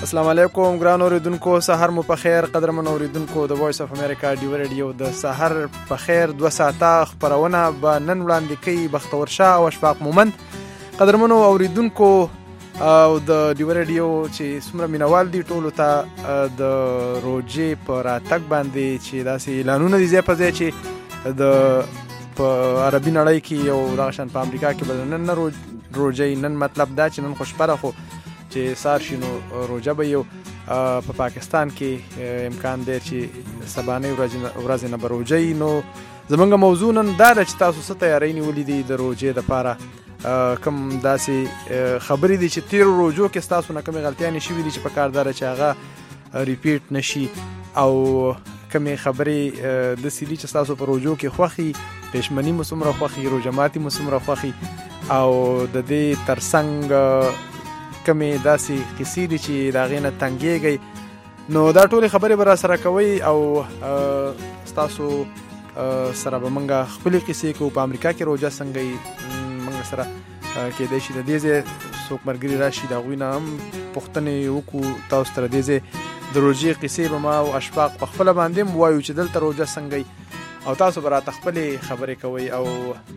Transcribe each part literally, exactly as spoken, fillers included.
السلام علیکم ګران اوریدونکو، سحر مو په خیر. قدرمن اوریدونکو، د وایس اف امریکا ډیو ریډیو د سحر په خیر دوه ساعته خبرونه به نن وړاندې کوي بختور شاه او اشفاق مومند. قدرمنو اوریدونکو او د ډیو ریډیو چې څومره مینوال دي ټولو ته د روجې په راتګ باندې چې داسې اعلانونه دي ځای په ځای چې د په عربي نړۍ کې او دغه شان په امریکا کې به نن نه روجې، نن مطلب دا چې نن خوشبره خو چې سار شي نو روجه به یو. په پاکستان کې امکان دی چې سبانۍ ورځې نه به روجه وي. نو زمونږ موضوع نن دا ده چې تاسو څه تیاری نیولي دي د روجې دپاره، کوم داسې خبرې دي چې تیرو روجو کې ستاسو نه کومې غلطیانې شوي دي چې په کار داره چې هغه ریپیټ نشي، او کومې خبرې داسې دي چې ستاسو په روجو کې خوښي، پېشمني مو څومره خوښي، روژه ماتي مو څومره خوښي، او د دې ترڅنګ کمې داسې کیسې دي چې د هغې نه تنګېږئ. نو دا ټولې خبرې به را سره کوئ او ستاسو سره به موږ خپلې کیسې کوو. په امریکا کې روژه څنګه یي موږ سره کېدای شي د دې ځای څوک ملګري راشي، د هغوی نه هم پوښتنې وکړو تاسو ته. د دې ځای د روژې کیسې به ما او اشفاق په خپله باندې هم ووایو چې دلته روژه څنګه یي، او تاسو به راته خپلې خبرې کوئ او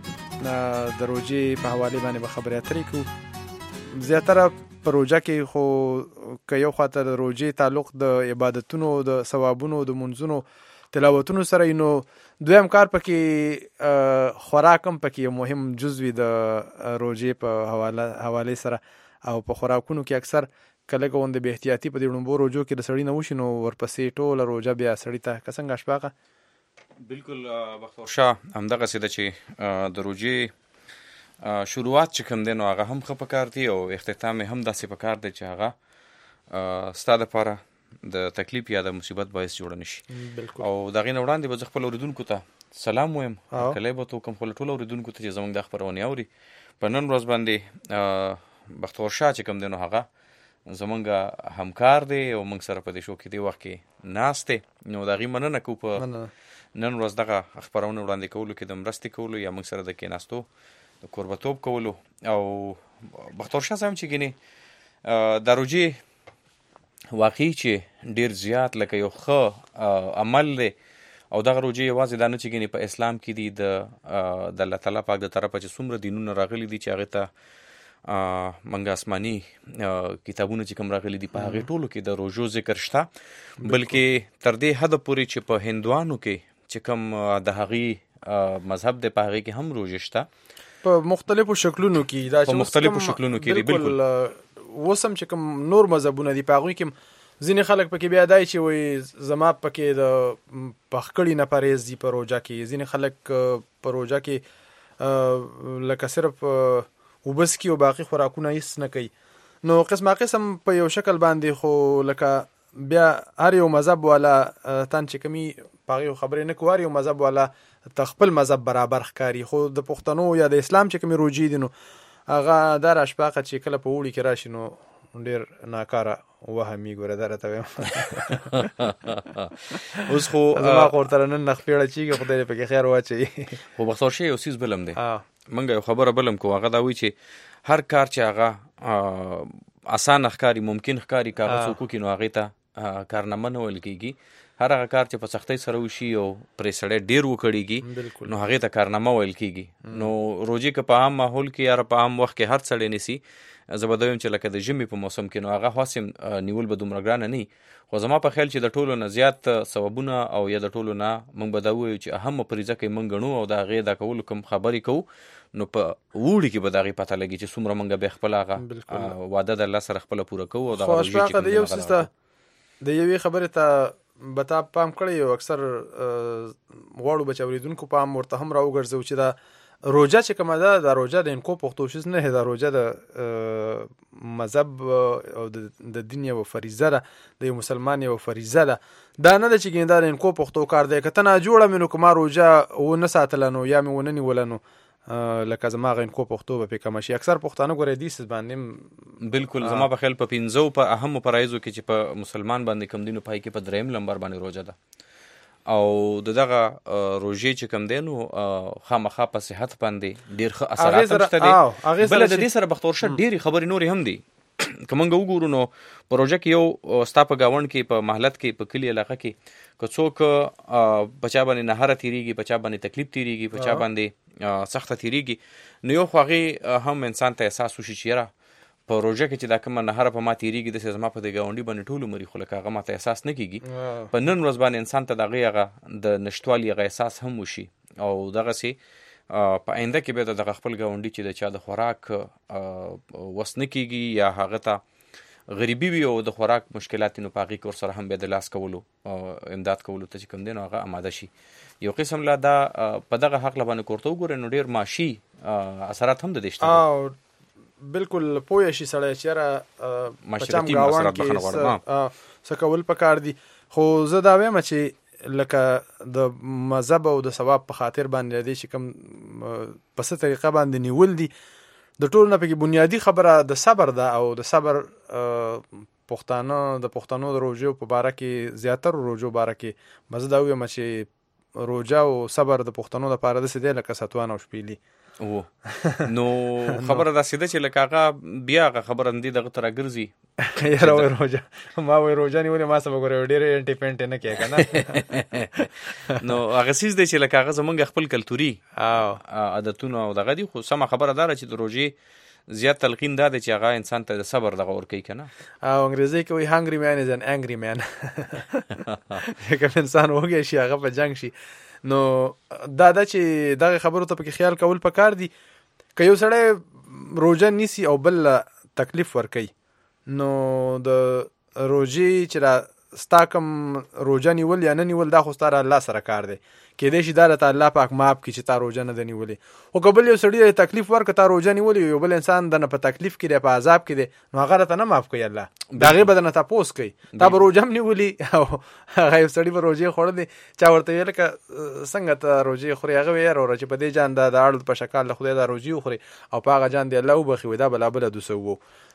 د روژې په حوالې باندې به خبرې اترې کوو. زیاتره په روژه کې خو که یو خواته د روژې تعلق د عبادتونو، د ثوابونو، د منځونو، تلاوتونو سره وي، نو دویم کار پکې خوراک هم پکې یو مهم جز وي د روژې په حوالې سره. او په خوراکونو کې اکثر که لږه غوندې بې احتیاطي په دې ړومبو روژو کې د سړي نه وشي نو ورپسې ټوله روژه بیا سړي ته که څنګه اشفاقه؟ بلکل بختور شاه، همدغسې ده چې د روژې شروعات چې کوم دی نو هغه هم ښه پکار دي او اختتام هم داسې پکار دی چې هغه ستا دپاره د تکلیف یا د مصیبت باعث جوړه نشي. او د هغې نه وړاندې به زه خپل اوریدونکو ته سلام وایم، کلی به ورته وکړم خپلو ټولو اوریدونکو ته چې زموږ دا خپرونې اوري. په نن ورځ باندې بختور شاه چې کوم دی نو هغه زموږ همکار دی او موږ سره په دې شو کې دې وخت کې ناست دی. نو د هغې مننه کوو په نن ورځ دغه خپرونه وړاندې کولو کې د مرستې کولو یا موږ سره د کېناستو د کوربتوب کولو. او بختور شاه صاحب چې ګینې د روژې واقعي چې ډېر زیات لکه یو ښه عمل دی، او دغه روژې یوازې دا نه چې ګینې په اسلام کې دي، د د الله تعالی پاک د طرفه چې څومره دینونه راغلي دي چې هغې ته موږ آسماني کتابونه چې کوم راغلي دي په هغې ټولو کې د روژو ذکر شته. بلکې تر دې حده پورې چې په هندوانو کې چې کوم د هغې مذهب دی په هغې کې هم روژې شته په مختلفو شکلونو کې. دا په مختلفو شکلونو کې دي. بلکل اوس هم چې کوم نور مذهبونه دي په هغوی کې ځینې خلک پکې بیا دی چې وایي زما پکې د پخکړي نه پرهیز دي په روژه کې، ځینې خلک په روژه کې لکه صرف اوبه څښي او باقي خوراکونه هېڅ نه کوي. نو قسمه قسم په یو شکل باندې خو لکه بیا هر یو مذهب والا تن چې کومي په هغې خبرې نه کوو، هر یو مذهب والا ته خپل مذهب برابر ښکاري. خو د پښتنو یا د اسلام چې کومې روجې دي نو هغه دا راشپاقه چې کله په اوړي کې راشي نو ډېر ناکاره وهمي ګوره دا راته وایم. اوس خو زما خو ورته نن نخپېړه چېږي، خدای دې پکې خیر واچوي. خو بختور شاه یو څیز بل هم دی، موږ یو خبره بل هم کوو، هغه دا وایي چې هر کار چې هغه اسانه ښکاري، ممکن ښکاري، که هغه څوک وکړي نو هغې ته کارنامه نه ویل کېږي. هر هغه کار چې په سختۍ سره وشي او پرې سړی ډېر وکړېږي نو هغې ته کارنامه ویل کېږي. نو روژې که په عام ماحول کې یا په عام وخت کې هر سړی نیسي، زه به دا وایم چې لکه د ژمي په موسم کې نو هغه خاص نیول به دومره ګرانه نه وي. خو زما په خیال چې د ټولو نه زیات ثوابونه او یا د ټولو نه موږ به دا ووایو چې اهمه فریضه کې موږ ګڼو او د هغې دا کولو کوم خبرې کوو نو په اوړي کې به د هغې پته لګي چې څومره موږ بیا خپل هغه واده د الله سره خپله پوره کوو. او خو اشفاقه د یو څیز ته د یوې خبرې ته به تا پام کړی او اکثر غواړو به چې اورېدونکو پام ورته هم راوګرځوو چې دا روژه چې کومه ده دا روژه د انکو پښتو شیز نه، دا روژه د مذهب او د دین یو فریضه ده، د یو مسلمان یو فریضه ده. دا نه ده چې ګینې دا د انکو پښتو کار دی، که ته ناجوړه مې نو که ما روژه ونه ساتله نو یا مې ونه نیوله نو لکه زما هغه انکو پښتو به پې کمه شي. اکثر پښتانه ګورې دې څیز باندې بلکل زما په خیال په پنځو په اهمو فرایضو کې چې په مسلمان باندې کوم دي نو پای کې په دریم لمبر باندې روژه ده. او د دغه روژې چې کوم دی نو خامخا په صحت باندې ډېر ښه اثرات هم شته دي. بله د دې سره بختور شاه ډېرې خبرې نورې هم دي که موږ وګورو نو پروژه کې یو ستا په ګاونډ کې په محلت کې په کلي علاقه کې که څوک په چا باندې نهره تېرېږي، په چا باندې تکلیف تېرېږي، په چا باندې سخته تېرېږي، نو یو خو هغې هم انسان ته احساس وشي چې یاره پروژه کې چې دا کومه نهره په ما تېرېږي داسې زما په دې ګاونډي باندې ټول عمر خو لکه هغه ماته احساس نه کېږي. په نن ورځ باندې انسان ته د هغې هغه د نشتوالي هغه احساس هم وشي او دغسې په آینده کې بیا د دغه خپل ګاونډي چې د چا د خوراک وس نه کېږي یا هغه ته غریبي وي او د خوراک مشکلات نو په هغې کې ورسره هم بیا د لاس کولو امداد کولو ته چې کوم دی نو هغه اماده شي. یو قسم لا دا په دغه حق باندې کورته وګورئ نو ډېر معاشي اثرات هم د دې شته. بالکل پوه شي سړی چې یاره په چا ګاونډ کې څه کول پکار دي. خو زه دا وایم چې لکه د مذهب او د ثواب په خاطر باندې دی چې کوم په څه طریقه باندې نیول دي د ټول نه پکې بنیادی خبره د صبر ده او د صبر پښتانه د پښتنو د روژو په باره کې زیاتره روژو باره کې مزه دا وایم چې روژه او صبر د پښتنو لپاره داسې دی لکه ستوان او شپیلي. نو خبره داسې ده چې لکه هغه بیا هغه خبره همدې دغه ته راګرځي یاره وایي روژه ما وایي روژه نیولې ما څه به ګورې ډېرې انټي پینټې نه کیې که نه. نو هغه څیز دی چې لکه هغه زمونږ خپل کلتوري عادتونه او دغه دي. خو سمه خبره دا ده چې د روژې زیات تلقین دا دی چې هغه انسان ته د صبر دغه ورکوي که نه. او انګریزي کې وایي هنګري مین از ان انګري مین کوم انسان وږی شي هغه په جنګ شي. نو دا دا چې دغه خبرو ته پکې خیال کول پکار دي. که یو سړی روژه نیسي او بل تکلیف ورکوي نو د روژې چې را ستا کوم روژه نیول یا نه نیول دا خو ستا را الله سره کار دی. کېدای شي دا راته الله پاک معاف کړي چې تا روژه نه ده نیولې. خو که بل یو سړي تکلیف ورکړه تا روژه نیولې یو بل انسان دنه په تکلیف کې دی په عذاب کې دی نو هغه راته نه معاف کوي الله. د هغې به درنه تپوس کوي تا به روژه هم نیولي او هغه یو سړي به روژې خوړلې چا ورته ویل که څنګه ته روژې خورې هغه ویل یاره وروره چې په دې جان دا د اړو په شکال له خدای دا روژې وخورې او په هغه جان دی الله وبخي وي دا به لا بله دوسه وو.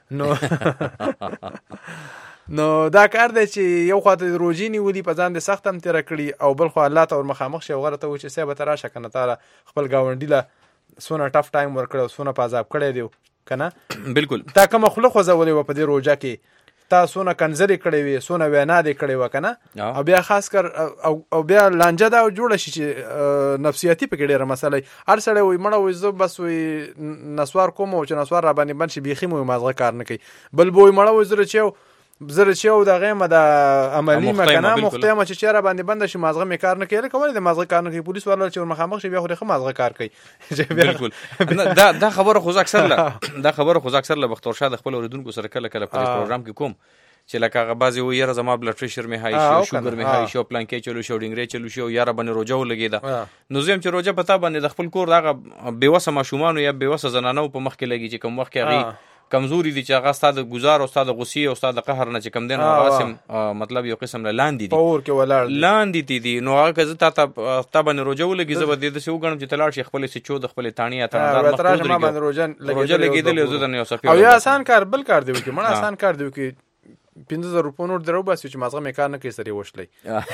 نو نو دا کار دی چې یو خواته د روژې نیولي په ځان د سخت هم تېره کړي او بل خوا الله ته ور مخامخ شي او غره ته و چې صاحبه ته راشه که نه تا خپل ګاونډي له څونه ټف ټایم ورکړی او څونه په عذاب کړی دی که نه. بلکل تا کومه خوله خوځولې وه په دې روژه کې تا څونه کنځرې کړې وې څونه وینا دې کړې وه که نه. او بیا خاص کر او بیا لانجه دا جوړه شي چې نفسیاتي پکې ډېره مسله وي. هر سړی وایي مړه وایي زه بس وایي نسوار کوم او چې نسوار را باندې بند شي بیخي مو مازغه کار نه کوي. بل به وایي مړه وایي زه رچیو زره چې او دغه م د عملی مکنه مختمه چې چیرې باندې بند شي مازغه می کار نه کوي لکه ولې د مازغه کار نه کوي پولیس ورل چې مخامخ شي بیا خو د مازغه کار کوي. بالکل دا دا خبره خو اکثر له دا خبره خو اکثر له بختور شاه د خپل اوریدونکو سره کله کله په پروګرام کې کوم چې لکه هغه بعضې وایي یاره زما بلډ پریشر مې های شي شوګر مې های شي او پلانکې چلو شي او ډینګرې چلو شي او یاره باندې روژه ولګېده. نو زه یم چې روژه په تا باندې د خپل کور د هغه بېوسه ماشومانو یا بېوسه زنانو په مخ کې لګي چې کوم وخت کې هغې کمزوري دي چې هغه ستا د ګزار او ستا د غصې او ستا د قهر نه چې کوم دی نو هغه سم مطلب یو قسم له لاندې دي په اور کې ولاړ لاندې دي دي نو هغه که زه تا ته تا باندې روژه ولګي زه به دې داسې وګڼم چې ته لاړ شي خپلې سچو د خپلې تاڼې یا تڼدار روژه لګېدلې زه درنه یو څه او یا آسان کار بل کار دی وکړي مړه آسان کار دی وکړي پنځه زره روپۍ نور در وباسي چې مازغه مې کار نه کوي سر یې وشلی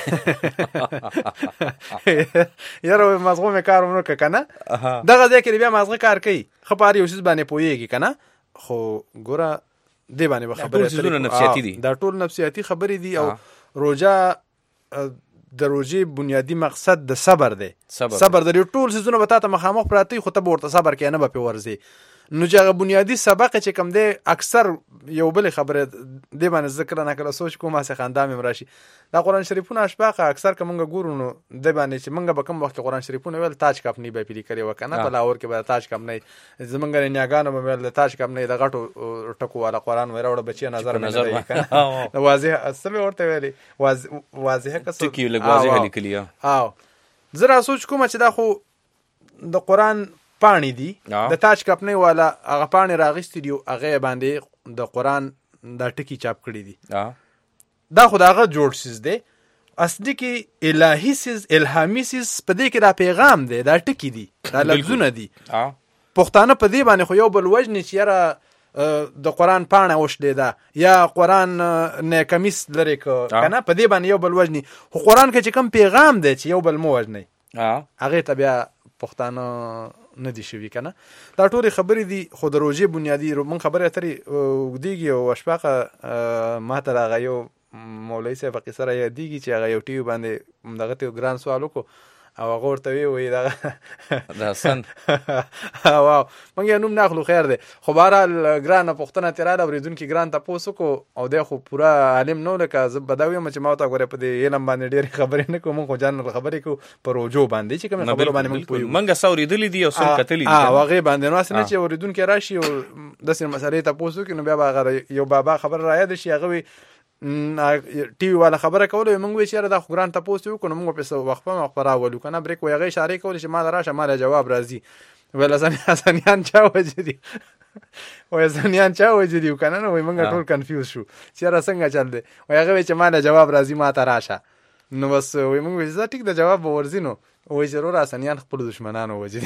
یاره مازغه مې کار ونه کړه که نه دغه ځای کې بیا مازغه کار کوي ښه په هر یو څیز باندې پوهېږي که نه. خو ګوره دې باندې به خبرې دا ټول نفسیاتي خبرې دي او روژه د روژې بنیادي مقصد د صبر دی. صبر د ټول څیزونه به تا ته مخامخ پراته وي خو ته به ورته صبر کوې نه به پرې ورځې. نو چې هغه بنیادي سبق چې کوم دی اکثر یو بلې خبرې دې باندې زه کله نه کله سوچ کوم هسې خندا مې راشي. دا قرآن شریفونه اشباقه اکثر که مونږ ګورو نو دې باندې چې مونږ به کوم وخت کې قرآن شریفونه ویل تاج کپنی به یې پرې کړې وه که نه په لاهور کې به تاج کپنی زمونږ نیاګانو به ویل د تاج کپنی د غټو ټکو والا قرآن وایي راوړه بچیه نظر مې نه دی که نه د واضح څه مې ورته ویلې واضحه کسه او زه را سوچ کومه چې دا خو د قرآن پاڼې دي د تاج کپنۍ والا هغه پاڼې راغیستې دي هغې باندې د قرآن دا ټکي چاپ کړي دي دا خو د هغه جوړ سیز دی اصلي کې الهي سیز الهامي سیز په دې کې دا پیغام دی دا ټکي دي دا لفظونه دي. پښتانه په دې باندې خو یو بل وژني چې یاره د قرآن پاڼه وشلېده یا قرآن نه کمیس لرې که که نه په دې باندې یو بل وژني خو قرآن کې چې کوم پیغام دی چې یو بل مو وژنئ هغې ته بیا پښتانه نه دي شوي که نه. دا ټولې خبرې دي خو د روژې بنیادي مونږ خبرې اترې اوږدېږي او اشفاقه ما ته د هغه یو مولوي صاحب په قصه را یادېږي چې هغه یو ټي وي باندې دغه ته یو ګران سوال وکړو او هغه ورته وی وایي دغه د حسن واو موږ یې نوم نه اخلو خیر دی خو بهرحال ګرانه پوښتنه ترې راغله اورېدونکي ګران تپوس وکړو او دی خو پوره عالم نه و لکه زه به دا ویم چې ما ورته ګورې په دې علم باندې ډېرې خبرې نه کوو موږ خو جنرال خبرې کوو په روجو باندې چې کومې خبرو باندې موږ پوهېږو موږ څه اورېدلي دي او څه کتلي دي او هغې باندې نو هسې نه چې اورېدونکی راشي او داسې مسلې تپوس وکړي نو بیا به هغه یو بابا خبره رایاده شي هغه وي ټي وي والا خبره کوله موږ وی چې دا خو ګران تپوس وکړو نو موږ په وقفه وقفه راولو که نه بریک وایي هغې اشارې کولې چې ما ته راشه ما له جواب راځي ویل حسنیان چا وجدي وایي حسنیان چا وجدي که نه نو وایي موږ ټول کنفیوز شو چې یاره څنګه چل دی وایي هغه وایي چې ما له جواب راځي ما ته راشه نو بس وایي موږ وایي زه ټیک د جواب به ورځي نو وایي چې وروره حسنیان خپلو دشمنانو وجدي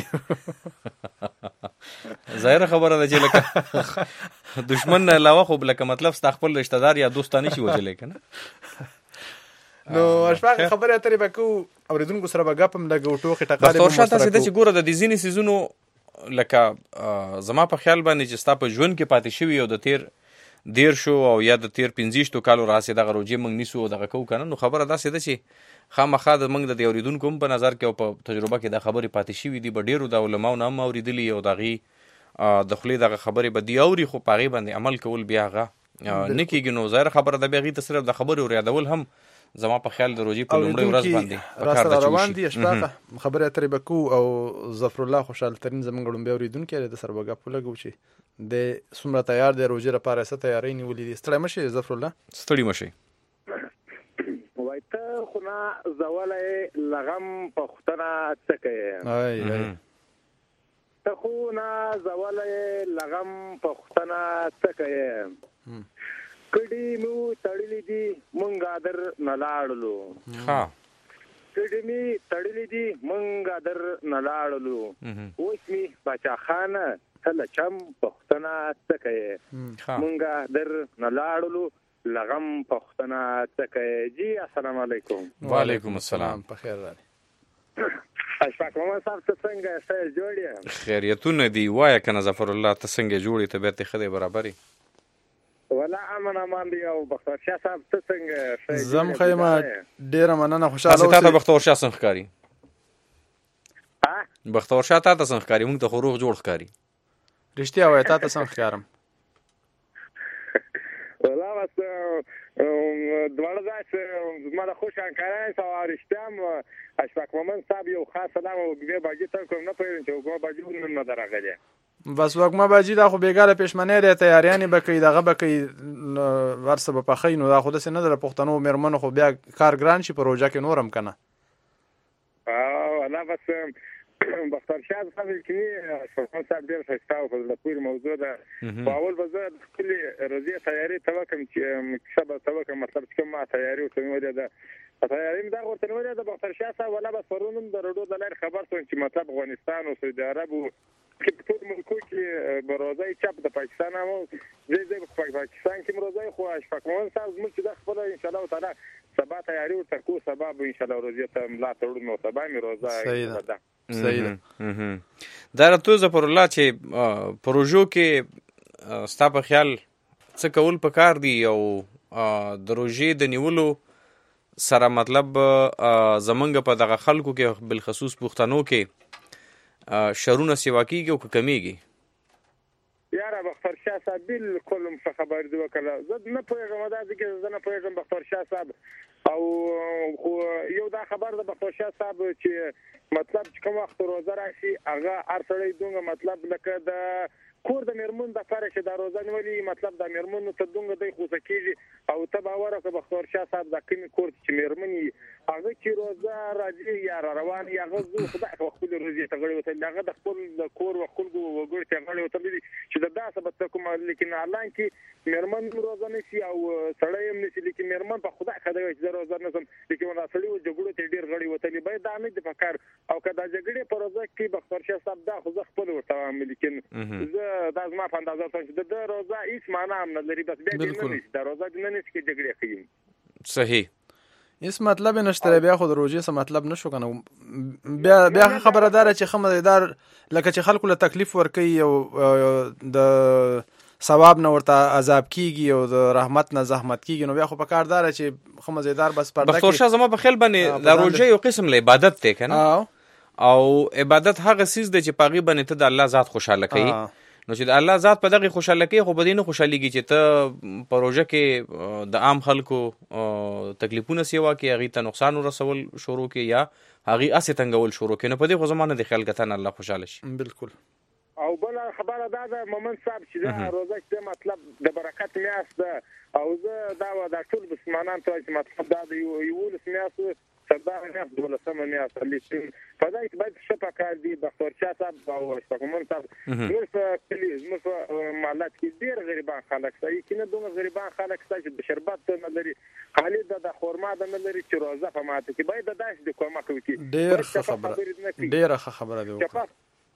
ظاهره خبره ده چې لکه دشمن نه علاوه خو لکه مطلب ستا خپل رشته دار یا دوست نه شي وجلی که نه نو اشفاق خبرې اترې به کوو اورېدونکو سره به ګپ هم لږ ټوکې ټقالې بختور شاه تاسې ده چې ګوره د دې ځینې څیزونو لکه زما په خیال باندې چې ستا په ژوند کې پاتې شوي او د تیر دیر شو او یا د تیر پنځه کالو راسې دغه روجې موږ نیسو او دغه کوو که نه نو خبره داسې ده چې خامخا د موږ د دې اورېدونکو هم په نظر کې او په تجربه کې دا خبرې پاتې شوي دي به ډېرو د علماو نه هم اورېدلي او د هغې د خولې دغه خبرې به دي اوري خو په هغې باندې عمل کول بیا هغه نه کېږي نو ظاهره خبره ده بیا هغې ته صرف د خبرې ور یادول هم زما په خیال د روژې په لومړۍ ورځ باندې راسره روان دي اشفاقه خبرې اترې به کوو او ظفر الله خوشحال ترین زموږ ړومبی اورېدونکی دی د سره به ګپ ولګو چې دی څومره تیار دی روژې لپاره څه تیارۍ نیولې دي ستړی مه شئ ظفر الله ستړي مه شئ وای ته خو نه زولی لغم پښتنه څه کوې ته خو نه زولی لغم پښتنه څه کوې کډې مو تړلې دي مونږ در نه لاړلو کډې مې تړلې دي مونږ در نه لاړلو اوس مې باچا خانه کله چم پښتنه څه کوې مونږ در نه لاړلو لغم پښتنه څه کوې جی السلام علیکم وعلیکم السلام په خیر راغلی اشفاق محمد صاحب ته څنګه ښه جوړ یې خیریتونه دي وایه که نه ظفر الله ته څنګه جوړ یې طبیعت یې ښه دی برابر یې ولا امن امان دی او بختور شاه صاحب ته څنګه زم خیمه ډیره مننه خوشاله اوسئ. تاسو ته بختور شاه څنګه ښکاري؟ ها بختور شاه تا ته څنګه ښکاري؟ موږ ته خو روغ جوړ ښکاري. رښتیا وایه تا ته څنګه ښکارم؟ ولا بس دواړه داسې زما د خوش همکاران سو او رښتیا هم اشفاق محمد صاحب یو خاص سلام او ګوې باجي ته کوم نه پوهېږم چې وګوه باجي نن نه ده راغلی بس وږمه باجي دا خو بېګاله پېشمنۍ دی تیاریانې به کوي دغه به کوي هر څه به پخوي نو دا خو داسې نه ده د پښتنو مېرمنو خو بیا کار ګران شي په روژه کې نور هم که نه ولا بس بختور شاه صاحب کې اشفاق صاحب ډېر ښایسته او په زړه پورې موضوع ده په اول به زه د خپلې روژې تیاري ته وکړم چې کیسه به ته وکړم مطلب چې کوم ما تیاري ورته نیولې ده تیاري مې دغه ورته نیولې ده بختور شاه صاحب ولا بس پرون هم د رډو د لارې خبر شوم چې مطلب افغانستان او سعودي عرب کې په ټول ملکو کې به روژه چپ د پاکستان هم ځای ځای په پاکستان کې هم روژه خو اشفاق محمد صاحب زموږ چې دا خپله انشاءالله تعالی سبا تیاري ورته کوو سبا به انشاءالله روژې ته ملا تړو نو سبا مې روژه ده صحیح ده دا راته ظفر الله چې په روژو کې ستا په خیال څه کول پکار دي او د روژې د نیولو سره مطلب زمونږ په دغه خلکو کې بالخصوص پښتنو کې شرونه سیوا کېږي او که کمیږي یاره بختور شاه صاحب بالکل هم ښه خبر دې وکړه زه نه پوهېږم دا ځکه زه نه پوهېږم بختور شاه صاحب او خو یو دا خبر ده بختور شاه صاحب چې مطلب چې کوم وخت روژه راشي هغه هر سړی دومره مطلب لکه د کور د مېرمن دپاره چې دا روژه نیولي مطلب د مېرمنو ته دومره دی خوښه کېږي او ته باور وکړه بختور شاه صاحب دا کومې کور چې مېرمن وي هغه چې روژه راځي یا را روان وي هغه زه خدای ته خپلې روژې ته غړی وتلي هغه د خپل د کور و خلکو وګړو ته غړی وتلي دي چې د داسې به څه کوم لیکن حالان کې مېرمن هم روژه نیسي او سړی هم نیسي لیکن مېرمن په خدای ښه دی چې زه روژه نیسم لیکن دا سړي و جګړو ته ډېر غړی وتلي باید دا نه دي په کار او که دا جګړې په روژه کې بختور شاه صاحب دا خو زه خپل ورته وایم لیکن زه دا زما په اندازه ته چې د روژه هېڅ معنا هم نه لري بس بیا دې نه نیسي دا روژه دې نه نیسي کې جګړې کوي صحیح هیڅ مطلب نشته بیا خو د روژې څه مطلب نشو کنه. بیا بیا خبره دار چې خمدار لکه چې خلکو له تکلیف ورکوي او د ثواب نه ورته عذاب کیږي او د رحمت نه زحمت کیږي، نو بیا خو په کار دار چې خمزیدار بس پرده کې بختور شاه زما په خیال باندې د روژې یو قسم له عبادت دی کنه، او عبادت هغه سیز دی چې پاغي باندې ته د الله ذات خوشاله کوي. نو چې د الله ذات په دغه خوشاله کوي خو بدینه خوشاليږي چې ته په روژه کې د عام خلکو تکلیفونه سیوا کې هغه ته نقصان ورسول شروع کې یا هغه اسه تنګول شروع کې، نو په دې خو زمانه د خیال کتن الله خوشاله شي. بالکل. او بل خبره دا ده مومن صاحب چې دا روزه چې مطلب د برکت میاشت ده او زه دا د ټول مسلمانانو ته چې مطلب دا د یو لس میاشت سردار میاشت دولسمه میاشت لیکن په دای کې باید شپه کار دی بختور شاه صاحب او شپږمن صاحب نور څه کلی نور څه مالات کې ډیر غریبان خلک سي کینه دوه غریبان خلک چې د شربت نه لري خالي د خورما د نه لري چې روزه په ماته کې باید د داش د کومه کوي ډیر خبره ډیر خبره دی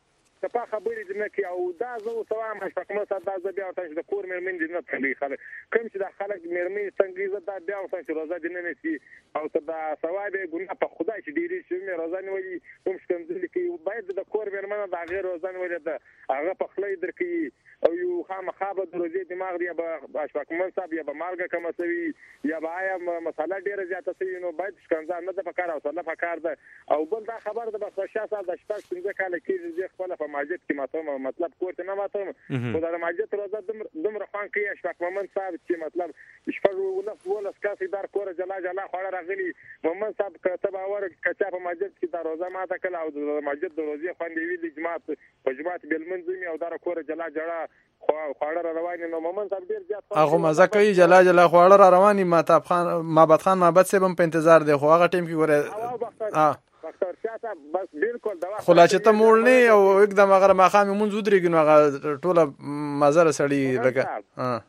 په خبرې دې نه کې او دا زه اوس وایم چې کومه ساده دا زه بیا تاسو د کور مېرمن دې نه تللی خلک کوم چې دا خلک مېرمن څنګه زه دا بیا اوس چې روزه دې نه نشي او ته دا ثواب ګناه په خدای چې ډېری شي مې روزه نیولي کوم څه دې کې باید د کور مېرمن دا غیر روزه نیولي ده هغه په خلې درکې او یو خامخا به د روزې دماغ دی به اشفاقمن صاحب یا به مالګه کم سوي یا به آیا مساله ډیره زیاته سوي نو باید څنګه نه د پکار او صلاح پکار ده. او بل دا خبر ده بس شاه صاحب د شپږ څنګه کال کې زه خپل په ماجد کې ماته مطلب کوته نه ماته خو دا ماجد روزه دومره خوان کې اشفاقمن صاحب چې مطلب شپږ ولس ولس کاسي دار کور جلا جلا خوړه راغلي محمد صاحب کته باور کچا په ماجد کې دا روزه ماته کله او د ماجد د روزي خوان دی ویل جماعت په جماعت بلمنځمي او دا کور جلا جلا خواړه را رواني نو محمد صاحب ډیر زیات هغه مزه کوي جلا جلا خواړه را رواني ماتاب خان مابد خان مابد سیبم په انتظار دی خو هغه ټیم کې ګوره ها ډاکټر شاه بس بالکل دوا خلا چې ته مولني او एकदम هغه ماخام مونږ ودرېږي نو هغه ټوله مزه سړی لګه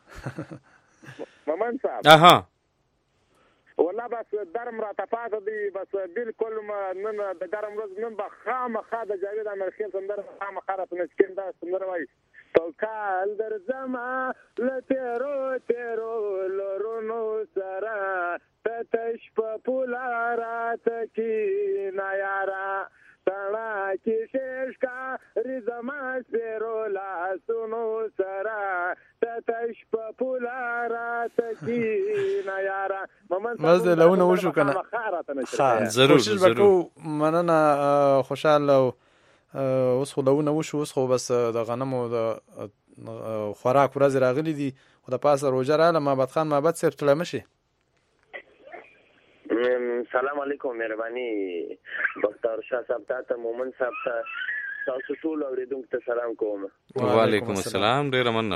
ها محمد صاحب اها والله بس درم را تفاده دی بس بالکل نن د درم روز نن به خامخا د جاوید امرخیل سندره خامخا را تنسکین دا سندره وای توکال در زما لتیرو تیرو لورونو سرا تتش په پولارات کی نایارا تنا کی ششکا رزما سیرو لا سونو سرا تتش په پولارات کی نایارا مزه لونه وشو کنه ضرور ضرور مننه خوشاله اوس خو لونه وشو اوس خو بس د غنمو د خوراک ورځ راغلي دي خو د پاسه روزه رااله مابد خان مابد صاحب تړه مشي. سلام علیکم مهرباني بختور شاه صاحب ته مومن صاحب ته تاسو ټول اوریدونکو ته سلام کوم. وعلیکم السلام ډیر مننه.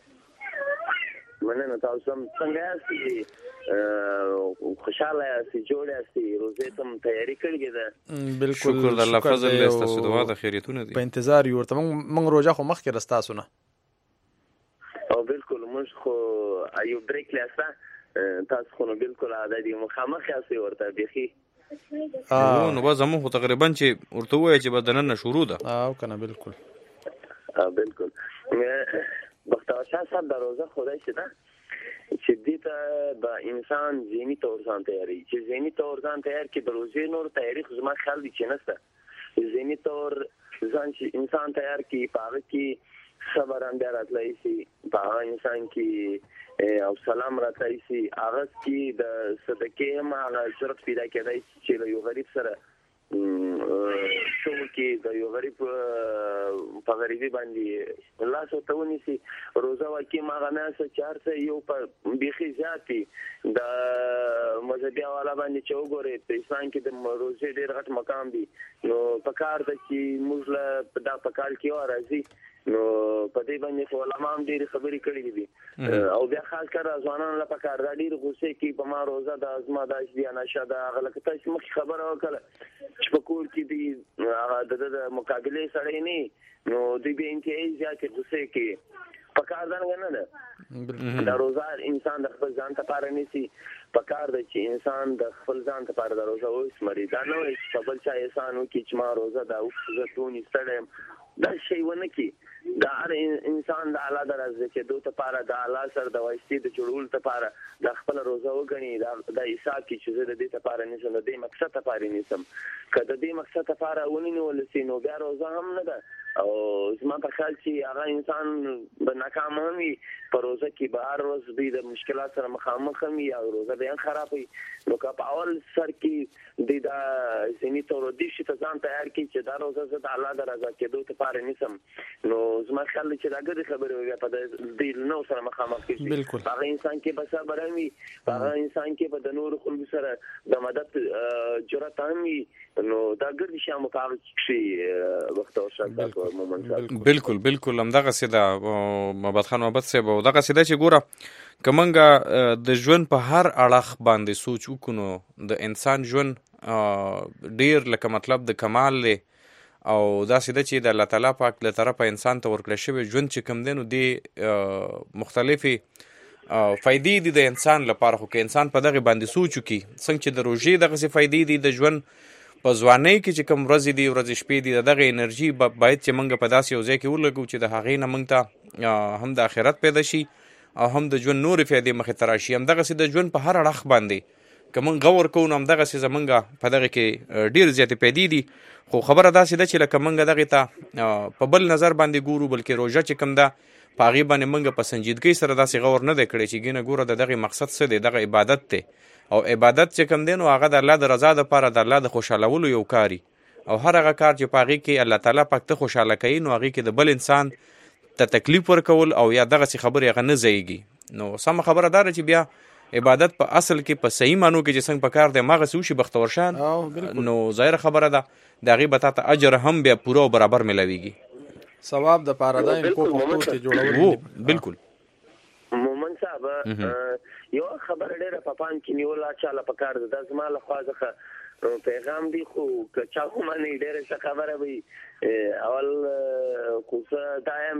مننه تاسو هم څنګه یاست؟ خوشاله یاست؟ جوړ یاست؟ روزه ته تیاری کړی ده؟ بالکل شکر د الله فضل له تاسو دعا د خیریتونه دي په انتظار یو ورته موږ روزه خو مخکې رستاسو نه او بالکل موږ خو ایو بریک لاسه تاسو خو نو بالکل عادي مخامخ یاست ورته بيخي اه نو زمو خو تقریبا چې ورته وای چې بدننه شروع ده اه کنه بالکل اه بالکل بختور شاه صاحب د روزه خدای شه ده چې دې ته د انسان ذهني تور ځان تیاری چې ذهني تور ځان تیار کې د روزې نور تاریخ زما خیال دي چې نسته ذهني تور ځان چې انسان تیار کې پاره کې صبر اندر اتلای شي په انسان کې او سلام راځي شي هغه کې د صدقې ما ضرورت پیدا کېدای چې یو غریب سره شو کې د یو غریب په غریبي باندې الله سو ته ونیسي روزه واکي ما غناسه چار څه یو په بيخي ذاتي د مذهبي والا باندې چې وګوري په اسلام کې د روزه ډېر غټ مقام دی نو په کار د چې موږ له دا په کال کې راځي نو په دې باندې خو علماء هم ډېر خبرې کړې دي او بیا خاص کر ځوانان له پکار دا ډېر غوسه کې په ما روزه د ازما د اشبیا نشه د غلط تاسو مخ خبره وکړه چې په کور کې دي هغه د مقابله سره نه نو دې به انتهایی زیات غوسه کې پکار ځان نه نه دا روزه انسان د خپل ځان ته پاره نيسي پکار د چې انسان د خپل ځان ته پاره د روزه اوس مریض نه وي په بل چا احسان وکړي چې ما روزه دا اوس زتونی ستړم دا شی ونه کی دا هر انسان د الله د رضا کېدو لپاره د الله سره د واسطې د جوړولو لپاره د خپل روزه وګڼي دا د حساب کې چې زه د دې لپاره نشم د دې مقصد لپاره نشم که د دې مقصد لپاره ونیول شي نو بیا روزه هم نه ده او زما په خیال چې هغه انسان به ناکام هم وي په روزه کې به هر ورځ دوی د مشکلات سره مخامخ هم وي او روزه بیا خراب وي نو که په اول سر کې دوی دا ذهني تورودي شي ته ځان تیار کړي چې دا روزه زه د الله د رضا کېدو لپاره نیسم نو زما خیال دی چې دا ګډې خبرې وي په دې نو سره مخامخ کېږي بالکل هغه انسان کې به صبر هم وي هغه انسان کې به د نورو خلکو سره د مدد جرأت هم وي نو دا ګډې شیان مطابق شي وخت او شرط بالکل بالکل همدغسې ده محمد خان محمد صاحب او دغسې ده چې ګوره که موږ د ژوند په هر اړخ باندې سوچ وکړو نو د انسان ژوند ډیر لکه مطلب د کمال دی او داسې ده چې د الله تعالی پاک له طرفه انسان ته ورکړی شوی ژوند چې کوم دی نو دې مختلفې فایدې دي د انسان لپاره خو که انسان په دغې باندې سوچ وکړي څنګه چې د روژې دغسې فایدې دي د ژوند په ځوانۍ کې چې کوم ورځې دي ورځې شپې دي د دغه انرژي باید چې موږ په داسې یو ځای کې ولګو چې د هغې نه موږ ته هم د آخرت پیدا شي او هم د ژوند نورې فایدې مخې ته راشي همدغسې د ژوند په هر اړخ باندې که موږ غور کوو نو همدغسې زموږ په دغه کې ډېر زیاتې پیدې دي خو خبره داسې ده چې لکه موږ دغې ته په بل نظر باندې ګورو بلکې روژه چې کوم ده په هغې باندې موږ په سنجیدګۍ سره داسې غور نه دی کړی چې ګینه ګوره د دغې مقصد څه دی دغه عبادت دی او عبادت چې کوم دی نو هغه د الله د رضا دپاره د الله د خوشحالولو یو کاري او هر هغه کار چې په هغې کې الله تعالی پاک ته خوشحاله کوي نو هغې کې د بل انسان ته تکلیف ورکول او یا دغسې خبرې هغه نه ځایږي نو سمه خبره دا ده چې بیا عبادت په اصل کې په صحیح معنو کې چې څنګه په کار دی هماغسې وشي بختورشان نو ظاهره خبره ده د هغې به تا ته اجر هم بیا پوره او برابر میلاویږي ثواب د پاره ده کو پښتو ته جوړول بالکل مومن صاحب یو خبر ډیره په پام کې نیولا چاله په کار ده د زما له خوا ځخه پیغام دی خو که چا باندې ډیره څه خبره وي اول خو زه دا یم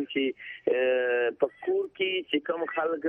چې په کور کې چې کوم خلک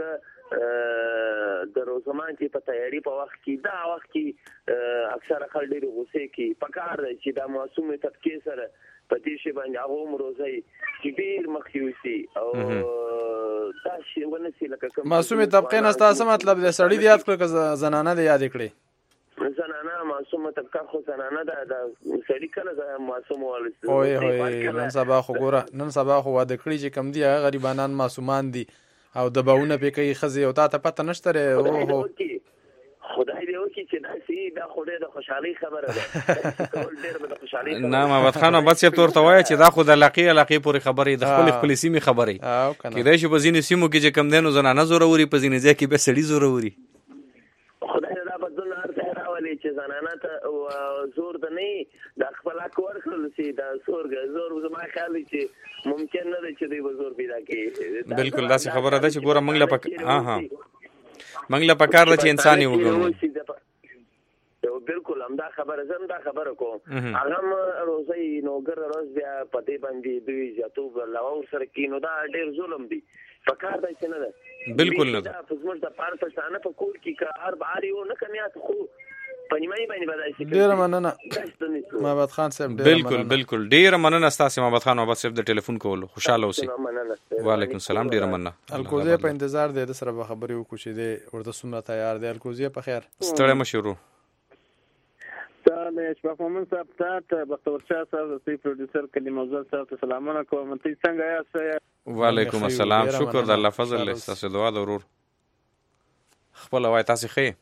د روزمان کې په تیاری په وخت کې دا وخت کې اکثره خلک ډېر غوسې کې په کار دی چې دا معصومې طبقې سره په دې شی باندې هغه هم روزي چې ډېر مخکې وسي او دا شی ونه سي لکه کوم معصومې طبقې نه ستاسو مطلب دی سړی دی یاد کړو که زنانه دی یاد کړی زنانه معصومه طبقه خو زنانه ده د سړی کله د معصوم ولست اوه اوه نن سبا خو ګوره نن سبا خو واده کړی چې کم دی هغه غریبانان معصومان دي او د باونه په کوي خزي او تا ته پته نشته او خدای دې وکړي چې دا سي دا خوده د خوشحالي خبره ده ټول ډېر د خوشحالي نه محمد خان بس یې تور ته وایي چې دا خو د لقي لقي پورې خبرې د خپل خپل سیمې خبرې کېدای شي په ځینې سیمو کې چې کم دینو زنانه زوروري په ځینې ځای کې به سړي زوروري خدای دا بدلون هر راولي چې زنانه ته زور د نه د خپل حق ورکړل شي دا زور زور زما خیال چې ممکن نه دی چې دوی زور پیدا کړي بالکل داسې خبره ده چې ګوره موږ له پک ها ها موږ له پکار ده چې انسان یې وګڼو بالکل هم دا خبره زم دا خبره کوم هغه روزي نوګر روز بیا پدې باندې دوی ځاتوب لواو سره کینو دا ډېر ظلم دی پکار ده چې نه ده بالکل نه ده په زموږ د پارت ستانه په کور کې که هر باري و نه کمیات خو پنیمای باندې بدای شي ډیر مننه محمد خان صاحب بالکل بالکل ډیر مننه تاسو محمد خان محمد صاحب د ټلیفون کولو خوشاله اوسئ وعلیکم السلام ډیر مننه الکوزیه په انتظار دی د سره خبرې وکړو چې دی ورته سمره تیار دی الکوزیه په خیر ستړی مشورو تعال اشفاق مومن صاحب ته بختور شاه صاحب سی پروډوسر کلیم افضل صاحب ته سلامونه کوم ته څنګه یاست وعلیکم السلام شکر د الله فضل تاسو دعا د ورور خپل وای تاسو خې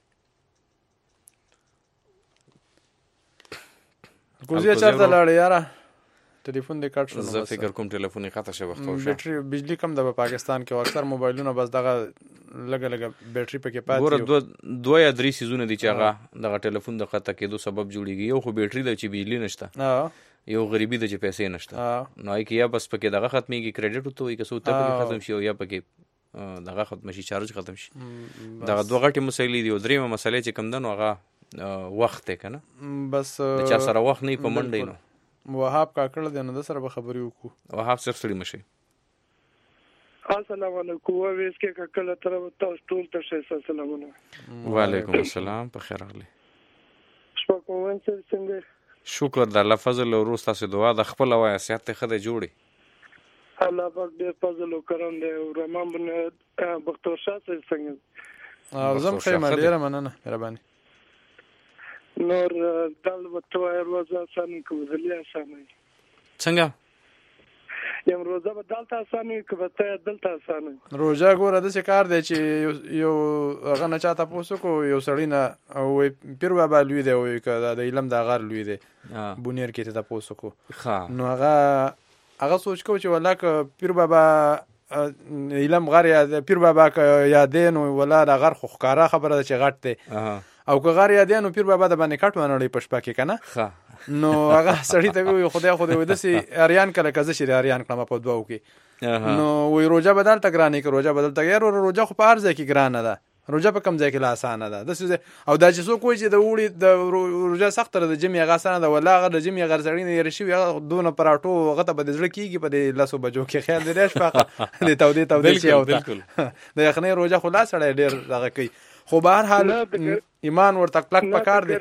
کوزیه چارته لاړ یاره ټلیفون دې کټ شو زه فکر کوم ټلیفون یې قطع شو وخت او بیټری بجلی کم د پاکستان کې اکثر موبایلونه بس دغه لګه لګه بیټری پکې پاتې ګوره دوه دوه یا درې سیزونه دي چې هغه دغه ټلیفون د قطع کېدو سبب جوړیږي یو خو بیټری د چې بجلی نشته یو غریبي د چې پیسې نشته نو کې یا بس پکې دغه ختميږي کریډټ وته وي که څو ته پکې ختم شي او یا پکې دغه ختم شي چارج ختم شي دغه دوه غټي مسایلې دي او درېمه مسله چې کم دنو هغه وخت ته کنه بس د چا سره وخت نه په منډې نو وهاب کاکړ د نن سره به خبرې وکړو وهاب صرف سړي مشي السلام علیکم وېس کې کاکړ تر تاسو ټول ته السلام علیکم وعلیکم السلام په خیر اغلی شپه کوم څنګه شکر د الله فضل او روز تاسو دعا د خپل وای سیاست ته خدای جوړي الله پاک ډېر فضل او کرم دی او رحمان بن بختور شاه صاحب څنګه او زم خیمه ډیره مننه مهرباني نور دل وتو روزه آسان کوزلی آسان څنګه یم روزه به دلته آسان کې به ته دلته آسان روزه ګوره د څه کار دی چې یو هغه نه چاته پوسو کو یو سړی نه او پیر بابا لوی دی او کدا د علم د غار لوی دی بونیر کې ته پوسو کو نو هغه هغه سوچ کو چې ولا ک پیر بابا علم غار یا پیر بابا ک یادین ولا د غار خو ښکارا خبره چې غټ دی او که غار یادین پیر بابا د باندې کټ ونړې پښپا کې کنه نو هغه سړی ته وی خدای خدای وې دسي اریان کله کزه شری اریان کلمه په دوو کې نو وی روزه بدل تګرانی کې روزه بدل تګیر او روزه خو په ارزه کې ګرانه ده روزه په کم ځای کې لا اسانه ده دسه او دا چې څوک وایي چې د وړي د روزه سخت تر د جمعې غاسانه ده ولا غ د جمعې غرزړی نه رشي دونه پراټو غته په دې ځړ کېږي په دې لاسو بجو کې خیال دې شپه د تودې تودې شي او د یخنۍ روزه خلاص سره ډیر دغه کوي خو بهر حال ایمان ورته کلک پکار دی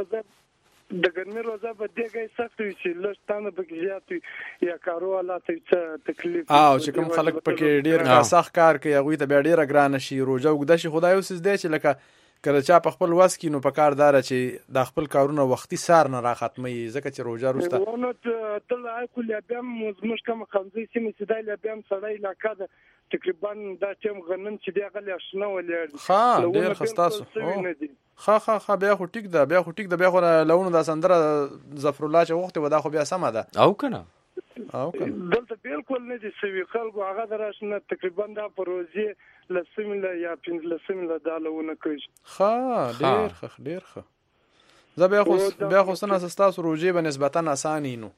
د ګرمي روزه په دې کې سخت وي چې لښتانه پکې زیات وي یا کارو حالات څه تکلیف او چې کوم خلک پکې ډیر سخت کار کوي هغه ته ډیر ګران شي روزه وګد شي خدای اوس دې چې لکه کله چا په خپل واس کې نو په کار دار چې د خپل کارونه وختي سار نه را ختمي ځکه چې روزه روسته ونه تل کل بیا مزمش کوم خمسې سیمه سیدای بیا سړی علاقه ده تقریبا دا چې غنن چې دی غلې آشنا ولې ها ډیر خستاسو ها ها ها بیا خو ټیک ده بیا خو ټیک ده بیا خو لونه د سندره ظفر الله چې وخت ودا خو بیا سم ده او کنه او کنه دلته بالکل نه دي سوي خلکو هغه دراشنه تقریبا دا پروژه لسمله یا پنځ لسمله دا لونه کوي ها ډیر ښه ډیر ښه زه بیا خو بیا خو سن اساس روجي به نسبتا اساني نو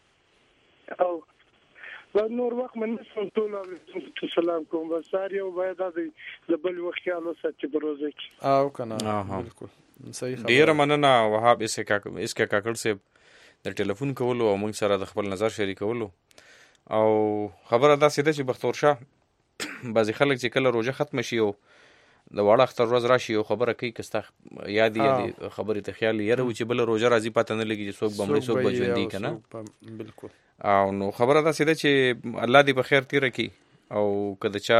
او نور وخت من نسم ټول سلام کوم بسار یو باید د بل وخت خیال وساتي بروزه کی او کنه بالکل صحیح خبر ډیر مننه وهاب اسکه کا اسکه کاکړ صاحب د ټلیفون کولو او موږ سره د خپل نظر شریکولو او خبره دا سیده چې بختور شاه بعضی خلک چې کله روزه ختم شي او د واړه اختر ورځ راشي او خبره کوي کستا یادې یادې خبرې ته خیال یې راو چې بل روزه راځي پته نه لګي چې څوک بمړي څوک بجوندي کنه بالکل او نو خبره دا سیده چې الله دې په خیر تیر کړي او کله چا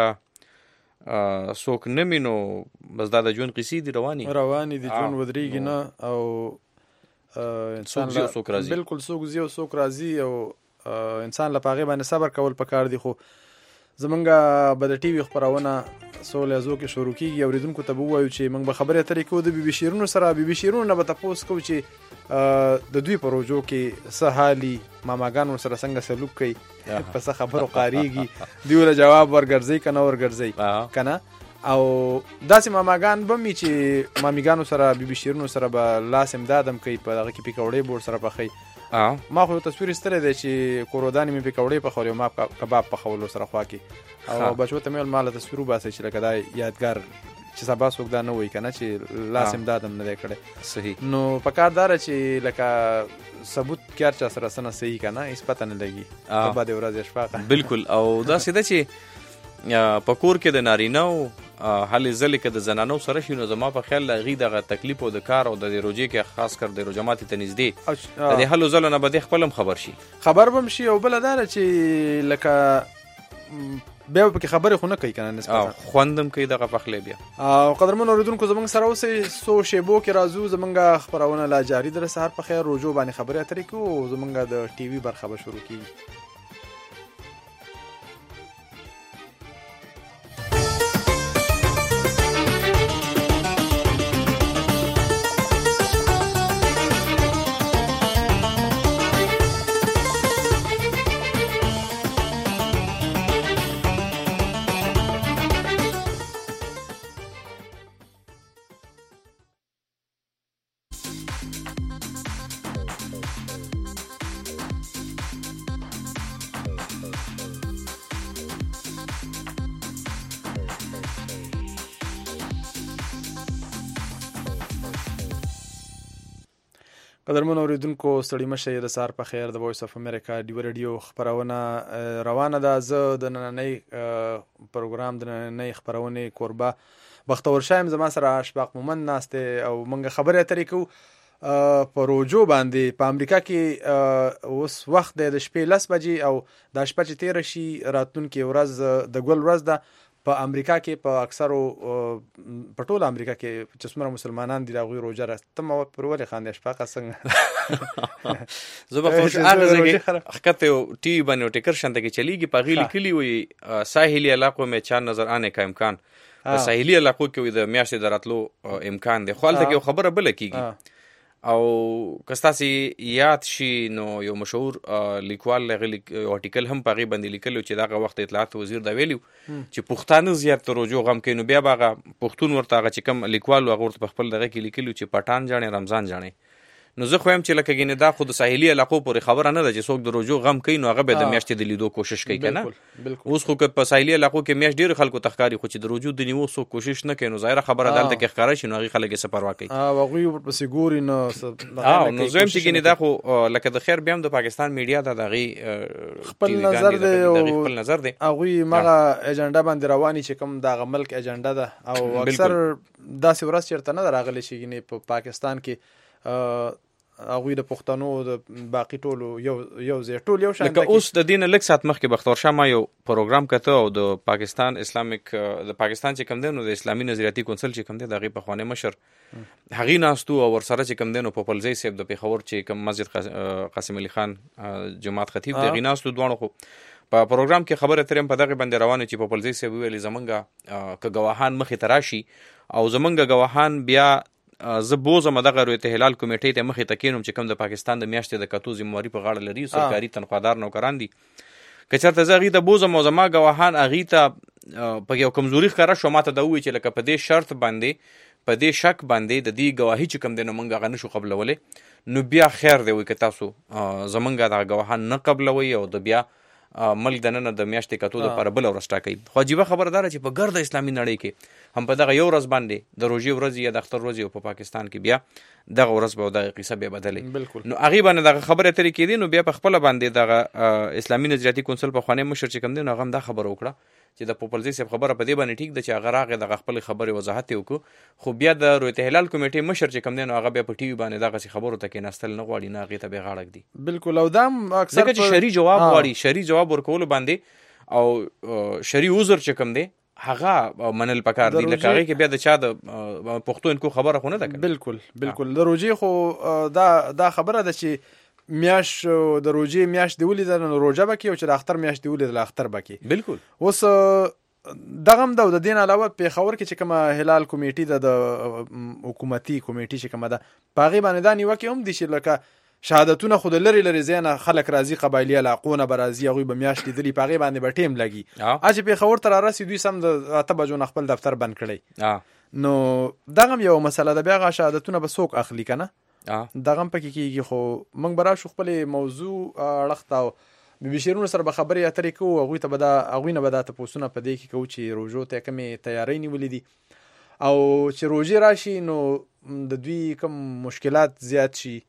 څوک نه مينو بس دا د ژوند قصې دي رواني رواني دي ژوند ودرېږي نه او انسان لا بالکل څوک زی او څوک راځي او انسان لا پاغه باندې صبر کول پکار دي خو زمونږه به د ټي وي خبرونه سولې ازو کې شروع کیږي اوریدونکو ته وایو چې موږ به خبره ترې کوو د بي بي شیرونو سره بي بي شیرونو به تاسو کو چې د دوی پروژو کې سهالي ماماګان سره څنګه سلوک کوي په څه خبرو قاریږي دیوله جواب ورګرځي کنه ورګرځي کنه او داسې ماماګان به می چې مامیګانو سره بي بي شیرونو سره به لاس امدادم کوي په دغه کې پکوړې بور سره پخې ما خو تصویر ستړی دی چې کورودانی مې پکوړې پخولې ما کباب پخولو سره خوا کې او بچو ته مې مال تصویر وباسي چې لکه دا یادګار چې سبا څوک دا نه وای کنه چې لاس امدادم نه کړي صحیح نو پکاردار چې لکه ثبوت کار چا سره سن صحیح کنه هیڅ پته نه لګي په بعد ورځ شفاقه بالکل او دا سیده چې پکور کې د نارینه حل ځلې کې د زنانو سره شي نو زما په خیال لغې دغه تکلیف او د کار او د روزي کې خاص کر د روجماتي ته نږدې د حل ځل نه بده خپلم خبر شي خبر بم شي او بل دار چې لکه بیا په خبره خو نه کوي کنه نسبت خوندم کوي دغه پخلې بیا او قدرمن اوریدونکو زمونږ سره اوسې سو شیبو کې راځو زمونږ خبرونه لا جاری در سهار په خیر روزو باندې خبره اترې کو زمونږ د ټي وي برخه به شروع کیږي قدرمن اوریدونکو ستړي مشه د سار په خیر د وایس اف امریکا ډیو ریډیو خبرونه روانه ده زه د نننۍ پروګرام د نننۍ خبرونه کوربه بختور شایم زما سره اشفاق مومن ناسته او موږ خبره اترې کو په روجو باندې په امریکا کې اوس وخت د شپې لس بجې او د شپه چې تیره شي راتلونکي ورځ د ګل ورځ ده په امریکا کې په اکثرو په ټول امریکا کې چې څومره مسلمانان دي هغوی روژه راځي. ته ما پر ولې خاندې اشفاقه څنګه زه به خو هغه ځای کې ښکته یو ټي وي باندې یو ټیکر شانته کې چلیږي په هغې لیکلي وي ساحلي علاقو میں چار نظر آنے کا امکان. په ساحلي علاقو کې وي د میاشتې د راتلو امکان دی. خو هلته کې یو خبره بله کېږي او که ستاسې یاد شي نو یو مشهور لیکوال هغه یو آرټیکل هم په هغې باندې لیکلی چې دغه وخت اطلاعات وزیر دا ویلي چې پښتانه زیات د روژو غم کوي. نو بیا به هغه پښتون ورته هغه چې کوم لیکوال و هغه ورته په خپل دغه کې لیکلي چې پټان جاڼې رمضان جاڼې. نو زه خو یم چې لکه ګینې دا خو د ساحلي علاقو پورې خبره نه ده چې څوک د روژو غم کوي نو هغه به د میاشتې د لیدو کوشش کوي که نه. اوس خو که په ساحلي علاقو کې میاشت ډېرو خلکو ته ښکاري خو چې د روژو د نیمو څوک کوشش نه کوي نو ظاهره خبره ده هلته کې ښکاره شي نو هغې خلک یې څه پروا کوي هغوی ورپسې ګوري نو نو زه یم چې ګینې دا خو لکه د خیر بیا هم د پاکستان میډیا ده د هغې خپل نظر دی خپل نظر دی هغوی مغه ایجنډا باندې رواني چې کوم د هغه ملک ایجنډا ده او اکثر داسې ورځ چېرته نه ده راغلی چې ګینې په پاکستان کې هغوی د پښتنو د باقي ټولو یو یو ځای ټول یو شان لکه اوس د دې نه لږ ساعت مخکې بختور شاه ما یو پروګرام کته او د پاکستان اسلامیک د پاکستان چې کوم دی نو د اسلامي نظریاتي کونسل چې کوم دی د هغې پخوانی مشر هغې ناستو او ورسره چې کوم دی نو پوپلزی صاحب د پېښور چې کوم مسجد قاسم علي خان جماعت خطیب دی هغې ناستو دواړو خو په پروګرام کې خبره ترې هم په دغې باندې روانه چې پوپلزی صاحب وویلې زمونږ که ګواهان مخې ته راشي او زمونږ ګواهان بیا زه بوزم دغه رویت هلال کمیټې ته مخې ته کینم چې کوم د پاکستان د میاشتې د کتو ذمهواري په غاړه لري سرکاري تنخوادار نوکران دي که چېرته زه هغې ته بوزم او زما ګواهان هغې ته په یو کمزوري ښکاره شو ما ته دا ووایي چې لکه په دې شرط باندې په دې شک باندې د دې ګواهي چې کوم دی نو موږ هغه نه شو قبلولی نو بیا خیر دی وایي که تاسو زمونږ دغه ګواهان نه قبلوئ او د بیا ملک دننه د میاشتې کتو دپاره بله ورځ ټاکوي. خو عجیبه خبره دا ده چې په ګرده اسلامي نړۍ کې هم په دغه یو ورځ باندې د روژې ورځ یا د اختر ورځ او په پاکستان کې بیا دغه ورځ به دغه قصه بیا بدلې نو هغې باندې دغه خبرې اترې کېدې نو بیا په خپله باندې دغه اسلامي نظریاتي کونسل پخوانی مشر چې کوم دی نو هغه هم دا خبره وکړه چې د پوپلزی صاحب خبره په دې باندې ټیک ده چې هغه راغی دغه خپلې خبرې وضاحت یې وکړو خو بیا د رویت هلال کمیټې مشر چې کوم دی نو هغه بیا په ټي وي باندې دغسې خبرو ته کېناستل نه غواړي نه هغې ته بیا غاړه ږدي. بلکل او دا هم اکثر ځکه چې شرعي جواب غواړي شرعي جواب ورکولو باندې او شرعي عذر چې کوم دی هغه منل پکار دي لکه هغې کې بیا د چا د پښتو انکو خبره خو نه ده. بلکل بلکل د روژې خو دا دا خبره ده چې میاش د روژې میاش دی ولیده نو روژه به کې او چې د اختر میاش دی ولیده اختر به کې. بلکل اوس دغه هم ده د دې نه علاوه پېښور کې چې کومه هلال کمیټي ده د حکومتي کمیټي چې کومه ده په هغې باندې دا نیوکې هم دي چې لکه شهادتونه خو د لرې لرې ځای نه خلک راځي قبایلي علاقو نه به راځي هغوی به میاشت لیدلي په هغې باندې به ټیم لګي ا چې پېښور ته رارسي دوی سم د اته بجو نه خپل دفتر بند کړی نو دغه هم یوه مسله ده بیا هغه شهادتونه به څوک اخلي که نه دغه هم پکې کېږي خو موږ به راشو خپلې موضوع اړخ ته او بي شیرونو سره به خبرې اترې کوو هغوی ته به دا هغوی نه به دا تپوسونه په دې کې کوو چې روژو ته کومې تیاری نیولې دي او چې روژې راشي نو د دوی کوم مشکلات زیات شي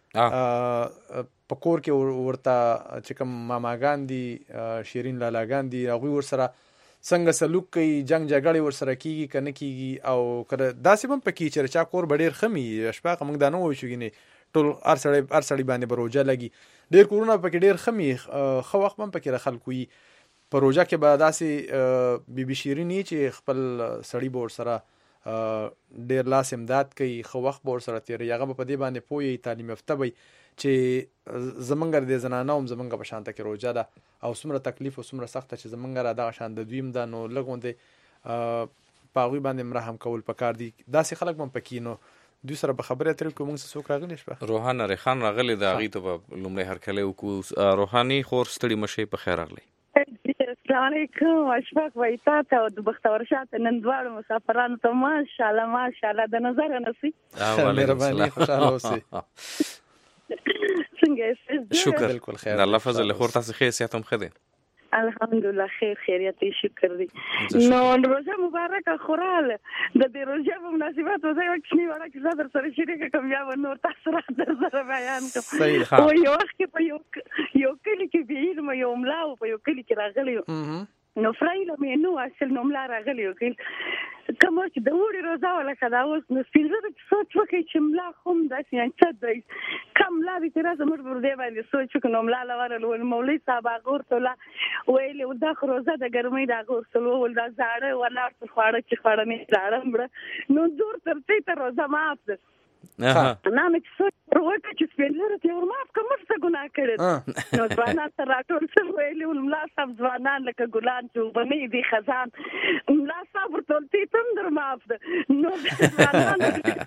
په کور کې ورته چې کوم ماماګان دي شیرین لالاګان دي هغوی ورسره څنګه سلوک کوي جنګ جګړې ورسره کېږي که نه کېږي او که داسې به هم پکې چې چا کور به ډېر ښه وي اشفاقه موږ دا نه وایو چې ګینې ټول هر سړی هر سړي باندې به روژه لګي ډېر کورونه پکې ډېر ښه وي ښه وخت به هم پکې د خلکو وي په روژه کې به داسې بي بي شیرین وي چې خپل سړي به ورسره ډېر لاس امداد کوي ښه وخت به ورسره تېروي هغه به په دې باندې پوه وي تعلیم یافته وي چې زمونږ د زنانه هم زمونږ په شانته کې روژه ده او څومره تکلیف او څومره سخته چې زمونږ را دغه شان د دوی هم ده نو لږ غوندې په هغوی باندې هم رحم کول پکار دي داسې خلک به هم پکې نو دوی سره به خبرې اترې وکړو موږ څه څوک راغلی شپه روحان ریحان راغلی د هغې ته به لومړی هرکلی وکړو روحاني خور ستړي مه شئ په خیر راغلی السلام علیکم اشفاق وایي تا ته او د بختور شاه ته نن دواړو مسافرانو ته ماشاءالله ماشاءالله د نظره نسي مهرباني خوشحاله اوسئ څنګه یې شکر د الله فضل له خور تاسې ښه صحت هم ښه دی الحمدلله خیر خیریت شکر دی نو روژه مبارکه خوراله د دې روژه په مناسبت وزه یو کوچنۍ وړه کیسه در سره شریکه کړم بیا به نور تاسو را در سره بیان کړم او یو وخت کې په یو یو کلي کې بې علمه یو ملا و په یو کلي کې راغلی نو فرایله مې نو اصل نو ملا راغلی و کوم چې د وړي روزه ولکه دا اوس نو سپینځه چې سوچ وکړي چې ملا خو داسې یعنې څه دی کم ملا دي چې راسه موږ پر دې باندې سوچ وکړو نو ملا له ورغلو مولوي صاحب هغه ورته ویله ویلې دا خو روزه د ګرمۍ د هغه ورته وویل دا زاړه ولاړ څه خواړه چې خواړه مې زاړه مړه نو زور تر دې ته روزه ماف ده نه مې چې سوچ وکړه چې سپینځه ته ور ماف کړه موږ څه ګناه کړې نو ځوانان ته راټول څه ویلې ملا صاحب ځوانان لکه ګلان چې اوبه نه دي خزان ملا صاحب ورته ویل ته هم در معاف ده نو ځوانان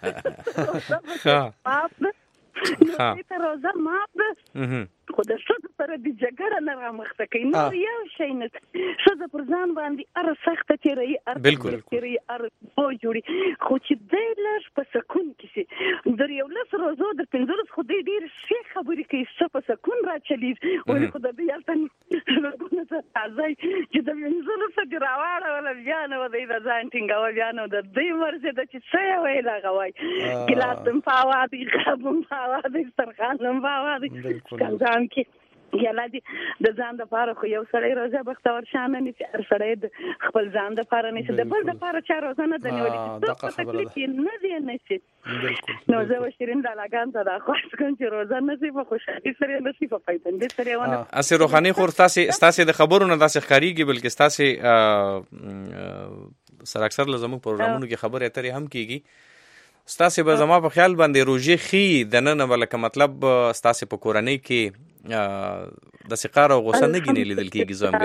معاف ده نو دې ته روزه معاف ده خو د ښځو سره د جګړه نه رامخته کوي نور یو شی نه ښځه پر ځان باندې هره سخته تېروي هر تېروي هر بوج جوړي خو چې دی لږ په سکون کې شي در یولس روزو در پنځلس خو دی ډېرې ښې خبرې کوي ښه په سکون راچلیږي ولې خو د دوی هلته لږونه څه تازه چې د پنځلسو دې راواړوله بیا نه به دوی د ځان ټینګوه بیا نه د دوی مرضې ده چې څه یې ویل هغه وایي ګیلاس هم په هوا دی غاب هم په هوا دی دسترخوان هم په هوا دی کنځان کې یالا دي د ځان دپاره خو یو سړی روزه بختور شانه نیسي هر سړی د خپل ځان دپاره نیسي د بل دپاره چا روزه نه ده نیولې چې څوک په تکلیف یې نه دی نیسي نو زه به شیرین دالاګان ته دا خواست کوم چې روزه نسي په خوشحالي سره یې نسي په پیدندې سره یې ونه اسې روحاني خور ستاسې ستاسې د خبرو نه داسې ښکارېږي بلکې ستاسې سره اکثر له زموږ پروګرامونو کې خبرې اترې هم کېږي ستاسې به زما په خیال باندې روژې ښي دننه به لکه مطلب ستاسې په کورنۍ کې د سقار او غوسه نه ګینې لیدل کېږي زه هم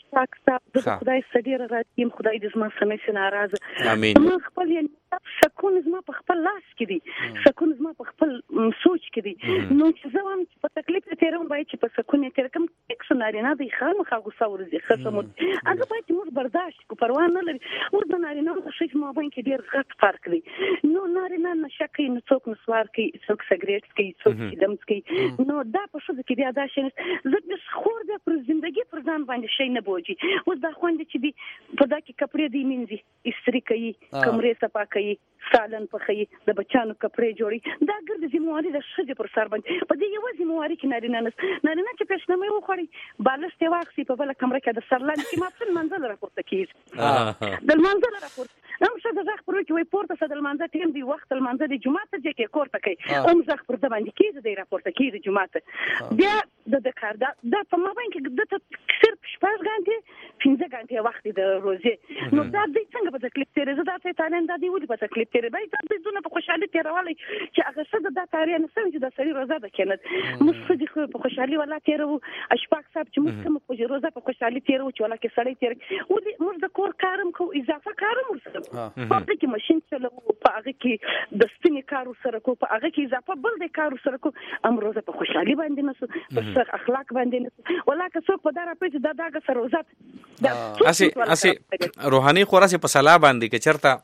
ګنې خدای څه ډېره راځي خدای دې زما څه نشي ناراضه امین زما خپل سکون زما په خپل لاس کې دی سکون زما په خپل سوچ کې دی نو چې زه هم په تکلیف یې تېروم باید چې په سکون یې تېره کړم ټیک څه نارینه دی خامخا غوسه ورځي ښه سمود هغه باید چې موږ برداشت کړو پروا نه لري اوس د نارینه او د ښځې مابین کې ډېر غټ فرق دی نو نارینه نشه کوي نو څوک نسوار کوي څوک سګریټ کوي څوک چیلم کوي نو دا په ښځو کې بیا دا شی نشته زه د خور بیا پر زندګي پر ځان باندې شی نه بوجي اوس دا خویندې چې دي په دا کې کپړې دی مینځي استري کوي کمرې صفا کوي سالن پخوي د بچانو کپړې جوړي دا ګرد ذمہواري د ښځې پر سر باندې په دې یوه ذمہواري کې نارینه نشته نارینه چې پیشنمې وخوړي بالښت یې واخیستي په بله کمره کې د سر لاندې کې ماپښین لمانځه راپورته کېږي د لمانځه نه راپورته هم ښځه غږ پر وکړي وایي پورته شه د لمانځه ټیم دی وخت لمانځه دی جومات ته ځې کې کور ته کوي هم غږ پر ده باندې کېږي دی راپورته کېږي جومات ته بیا د د کار دا دا په مابین کې ده ته صرف شپږ غانټې پنځه غانټې وخت دی د روژې نو دا دوی څنګه په تکلیف تېروي زه دا ته ایټالین دا دوی ولې په تکلیف تېروي باید دا دوی دونه په خوشحالي تېرولی چې هغه ښځه دا تاریخ نه سوي چې دا سړي روزه ده کېنه موږ ښځې خو په خوشحالي ولا تېروو اشفاق صاحب چې موږ کومه روزه په خوشحالي تېروو چې ولا کې سړی تېروي ولې موږ د کور کار هم کوو اضافه کار هم ورسره په هغه کې ماشین چلوو په هغه کې د سپینې کار ورسره کوو په هغه کې اضافه بل د کار ورسره کوو هم روزه په خوشحالي باندې نسو په ښه اخلاق باندې نسو ولا که څوک په دا راپېژي دا دغه سره روزه اسې اسې روحاني خو راسې په سلا باندې که چېرته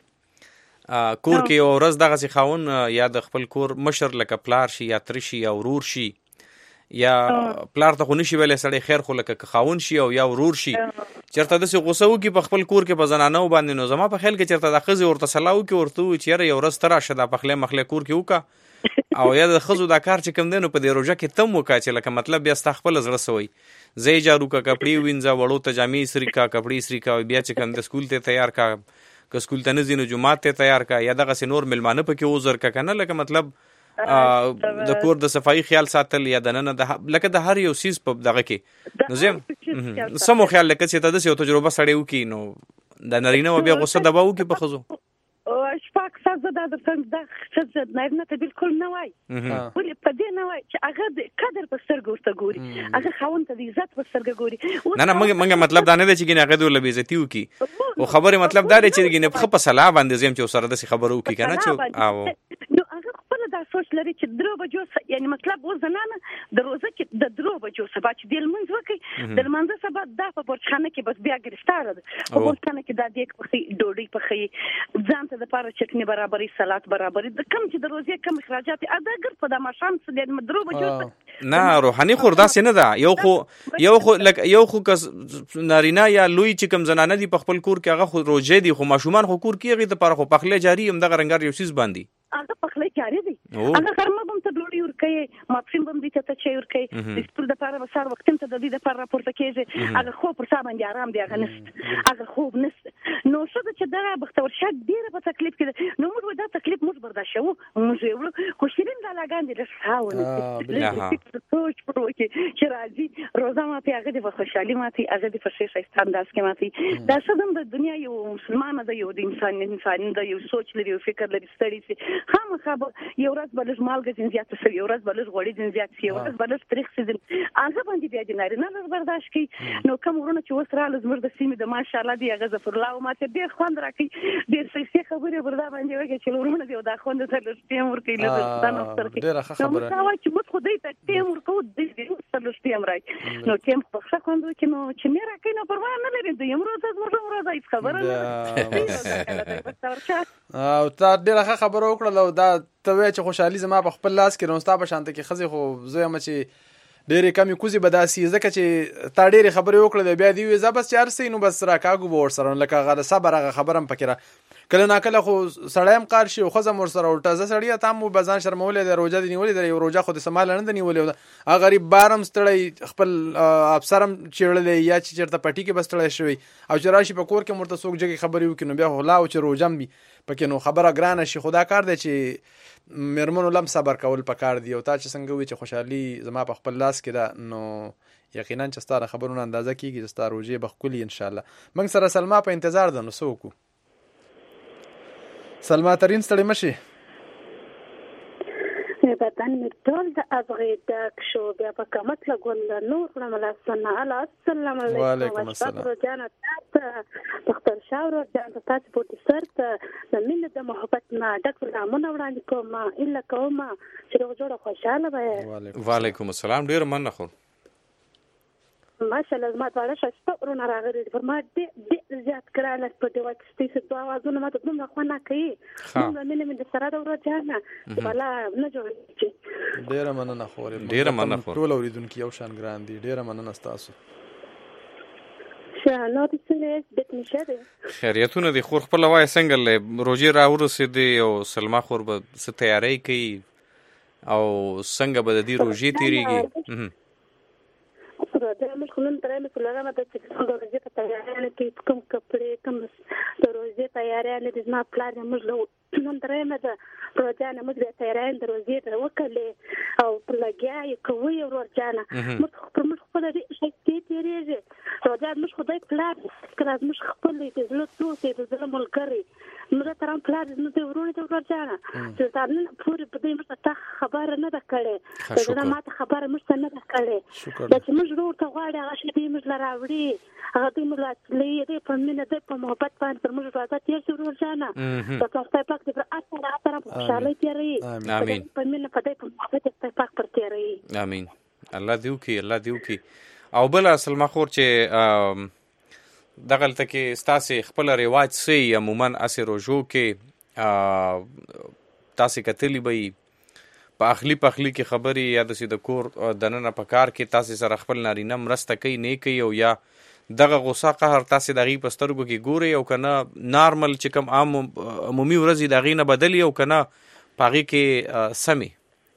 کور کې یو ورځ دغسې خاون یا د خپل کور مشر لکه پلار شي یا تره شي یا ورور شي یا پلار ته خو نشي ویلی سړی خیر خو لکه که خاون شي او یا ورور شي چېرته داسې غوسه وکړي په خپل کور کې په زنانو باندې نو زما په خیال کې چېرته دا ښځې ورته سلا وکړي ورته ووایي چې یاره یو ورځ ته راشه دا پخلی مخلی کور کې وکړه او یا د ښځو دا کار چې کوم دی نو په دې روژه کې تم وکړه چې لکه مطلب بیا ستا خپله زړه څه وایي ځای جارو کا کپړې ووینځه وړو ته جامې اسري کا کپړې اسري کا بیا چې کوم د سکول ته تیار کا که سکول ته نه ځي نو جومات ته تیار کا یا دغسې نور میلمانه پکې وزر کا که نه لکه مطلب د کور د صفایي خیال ساتل یا دننه لکه د هر یو څیز په دغه کې نو زه سم مو خیال لکه چې ته داسې یو تجربه سړی وکړي نو د نارینه و بیا غوسه دبا وکړي په ښځو شپږ ساعت زه دا درته دا ښځه نارینه ته بالکل نه وایي ولې په دې نه وایي چې هغه د قدر په سترګو ورته ګوري هغه خاوند ته د عزت په سترګه ګوري نه نه موږ مطلب دا نه دی چې ګینې هغه دې ورله بېعزتي وکړي خو خبرې مطلب دا دی چې ګینې ښه په سلا باندې زه یم چې ورسره داسې خبره وکړي که نه چې نو هغه خپله دا سوچ لري چې درو بجو یعنې مطلب اوس زنانه د روزه کې د درو بجو سبا چې دې لمونځ وکړي د لمانځه سبا دا په برچخانه کې بس بیا ګرفتاره ده په برچخانه کې دا دیګ پخوي ډوډۍ پخوي ځان ته دپاره چټني برابري سلات برابري د کم چې د روزې کم اخراجات ادا ګر په دا ماښام څه دی درو بجو نه روحاني خور داسې نه ده یو خو یو خو لکه یو خو کس نارینه یا لوی چې کوم زنانه دي په خپل کور کې هغه خو روژې دي خو ماشومان خو کور کې هغې دپاره خو پخلی جاري همدغه رنګار یو څیز باندې هغه پخلی جاري دی هغه غرمه به هم ته ډوډۍ ورکوي ماپښین به هم دوی ته ته چای ورکوي د سپور دپاره به سهار وختي هم ته د دوی دپاره راپورته کېږي هغه خوب پر سا باندې ارام دی هغه نشته هغه خوب نشته نو ښځه چې چې دا بختور شاه ډیره په تکلیف کې نو موږ دا تکلیف موږ برداشت شو موږ یو خو شیرین دا لاګان دي رساونه سوچ پرو کې چې راځي روزه ما په هغه د خوشحالي ماتي هغه د فرشي شایسته انداز کې ماتي دا څه د دنیا یو مسلمان د یو د انسان انسان د یو سوچ لري یو فکر لري ستړي سي خامخا یو ورځ بلج مالګه زیات سي یو ورځ بلج غوړي زیات سي یو ورځ بلج تاریخ سي هغه باندې بیا د نارینه نه برداشت کی نو کوم ورونه چې وسراله زمر د سیمې د ماشاءالله دی هغه ظفر الله او ماته ډیر خوند راکې ډیر څه خبره وردا باندې وکړي چې ورونه دی دا خوند سره لستیم ورکې له ځان افتر کې ډیر خبره نو چې موږ خو دې ته تیم ورکو دې سره لستیم راځي نو تیم خو څه خوند چې نو چې مې راکې نو پروا نه لري د یمرو ته زموږ وردا هیڅ خبره نه او تا ډیره خبره وکړه دا ته چې خوشحالي زما په خپل لاس کې نو ستا په شانته کې خزي خو زه یم چې ډېرې کمې کوزي به داسې ځکه چې تا ډېرې خبرې وکړه بیا دې وي زه بس چې هر څه نو بس راکاږو به ورسره لکه هغه د صبر هغه خبره هم پکې را کله ناکله خو سړی هم قار شي او ښځه هم ورسره الټه زه سړي ته هم به ځان شرمولی دی روژه دې نیولې دی یو روژه خو د سماله نه ده نیولې هغه غریب بار هم ستړی خپل افسر هم چیړلی یا چې چېرته پټي کې به ستړی شوی او چې راشي په کور کې هم ورته څوک جګې خبرې وکړي نو بیا خو لا او چې روژه هم وي پکې نو خبره ګرانه شي خو دا کار دی چې مېرمنو لم صبر کول پکار دی او تا چې څنګه وي چې خوشحالي زما په خپل لاس کې ده نو یقینا چې ستا د خبرونو اندازه کېږي چې ستا روژې به ښکلي انشاءالله موږ سره سلما په انتظار ده نو څه وکړو سلما ترین ستړې مه شي بدن مې ټول د ازغې ډک شو بیا په کمت لګول نور کړم الله سنه الله السلام علیکم وعلیکم السلام روزانه تاسو دکتور شاو روزانه تاسو په سر ته د مینې د محبت نه ډک رامونه وړاندې کوم الا کوم چې جوړه خوشاله وای وعلیکم السلام ډیر مننه خو ماشاءالله ما ټول شته ورونه راغلي پر ما دې دې زیات کړل په دې وخت چې څه اوازونه ما ته دومره خو نه کوي نو مې مې د سره د ورځانه ولا نه جوړ ډیر مننه خو ډیر مننه خو ټول اوریدونکو یو شان ګران دي ډیر مننه تاسو شانو د سلیس د نشه خیریتونه دي خور خپل وای څنګه له روزي را ورسېدي او سلما خور به څه تیاری کوي او څنګه به د دې روزي تیریږي دا موږ خلون ترې مې څلورمه د چې د روزي په تیارانه کې کوم کپړې کوم د روزي تیارانه د ما پلان موږ له نن درې مې د روزانه موږ د تیارانه د روزي د وکړې او په لګیا کوي ورځانه موږ خپل موږ خپل دې شي تیریږي روزانه موږ خدای پلان کړه موږ خپل دې زلو توسې د زلو ملګری موږ ترام پلان نو د ورونه د ورځانه چې دا نن پوری په دې موږ ته خبر نه ده کړې دا ما ته خبر موږ نه ده کړې دا چې موږ ورته غواړي هغه شی دې موږ لراوړي هغه دې موږ لې دې په مینه دې په محبت باندې پر موږ راځي تیر شي ورځانه دا تاسو پاک دې پر اثر اثر په خوشاله تیری امين په مینه په دې په محبت دې پاک پر تیری امين الله دې وکي الله دې وکي او بل اصل مخور چې دغلته کې ستاسو خپل رواج سي عموما اسې روزو کې تاسو کتلی به په اخلي پخلي کې خبري یا د سید کور دننه په کار کې تاسو سره خپل نارینه مرسته کوي نه کوي او یا دغه غوسه قهر تاسو دغه پسترګو کې ګوري او کنه نارمل چې کوم عام عمومي ورځي دغه نه بدلی او کنه پاغي کې سمي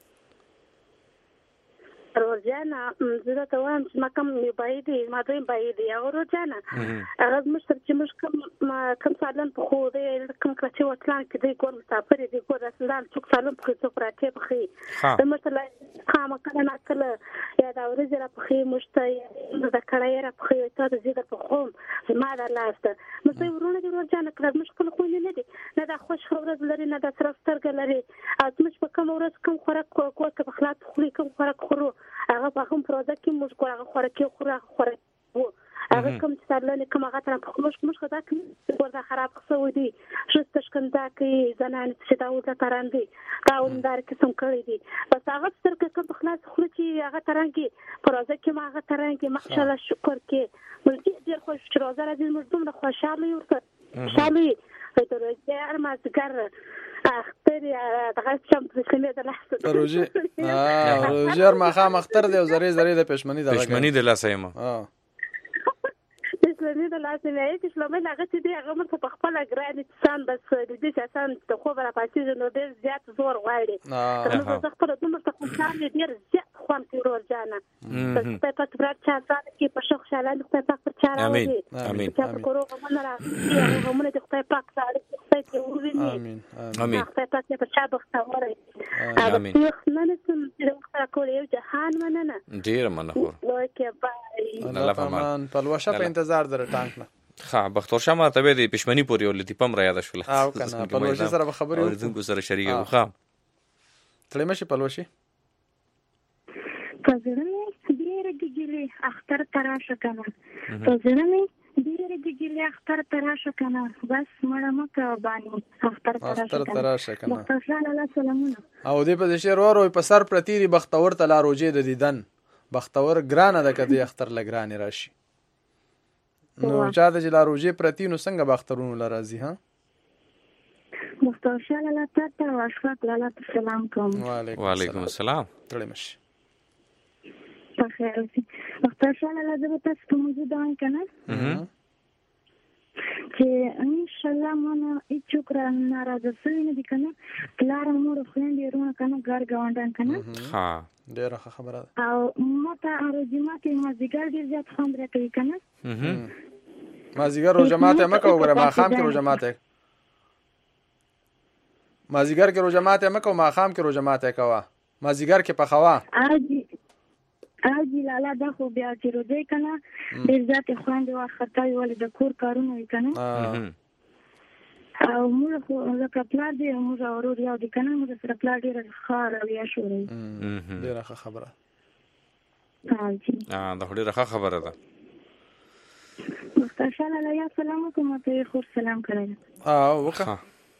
روزانه زه ته وایم چې ما کوم بایدي ما دوی بایدي او روزانه هغه مشتر چې مش کوم کوم سالن په خو دې کوم کړي وټلان کې دې کور مسافر دې کور اصلان څوک سالن په څو پراته په خي د مثلا خامہ کله نه کله یا دا ورځ را په خي مشتای د کړای را په خي ته د زیګر په خوم ما دا لاسته نو څه ورونه دې روزانه کړه مشکل خو نه دي نه دا خوش ورځ لري نه دا ترفترګ لري اتمش په کوم ورځ کوم خوراک کوه په خلاص خوري کوم خوراک خورو هغه په کوم پروژه کې موږ کوه هغه خوراکي خوراک خوراک هغه کوم سالن کوم هغه تر په موږ موږ خدا کوم ورته خراب خو دي شست شکندا کې زنان چې دا وته تراندي دا وندار کې سم کړی دي بس هغه تر کوم خلاص خو چې هغه ترانګي پروژه کې ما هغه ترانګي ماشاءالله شکر کې موږ ډیر خوش چې روزه راځي موږ دومره خوشاله یو خوشاله په روزه ارمازګر اختر دغه چم پښمنه د لحظه روزه اه روزه ما خام اختر دی او زری زری د پښمنی د پښمنی د لاسایمه اه پښمنی د لاسایمه چې شلمه هغه چې دی هغه مرته په خپل ګران انسان بس د دې انسان ته خو را پاتې نو ډیر زیات زور غواړي نو زه خپل دومره ته خوشاله ډیر زیات خوان کې ورور جانا خدای پاک برات چا ساده کې په شخص شاله خدای پاک پر چا راوړي امين امين چې په کورو غمنه راځي هغه موږ ته خدای پاک ساده خدای ته ورونی امين امين خدای پاک په چا بختوره امين نن سم چې خدای کول یو جهان مننه ډیر مننه نو کې بای الله پامان پلوشه په انتظار در ټانک نه ها بختور شمه ته به د پښمنی پورې ولې پم را یاد شول او کنه پلوشه سره به خبرې او دغه سره شریک یو ها تلې مشه پلوشه پزړه ډیره ګیلې اختر تراشه کنه پزړه ډیره ګیلې اختر تراشه کنه بس مړه مکه باندې اختر تراشه اختر تراشه کنه مختصر الله سلامونه او دې په شعر ورو په سر پرتيري بختور ته لا روجه د دیدن بختور ګرانه د کدي اختر لګرانه راشي نو چا د جلا روجه پرتی نو څنګه باخترونو لرازي ها مستوشال الله تعالی واشفاق الله سلام کوم وعلیکم السلام تړي مش په خیر اوسئ مستوشال الله زه تاسو ته موجود ام کنه چې ان شاء الله مونږ هیڅ کار ناراضه سوي نه دي کنه کلار مور خويندې رونه کنه ګر ګاونډان کنه ها ډیره خبره او ماته اروجماته مازیګر ډیر زیات خوند راکوي کنه مازیګر رو جماعت مکه وګره ما خام کې رو جماعت مازیګر کې رو جماعت مکه ما خام کې رو جماعت کوا مازیګر کې پخوا اجي اجي لالا دا خو بیا چې رو دی کنه ډیر زیات خوند واخته ویل د کور کارونه وی کنه او موږ خو لکه پلار دی موږ اورو یو دی کنه موږ سره پلار ډیر خار وی شوړي ډیره خبره اجي اه دا ډیره خبره ده مستشار الله یا سلام کوم ته خو سلام کړی اه وکړه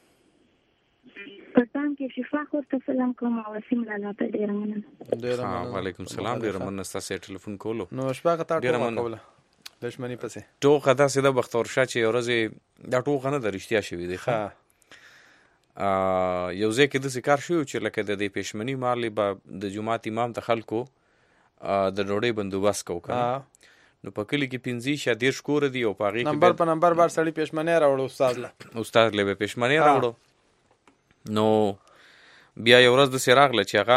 پټان کې شفا خو ته سلام کوم او سیم لاله ته ډیر مننه ډیر مننه وعلیکم السلام ډیر مننه تاسو ټلیفون کولو نو شپه ته ټوکه کوله دښمنی پسې ټوکه دا سیده بختور شاه چې ورځې دا ټوکه نه د رښتیا شوی دی ښه یو ځکه د ذکر شو چې لکه د دې پښمنی مالی به د جمعات امام ته خلکو د ډوډۍ بندوبست کو کنه نو په کلی کې پنځه ش دیر شکور دی او پاغي کې نمبر په نمبر بار سړی پښمنه راوړو استاد له استاد له پښمنه راوړو نو بیا یو ورځ د سراغ له چاغه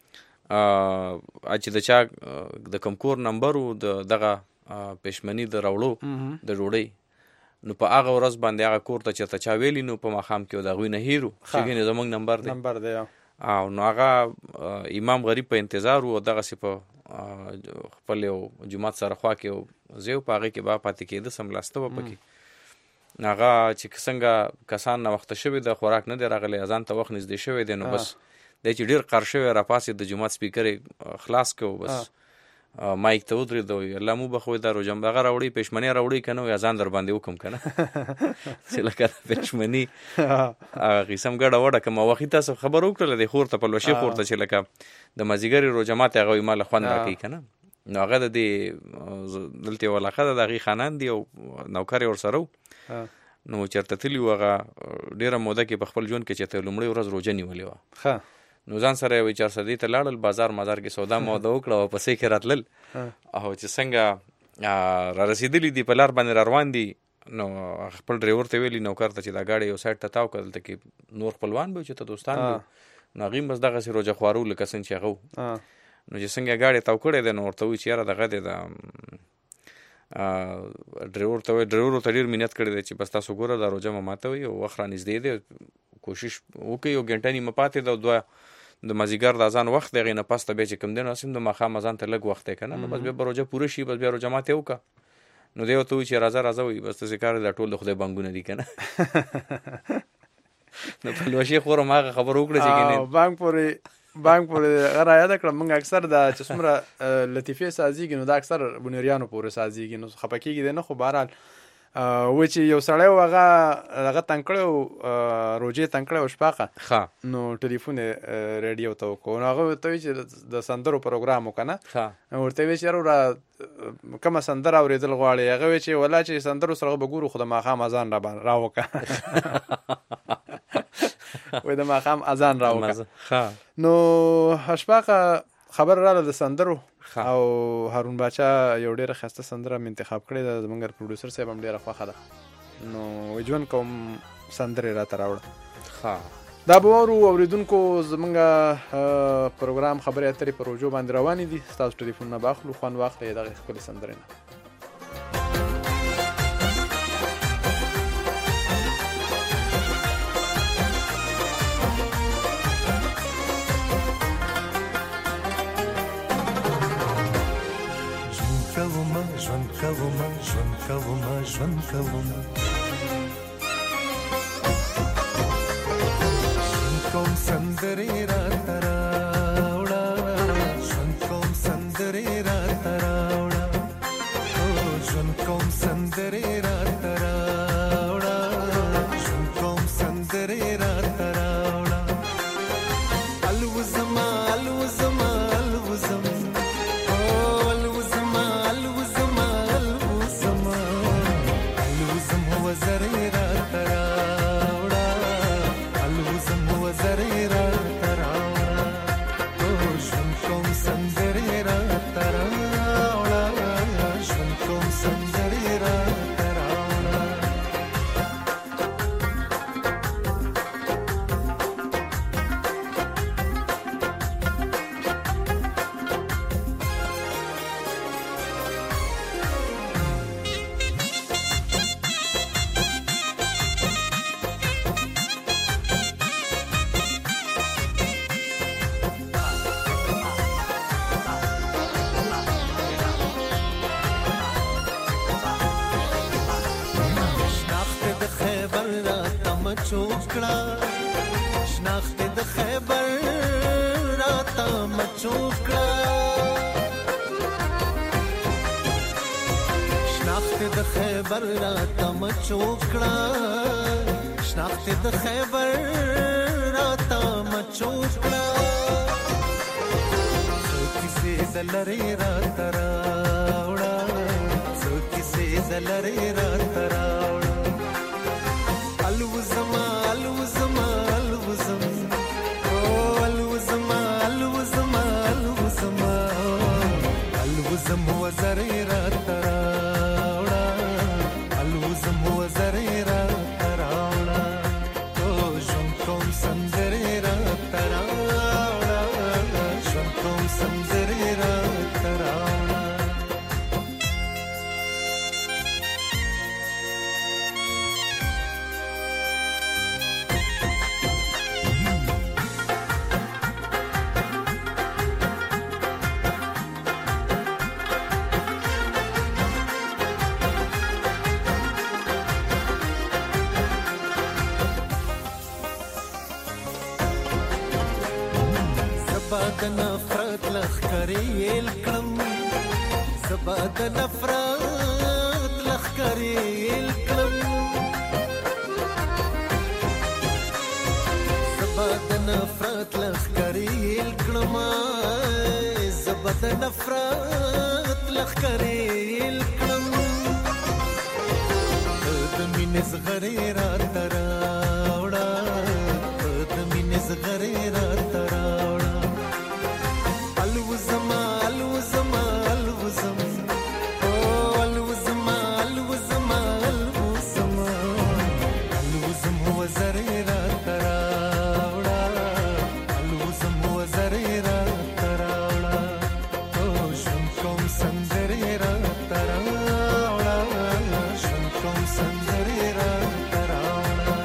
ا چې د چا د کمکور نمبر او دغه پښمنی د راوړو د ډوډۍ نو په هغه ورځ باندې هغه کور ته چې تا چا ویلی نو په مخام کې دا غوی نه هیرو چې ګنې زمونږ نمبر دی نمبر دی او نو هغه امام غریب په انتظار او دغه سی په خپل یو جمعات سره خوا کې زیو پاغه کې با پاتې کېده سملاسته و پکې هغه چې څنګه کسان نه وخت شوی د خوراک نه دی راغلی اذان ته وخت نږدې شوی دی نو بس د چې ډیر قرشه را پاسې د جمعات سپیکر خلاص کو بس مایک ته ودرې دوی الله مو بخوي دا روجم بغه راوړي پښمنی راوړي کنه یا ځان در باندې حکم کنه چې لکه پښمنی قسم ګډه وډه کوم وخت تاسو خبر وکړل د خور ته په لوشي خور ته چې لکه د مازیګری روجمات هغه مال خوان راکې کنه نو هغه د دلته ولاخه د غي خانان دی او نوکر ور سره نو چرته تلی وغه ډیره موده کې په خپل ژوند کې چې ته لومړی ورځ روزه نیولې و ښه نو ځان سره وی چار سدی ته لاړل بازار مازار کې سودا موده وکړه او پسې کې راتلل او چې څنګه را رسیدلی دی په لار باندې روان دي نو خپل ډرایور ته ویلی نوکر ته چې دا گاډي یو سایډ ته تاو کړل ته کې نور خپلوان به چې ته دوستان به نو غیم بس دغه سی روزه خوارو لکه څنګه چې هغه نو چې څنګه گاډي تاو کړې ده نو ورته وی چې یاره دغه دی دا ډرایور ته ډرایور ته ډیر مینت کړی دی چې بس تاسو ګوره دا روزه ماته وي او وخت را نږدې دی کوشش وکړئ یو ګنټه نیمه پاتې ده دوه د مازیګر د اذان وخت دی نه پاسته به چې کم دی نو اسیم د ماښام اذان ته لږ وخت دی کنه نو بس بیا روزه پوره شي بس بیا روزه ماته وکړه نو دی ته وی چې راځه راځه وي بس څه کار د ټول د خدای بانګونه دي کنه نو په لوشي خور ما خبر وکړه چې کنه بانک پورې بانک پورې غره یاد کړم موږ اکثر د چسمره لطیفه سازیږي نو دا اکثر بنیریانو پورې سازیږي نو خپکیږي نه خو بهرحال و چې یو سړی هغه هغه تنکړو روجې تنکړو شپاقه ښه نو ټلیفون ریډیو ته وکړو نو هغه ته چې د سندرو پروګرام وکنه ښه ورته وی چې را کومه سندره اوریدل غواړي هغه وی چې ولا چې سندرو سره به ګورو خو د ماښام اذان را باندې راوکه وې د ماښام اذان راوکه ښه نو هشپاقه خبر رااله د سندرو او هارون باچا یو ډیره خسته سندره منتخب کړې ده زمونږ پروډوسر صاحب هم ډیره خوښه ده نو وجون کوم سندره را تراوړه ها دا به واورو اوریدونکو زمونږ پروګرام خبرې اترې په روجو باندې روانې دي. ستاسو ټلیفونونه به اخلو، خوند واخلئ دغې ښکلې سندرې نه. ژوند کومه ژوند کومه ژوند کومه ژوند کوم سندرې راته راوړه ژوند کوم سندرې راته راوړه ژوند کوم سندرې راته راوړه ژوند کوم سندرې راته راوړه الوزما الوزما الوزما چوکړه شناخت د خیبر راته مچوکړه شناخت د خیبر راته مچوکړه شناخت د خیبر راته مچوکړه څو کیسې د لرې راته راوړه څو کیسې د لرې راته راوړه الوزما الوزما الوزما او الوزما الوزما الوزما الوزم وزرې راته راوړه الوزم وزرې راته راوړه او ژوند کوم سندرې راته راوړه ژوند کوم سندرې راته راوړه زبا د نفرت لخکرې الکړم زبا د نفرت لخکرې الکړم زبا د نفرت لخکرې الکړم زبا د نفرت لخکرې الکړم د مینې زغرې راته راوړه د مینې زغرې راته راوړه الوزما الوزما الوزما او الوزما الوزما الوزما الوزم وزرې راته راوړه الوزم وزرې راته راوړه او ژوند کوم سندرې راته راوړه ژوند کوم سندرې راته راوړه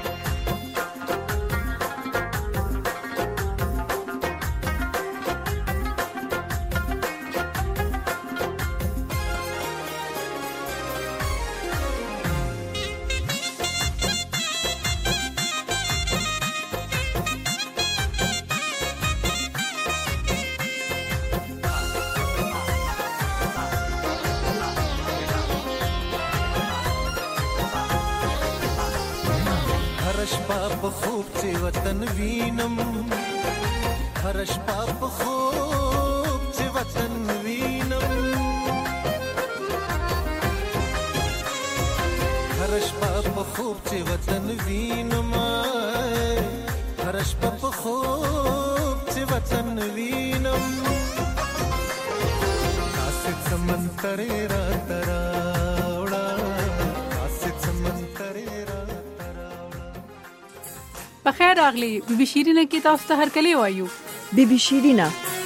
شپه په خوب چې وطن وینم هر شپه په خوب چې وطن وینم هر شپه په خوب چې وطن وینم هر شپه په خوب چې وطن وینم کاسه سمندرې راته راوړه کاسه سمندرې په خیر راغلی. بي بي شیرینه کې تاسو ته هرکلی وایو. بي بي شیرینه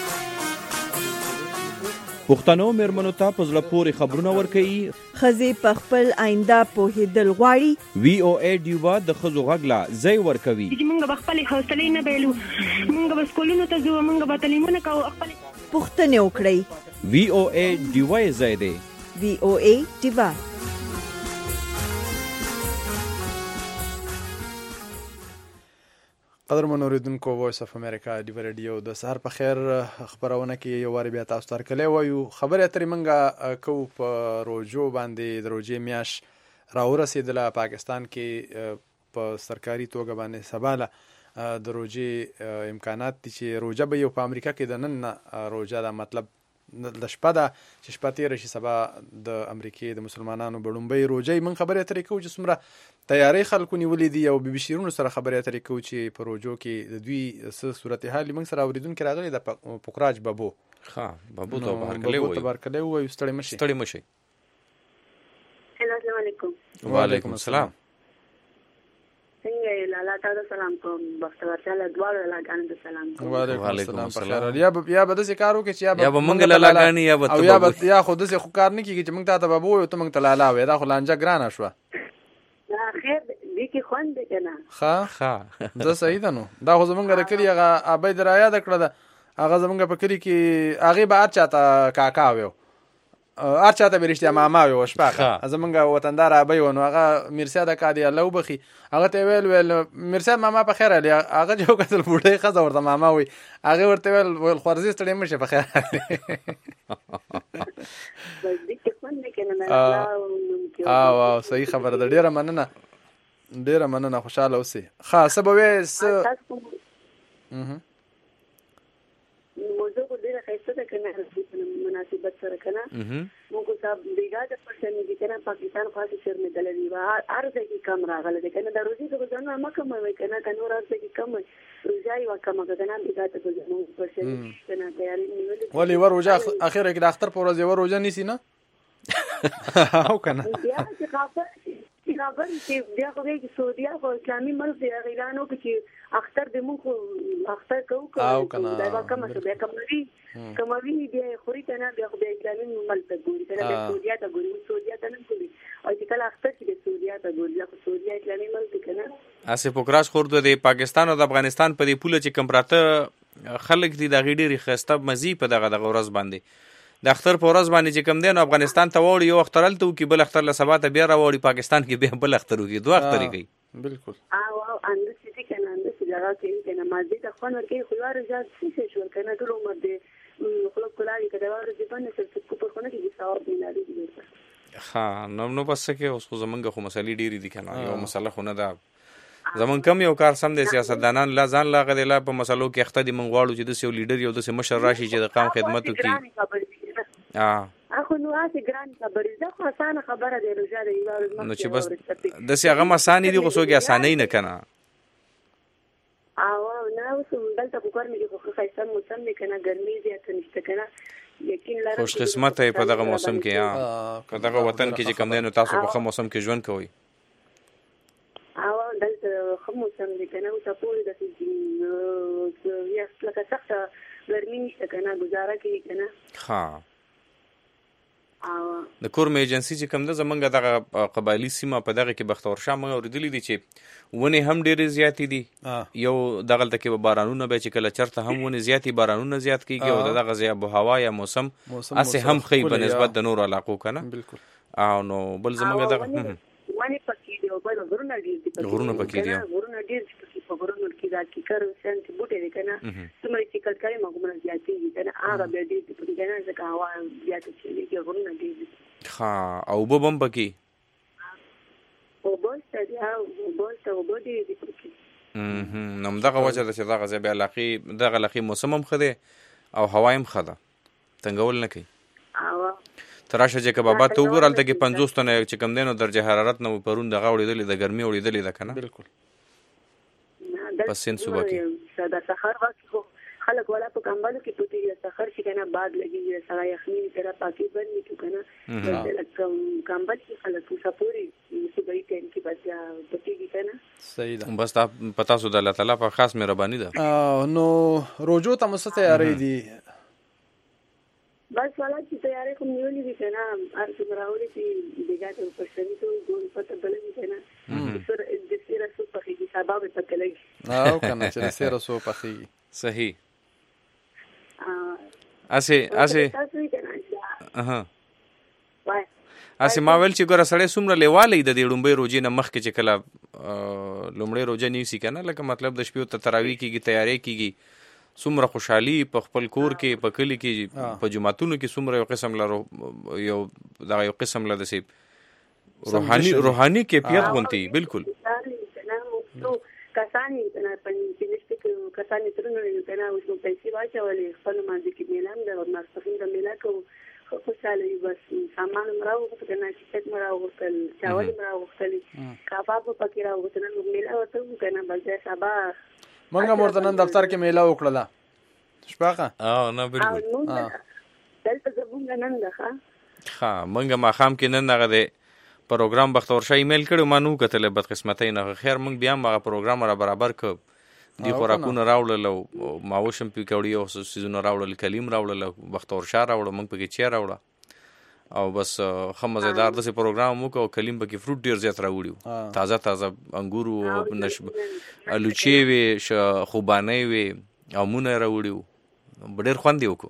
پښتنو میرمنو ته په زړه پورې خبرونه ورکوي. ښځې په خپل آینده پوهېدل غواړي. وی او ای ډیوا د ښځو غږ لا ځای ورکوي. موږ به خپلې حوصلې نه بایلو، موږ به سکولونو ته ځو، موږ به تعلیمونه کوو، خپلې پوښتنې وکړئ. وی او ای ډیوا یې ځای دی. وی او ای ډیوا. قدرمن اوریدونکو وایس اف امریکا ډیو ریډیو د سهار په خیر خبرونه کې یو واری بیا تاسو ته هرکلی وایو. خبرې اترې موږ کوو په روژو باندې. د روژې میاشت راورسېدله. پاکستان کې په سرکاري توګه باندې سباله د روژې امکانات دي چې روژه به یو په امریکا کې د نن روژه ده، مطلب د شپه ده چې شپه تېره شي، سبا د امریکې د مسلمانانو به لومبۍ روژه. موږ خبرې اترې کوو چې څومره تیاری خلکو نیولې دي او بي بي شیرونو سره خبرې اترې کوو چې په روژو کې د دوی څه صورتحال. موږ سره اورېدونکي راغلی د پوکراج بابو. ښه بابو ته بهرکلی وایو. بهرکلی وایو. ستړی مه شئ. ستړي مه شئ. السلام علیکم. وعلیکم السلام. څنګه یې لالا تاسو سلام کوم. بختور چاله دواړو لالاګانو ته سلام کوم. وعلیکم السلام. په خیر. یا به یا به داسې کار وکړي چې یا به موږ لالاګانې یا به او یا به یا خو داسې خو کار نه کېږي چې موږ تا ته بابو وایو ته موږ ته لالا وایې. دا خو لانجه ګرانه شوه. خیر دې کې خوند دی که نه؟ ښه ښه زه صحیح ده. نو دا خو زمونږ د کلي هغه ابۍ د رایاده کړه ده. هغه زمونږ په کلي کې هغې به هر چا ته کاکا ویو، هر چا ته به رښتیا ماما ویو. شپاقه زمونږ وطندار ابۍ و، نو هغه میرسیاد اکا دی الله وبخي، هغه ته ویل ویل میرسیاد ماما په خیر علي. هغه چې وکتل بوډۍ ښځه ورته ماما وایي. هغې ورته ویل ویل خورزي ستړی مه شي په خیر علي. او او صحیح خبره ده. ډېره مننه ډېره مننه. خوشحاله اوسئ. ښه څه به وایې؟ څه موضوع خو ډېره ښایسته ده که نه، مناسبت سره که نه. موږ صاحب بیګا د پرشنېږي که نه، پاکستان خو هسې شرمېدلی دی. هر ځای کې کم راغلی دی که نه. دا روزي ته خو ځانونه مه کموئ که نه، که نور هر ځای کې کم وي. روژه یې وکمه که که نه، بیګا ته خو زموږ پرشنېږي که نه تیاري نیولې. ولې یوه روژه اخره کې د اختر په ورځ یوه روژه نیسي نه او که نه؟ بیا چې خبر خبر چې بیا خو دی چې سعودیه خو اسلامي ملک دی، هغه اعلان وکړي چې اختر د موږ خو اختر کوو که او که نه دا به کمه شو. بیا کموي کموي بیا یې خوري که نه، بیا خو بیا اسلامي ملک ته ګوري که نه، بیا سعودیه ته ګوري. موږ سعودیه ته نه ګوري، او چې کله اختر چې د سعودیه ته ګوري، بیا خو سعودیه اسلامي ملک دی که نه. هسې پوکراج خور د پاکستان او د افغانستان په دې پوله چې کوم پراته خلک دي د هغې ډېرې ښایسته مزې په دغه دغه ورځ باندې د اختر په ورځ باندې چې کوم دی نو افغانستان ته واوړي، یو اختر هلته وکړي، بل اختر له سبا ته بیا راواوړي پاکستان کې بیا بل اختر وکړي، دوه اخترې کوي. بلکل. او او همداسې دي که نه، همداسې دغه کوي که نه. مازدې ته خوند ورکوي، خو یوه ورځ څه شی شول که نه، ټول عمر د خوله ښکلا وي که د یوه ورځې بند شل چې کفر خو نه کېږي، ثواب میلادېږي بېرته. ښه نو نو بس څه کې اوس خو زمونږ خو مسلې ډېرې دي که نه، یو مسله خو نه ده. زمونږ کم یو کار سم دی، سیاستدانان لا ځان لا هغه دی لا په مسلو کې اخته دي. موږ غواړو چې داسې یو لیډر یو داسې مشر راشي چې د قوم خدمت وکړي. خو نو هسې ګرانې خبرې ده، خو اسانه خبره دی. روژه د یوه ورځ نو چې بس داسې هغه هم اسانې دي، خو څوک یې اسانۍ نه که نه. او نه اوس دلته په ګرمي کې خو ښه ښایسته موسم دی که نه، ګرمي زیاته نشته که نه. یقین لرم خوش قسمته یې په دغه موسم کې. په دغه وطن کې چې کوم دی نو تاسو په ښه موسم کې ژوند کوئ. او دلته ښه موسم دی که نه، اوسه پورې داسې لکه سخته ګرمي نشته که نه، ګزاره کوي که نه. ښه د کورم ایجنسي چې کوم ده زمونږ دغه قبایلي سیمه په دغه کې بختور شاه موږ اورېدلي دي چې ونې هم ډېرې زیاتې دي. یو دغلته کې به بارانونه به چې کله چرته هم ونې زیاتې بارانونه زیات کېږي او د دغه ځای آب و هوا یا موسم هسې هم ښه په نسبت د نورو علاقو که نه. او نو بل زمونږ دغه ونې پکې دي او بل غرونه ډېر دي. غرونه پکې دي، غرونه ډېر دي پکې. په غرونو کې دا کیکر شان چې بوټي دي که نه، څومره چې کلکاري مغمونه زیاتېږي که نه، هغه بیا ډېر دي پکې که نه، ځکه هوا زیاته شوې کې غرونه ډېر دي. ښه او اوبه به هم پکې؟ اوبه شته دي، اوبه شته، اوبه ډېرې دي پکې. نو همدغه وجه ده چې دغه ځای بیا علاقې دغه علاقې موسم هم ښه دی او هوا هم ښه ده، تنګول نه کوي. ته راشه چې کبابات ته وګوره، هلته کې پنځوس تنه چې کوم دی نو درجه حرارت نه پرون دغه اورېدلې ده، ګرمي اورېدلې ده که نه. بلکل په سیند صوبه کې د سهار وخت کې خو خلک والا په کمبلو کې پټېږي، د سهار چې که نه باد لګېږي، د سړی یخني وي که نه، پاکې بند وي که نه، کمبل کې خلک اوسه پورې صبحي ټایم کې بس پټېږي که نه. صحیح ده. بس تا پتا سو د الله تعالی په خاص مهرباني ده. نو روزو ته مست تیاری دي بس والا چې تیاری کوم نیولې دي کنه هر څومره راوړي چې دغه په پښتني ته ګول پته بلې کنه سر د سیره سو په کې سبب پته لګي او کنه چې سیره سو په کې صحیح ا اسه اسه اها وای اسه ما ویل چې ګوره سړی څومره لیوالې د دې ډومبې روزې نه مخکې چې کله لومړی روزه نیسي کنه لکه مطلب د شپې ته تراوی کیږي تیاری کیږي څومره خوشحالي په خپل کور کې په کلی کې په جماعتونو کې څومره یو قسم لرو یو دا یو قسم له دسي روحاني روحاني کیفیت غونتی بالکل کسانی نه پنځه نشته کې کسانی ترونه نه کنه اوس نو پیسې واچولې خپل مانځي کې میلان د مارسفین د میلا کو خوشاله بس سامان مراو په کنه چې څه مراو وکړل چاول مراو وکړل کباب پکې راو وکړل میلا ورته کنه بل ځای سبا منګه مرته نن دفتر کې میلا وکړه شپاخه او نه بالکل دلته زبونګ نن ده ښه منګه ما خام کې نن هغه د پروګرام بختور شاه ایمیل کړو ما نو کتل بد قسمتۍ نه خیر منګ بیا ما پروګرام را برابر ک دی خوراکونه راوړل او ما وشم پکوړی او سيزونه راوړل کلیم راوړل بختور شاه راوړل منګ پکې چیر راوړل او بس خمزدار د پروګرام مو کو کلیم پکې فروټ ډیر زیات راوړیو تازه تازه انګورو او نشب الوچي وی خوبانه وی او مونږ راوړیو ډیر خوند یو کو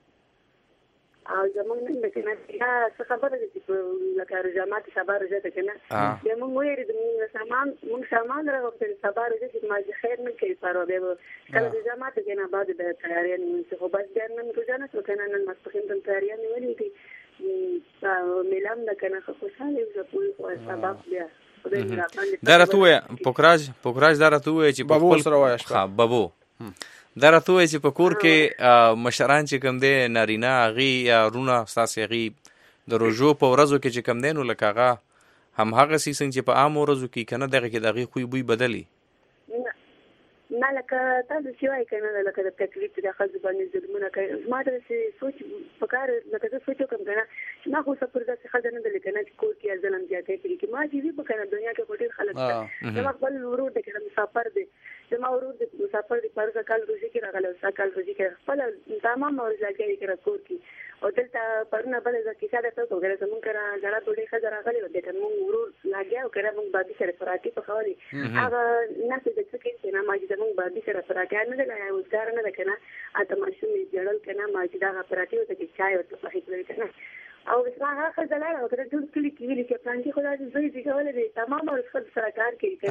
او زمونږ نن کنه څه خبره دي چې لکه رجامات صبر راځي کنه زمونږ وېری د موږ سامان موږ سامان راغلی صبر راځي چې ما خیر نه کوي پرو به کله رجامات کنه بعد د تیاری نه خو بس ګر نن روزانه څو کنه نن مستقیم د تیاری نه ولې دي میلام نه کنه خو خوشاله یو په سبب بیا دا راته پوکراج پوکراج دا راته چې بابو سره وایي ها بابو دا راته وایي چې په کور کې مشران چې کم دی نارینه هغې یا رونه ستاسې هغې د روژو په ورځو کې چې کم دی نو لکه هغه همهغسې څنګه چې په عامو ورځو کې که نه دغه کې د هغې خوی بوی بدلي نه لکه تاسو چې وایي که نه لکه د تکلیف چې د ښځو باندې ظلمونه کوي زما داسې سوچ په کار لکه زه سوچ وکړم که نه چې ما خو څه پر داسې ښځه نه ده لکه نه چې کور کې ظلم زیاتی کړي چې ما چې وي په که نه دنیا کې خو ډېر خلک شته زما خپل ورور دی که نه مسافر دی زما ورور د مسافر دی پرځه کال روزي کې راغلی او کال روزي کې خپله تمام ورځ لګیا یې کړه کور کې او دلته پرونه بله زه کیسه درته وکړه زمونږ کره زړه ډوډۍ ښځه راغلې وه دلته مونږ ورور لګیا او کړه مونږ بادي سره پراټې پخولې هغه ناسې د څه کوي چې نه ما چې زمونږ بادي سره پراټې نه ده اوزګاره نه ده که نه هلته ماشوم یې ژړل که نه ما چې دغه پراټې ورته کې چای ورته پخې کړل که نه او اسما هغه ښځه لاړه وه که نه ټول کلي کې ویلي چې پلانکي خو داسې زوی زېږولی دی تمامه ورځ ښځو سره کار کوي که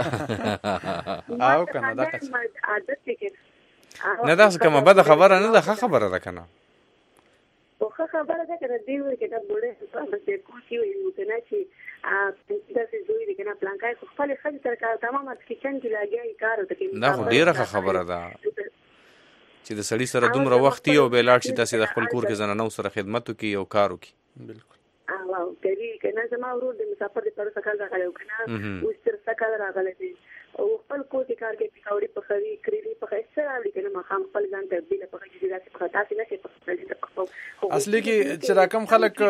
نه او که نه دغه عادت دی که نه داسې کومه بده خبره نه ده ښه خبره ده که نه خو ښه خبره ده که نه دی وایي که نه بوډۍ بس کور کې وایي که نه چې داسې زوی دی که نه پلانکی خو خپلې ښځې سره کار تمامه کچن کې لګیا یې کار ورته کوي دا خو ډېره ښه خبره ده چې د سړي سره دومره وخت یې او بیا لاړ شي داسې د خپل کور کې زنانو سره خدمت وکړي او کار وکړي بالکل او کوي که نه زما ورور د مسافر د پروسه کال راغلی او که نه اوس تر څه کال راغلی دی او خپل کور کې کار کوي پکوړې پخوي کریلي پخوي څه راوړي که نه ماښام خپل ځان ته بیله پخوي چې داسې پخوي تاسې نشئ پخولی اصلي کې چې راکم خلک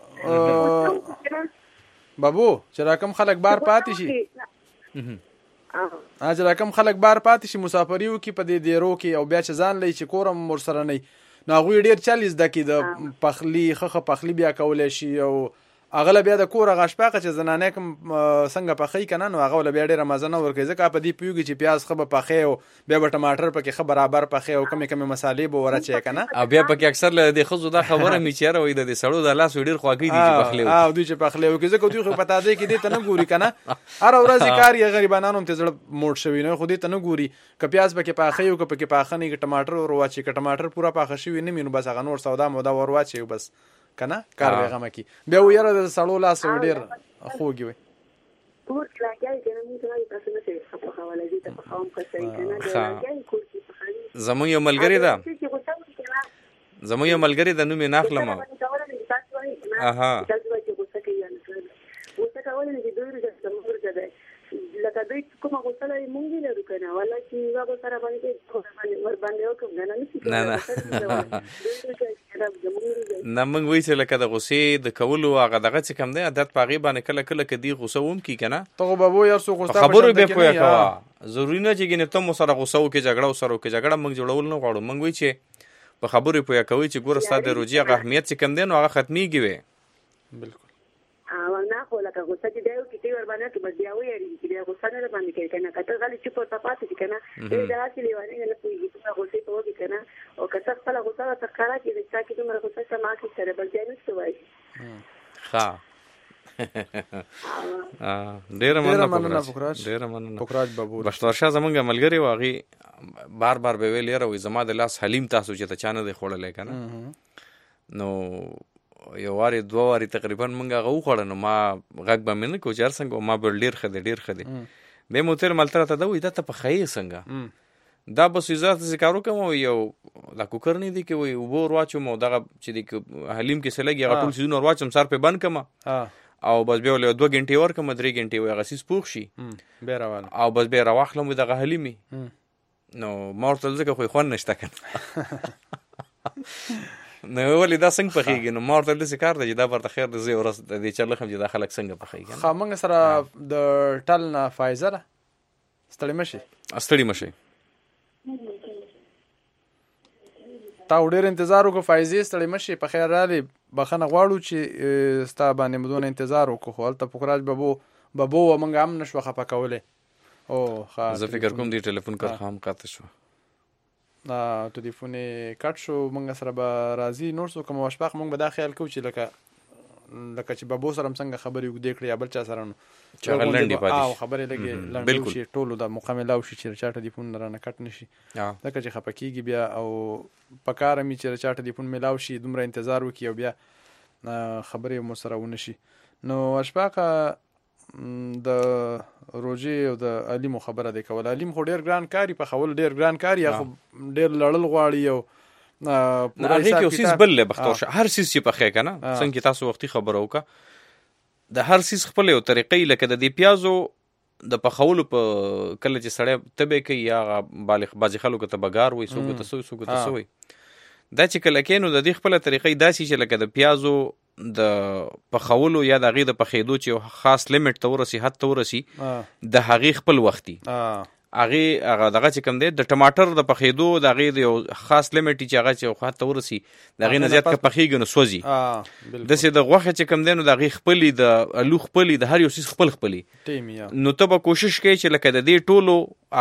بابو چې راکم خلک بار پاتې شي اجر کم خلک بار پاتې شي مسافری وکي په دې دیرو کې او بیا چې ځان لې چې کورم ور سره نه نو غوی ډیر چالیس دکې د پخلی خخه پخلی بیا کولای شي او اغله بیا د کور غشپاقه چې زنانه کوم څنګه پخې کنه نو هغه بیا ډیره مزه نه ورکوي ځکه په دې پیوږي چې پیاز خبه پخې او بیا به ټماټر پکې خبر برابر پخې او کمی کمی مصالې به ورچې کنه او بیا پکې اکثر له دې خزو دا خبره می چیرې وې د سړو د لاس ډیر خواږي دي چې پخلې او دوی چې پخلې او ځکه دوی خو پتا دی کې دې ته نه ګوري کنه هر ورځ کار یې غریبانو ته زړه موړ شوی نه خو دې ته نه ګوري ک پیاز پکې پخې او ک پکې پخنې ک ټماټر ور واچي ک ټماټر پورا پخې شوی نه مینو بس هغه نور سودا مودا ور واچي بس کنه کار به غم کی بیا ویره د سړو لاس ډیر خوږي وي کور کې راځي کنه موږ ته تاسو نه څه په حواله دي ته په قوم کې کنه راځي کور کې په خالي زمو یو ملګری ده زمو یو ملګری ده نو مې ناخلم اها تاسو چې غوسه کوي نه غوسه کول نه دي دوی چې موږ ده لکه دوی کومه غوسه لري مونږ لرو کنه ولا چې هغه سره باندې ور باندې وکم نه نه نه نه نه موږ وایو چې لکه د غوسې د کولو هغه دغه چې کوم دی عادت په هغې باندې کله کله که دې غوسه وکړي که نه ته خو بابو یار څوک غوسه په خبرو بیا پوهه کوه ضروري نه چې ګینې ته مو سره غوسه وکړې جګړه ورسره وکړې جګړه موږ جوړول نه غواړو موږ وایو چې په خبرو یې پوهه کوئ چې ګوره ستا د روجې هغه اهمیت چې کوم دی نو هغه ختمېږي وی بالکل او نه خو لکه غوسه چې دی وکړي تی ورباندې که بس بیا ویاړېږي چې بیا غوسه نه درباندې کوي که نه که ته غلې چوپ ورته پاتې شي که نه ای دغسې لیونۍ نه پوهېږي څومره غوسې ته وکړي که نه او که ته خپله غوسه ورته ښکاره کړي د چا کې دومره غوسه شته ما کې سره بل بیا نه څه وایي ښه ډېره مننه پوکراج ډېره مننه پوکراج بابو بختورشاه زمونږ ملګري و هغې بار بار به ویل یاره وایي زما د لاس حلیم تاسو چې ته چا نه دی خوړلی که نه نو یو وارې دوه وارې تقریبا موږ هغه وخوړه نو ما غږ به مې نه کړو چې هر څنګه ما به ډېر ښه دی ډېر ښه دی بیا مې ورته ملته راته ده وایي دا ته پخوې څنګه دا بس وایي زه داسې کار وکړم او یو دا کوکر نه دی کې وایي اوبه ور واچوم او دغه چې دی حلیم کې څه لګي هغه ټول څیزونه ور واچوم سر پرې بند کړم او بس بیا ولې دوه ګنټې ورکړم درې ګنټې وایي هغه څیز پوخ شي بیا راوالم او بس بیا راواخلم وایي دغه حلیمي نو ما ورته ځکه خو یې خوند نشته که نو ولې دا څنګه پخېږي نو ما ورته داسې کار دی چې دا ورته خیر دی زه ورځ د دې چرلښم چې دا خلک څنګه پخېږي ښه موږ سره د ټل نه فایزه ده ستړې مه شي ستړي مه شئ تا ډېر انتظار وکړو فایزې ستړې مه شي په خیر رالې بخښنه غواړو چې ستا باندې مو دونه انتظار وکړو خو هلته پوکراج ببو ببو و موږ هم نه شوه خفه کولی او ښه زه فکر کوم دې ټلیفون کرښه هم قطع شوه ټلیفون یې کټ شو موږ سره به راځي نور څوک هم وشپاق موږ به دا خیال کوو چې لکه لکه چې ببو سره هم څنګه خبرې اوږدې کړې یا بل چا سره نو چې هغه لنډې پاتې شي او خبرې لږې لنډې وشي ټولو د موقع میلاو شي چې چا ټلیفون رانه کټ نه شي ځکه چې خفه کېږي بیا او په کاره مې چې چا ټلیفون میلاو شي دومره انتظار وکړي او بیا خبرې مو سره ونه شي نو اشفاقه د روژې او د علیمو خبره دی کول علیم خو ډېر ګران کاري پخول ډېر ګران کاري یا خو ډېر لړل غواړي او هغې کې یو څیز بل دی بختور هر څیز چې پخې که نه څنګه چې تاسو وختي خبره وکړه د هر څیز خپل یو طریقې لکه د دې پیازو د پخولو په کله چې سړی تبې کوي یا بالغ بعضې خلکو ته بګار وایي څوک ته څه څوک ته څه وایي دا چې کله کې نو د دې خپله طریقې داسې چې لکه د پیازو د پخولو یا د هغې د پخېدو چې یو خاص لیمټ ته ورسي حد ته ورسي د هغې خپل وختي هغې هغه دغه چې کوم دی د ټماټر د پخېدو د هغې د یو خاص لیمټ چې هغه چې یو حد ته ورسي د هغې نه زیات که پخېږي نو سوځي داسې د غوښې چې کوم دی نو د هغې خپلې د الو خپلې د هر یو څیز خپل خپلې نو ته به کوشش کوې چې لکه د دې ټولو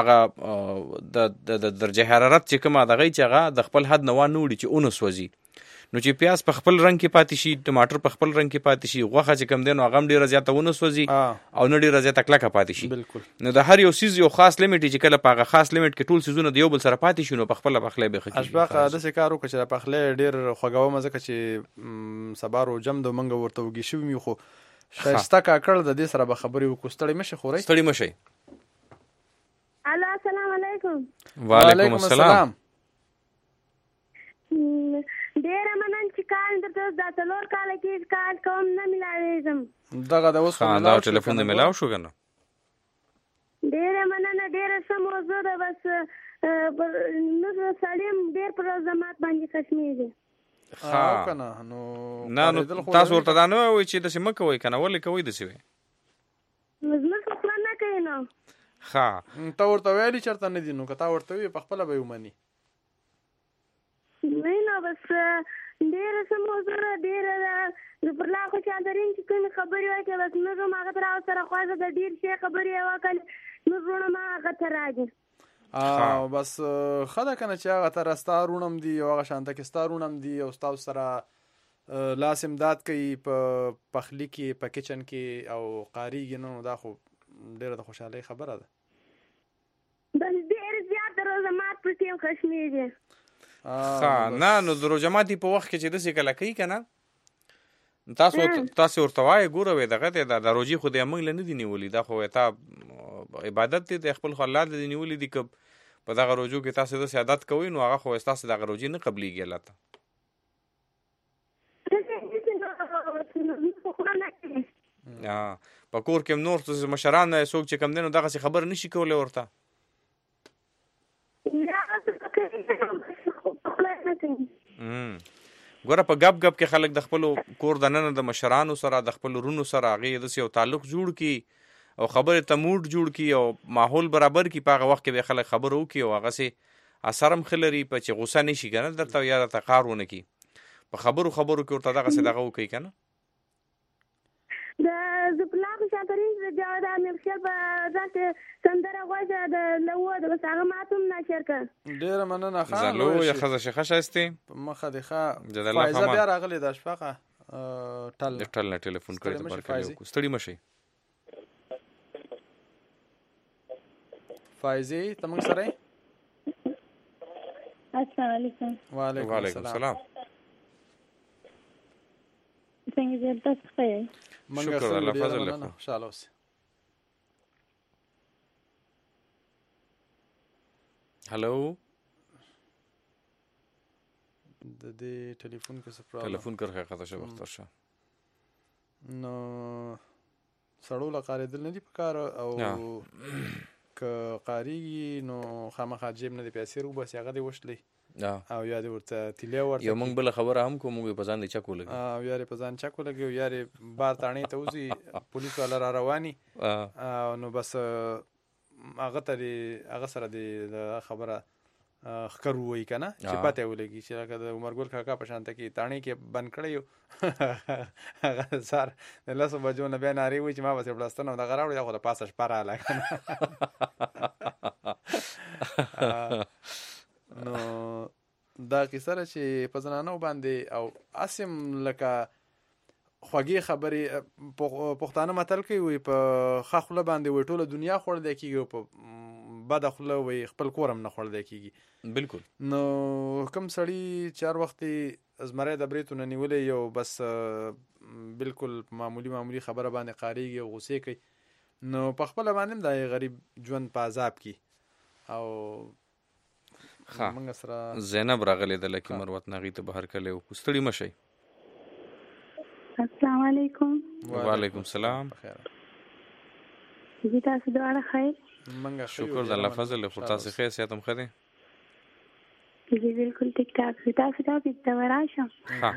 هغه د درجه حرارت چې کومه دغه چې هغه د خپل حد نه وانه وړي چې ونه سوځي نو چې پیاز په خپل رنګ کې پاتې شي ټماټر په خپل رنګ کې پاتې شي غوښه چې کوم دی نو هغه هم ډېره زیاته ونه سوځي او نه ډېره زیاته کلکه پاتې شي نو د هر یو څیز یو خاص لیمټ چې کله په هغه خاص لیمټ کې ټول څیزونه د یو بل سره پاتې شي نو په خپله پخلی به ښه کېږي اشفاقه داسې کار وکړه چې د پخلی ډېر خوږومه ځکه چې سبا روجم د موږ ورته وږي شوي یو خو ښایسته کاکړ د دې سره به خبرې وکړو ستړي مه شئ خورئ ستړي مه شئ الو السلام علیکم وعلیکم السلام ډېره مننه چې کال درته دا څلور کاله کې کال کوم نه میلاوېږم دغه د اوس دا ټلیفون دې میلاو شو که نه ډېره مننه ډېره ښه موضوع ده بس نو سړی هم ډېر پر زمات باندې خشمېږي نه نو تاسو ورته دا نه وایئ چې داسې مه کوئ که نه ولې کوئ داسې وایئ زموږ خو نه کوي نو ښه ته ورته ویلي چېرته نه دي نو که تا ورته ووایې په خپله به یې ومني نه نو بس ډېره ښه موضوع ده ډېره ده پر لا خو چادرین چې کومې خبرې وکړې بس موږ هم هغه ته راوسره خوښه ده ډېر ښې خبرې یې وکړلې موږ وروڼه ما هغه ته راځي او بس ښه ده که نه چې هغه ته ستا وروڼه هم دي او هغه شانته کې ستا وروڼه هم دي او ستاسو سره لاس امداد کوي په پخلي کې په کچن کې او قاریږي نه نو دا خو ډېره د خوشحالۍ خبره ده بس ډېر زیات د روژه مات پسې هم خشمېږي ښه نه نو د روژه ماتي په وخت کې چې داسې کله کوي که نه تاسو تاسو ورته وایئ ګوره وایي دغه دی دا د روژې خو دی موږ له نه دي نیولي دا خو تا عبادت دی د خپل خو الله دې نیولي دي که په دغه روژو کې تاسو داسې عادت کوئ نو هغه خو ستاسو دغه روژې نه قبلېږي الله ته په کور کې هم نور مشران څوک چې کوم دی نو دغسې خبره نه شي کولی ورته ګوره په ګپ ګپ کې خلک د خپل کور د ننه د مشرانو سره د خپل رونو سره هغې داسې یو تعلق جوړ کي او خبرې ته موډ جوړ کي او ماحول برابر کي. په هغه وخت کې به خلک خبره وکړي او هغسې اثر هم ښه لري په چې غوسه نه شي که نه درته یا درته قهر ونه کړي. په خبرو خبرو کې ورته دغسې دغه وکړي که نه. د زپلاغ شاکرین د جواد امیر خیل په ځکه سندره غوښه د لوه د بس هغه ماتم نشر کړ. ډیره مننه خان زلو یا خزه شخه شایسته په مخه د ښه فایزه بیا راغلی د شپقه ټل د ټل نه ټلیفون کړی د برکلی کو ستړي مشي. فایزه تمنګ سره السلام علیکم. وعلیکم السلام. څنګه دې تاسو ښه؟ شکر الله فضل له خوشاله اوسه. هلو د دې ټلیفون کې څه پرابلم ټلیفون کرخه خطا شو وخت شه نو سړو لا قاریدل نه دي په کار او ک قاریږي نو خامخا جیب نه دی پیسې رو بس هغه دی وشلې او یا دې ورته تیلیا ورته یو موږ بل خبره هم کوم موږ په ځان د چکو لګي او یاره په ځان چکو لګي او یاره بار تاڼې ته وزي پولیس والا را رواني او نو بس هغه ته هغه سره د خبره خکر وای کنه چې پته ولګي چې لکه د عمر ګل کاکا په شانته کې تاڼې کې بند کړی هغه سار د لاسو بجو نه بیا ناری وای چې ما بس بلستنه د غراوړ یا خو د پاسه شپره لا نو دا کیسه چې په زنانو باندې او اسم لکه خوږی خبرې پښتانه متل کوي وي په خخله باندې وي ټوله دنیا خور دی کیږي په بد خله وي خپل کورم نه خور دی کیږي. بالکل. نو کوم سړی چار وخت ازمره د بریتونه نیولې یو بس بالکل معمولی معمولی خبره باندې قاریږي او غوسه کوي نو په خپل باندې د غریب ژوند په عذاب کی. او موږ سره زینب راغله د لکی مروت نغی ته بهر کله او ستړي مشي. السلام علیکم. وعلیکم السلام. جی تاسو دواړه خیر؟ منګه شکر د الله فضل خو تاسو خیر سیاتم خدي. جی بالکل ټیک ټاک تاسو دا په وراشم. ها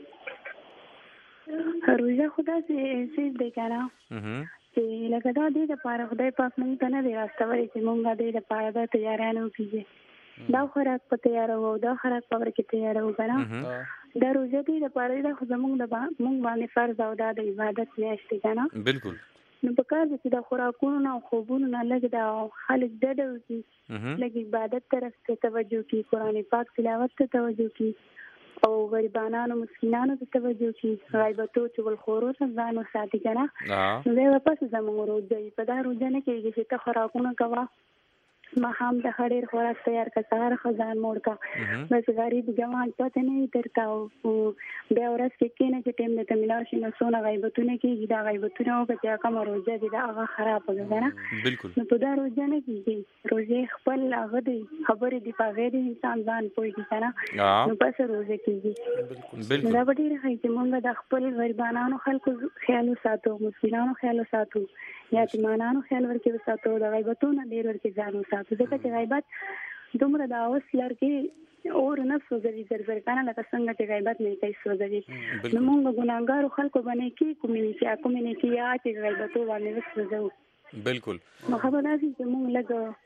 روزه خدا سي سي دې کارا. اها چې لکه دا دې د پاره خدای پاک مونږ ته نه دی راستوري چې مونږ دې د پاره د تیارانو کیږي دا خوراک په تیار وو دا خوراک په ور کې تیار وو کنه دا روزه دې د پاره د خو زمونږ د مونږ باندې فرض او د عبادت میاشتې کنه. بالکل. نو په کار چې د خوراکونو او خوبونو نه لګ دا خلک ډډه وکړي لګ عبادت طرف ته توجه کوي قرآن پاک تلاوت ته توجه کوي او غریبانو مسکینانو ته توجه کوي غیبتو چول خورو ته ځان وساتي کنه. نو دا واپس زموږ روزه په دا روزه نه کېږي چې ته خوراکونه کوه ما هم د خړیر خوراک تیار کا سهار خزان موړ کا بس غریب ګوان پته نه درتا او بیا ورځ کې کینه چې ټیم د تملاو شي نو سونه غیبتونه کېږي دا غیبتونه او بچا کوم روزه دي دا هغه خراب وګڼه. بالکل. نو په دا روزه نه کېږي روزه خپل هغه دي خبرې دی په غیر انسان ځان پوي کنه نو بس روزه کېږي. بالکل. دا به ډیر هي چې موږ د خپل غریبانو خلکو خیال ساتو مسکینانو خیال ساتو یتیمانو خیال ورکې ساتو د غیبتونو ډیر ورکې ځان ساتو ځکه چې غیبت دومره د اوس لرګي اور نه سوځي زر زر کنه لکه څنګه چې غیبت نه کوي سوځي نو موږ ګناګارو خلکو باندې کې کومینټي کومینټي یا چې غیبتو باندې وسوځو. بالکل. نو خبره ده چې موږ لګو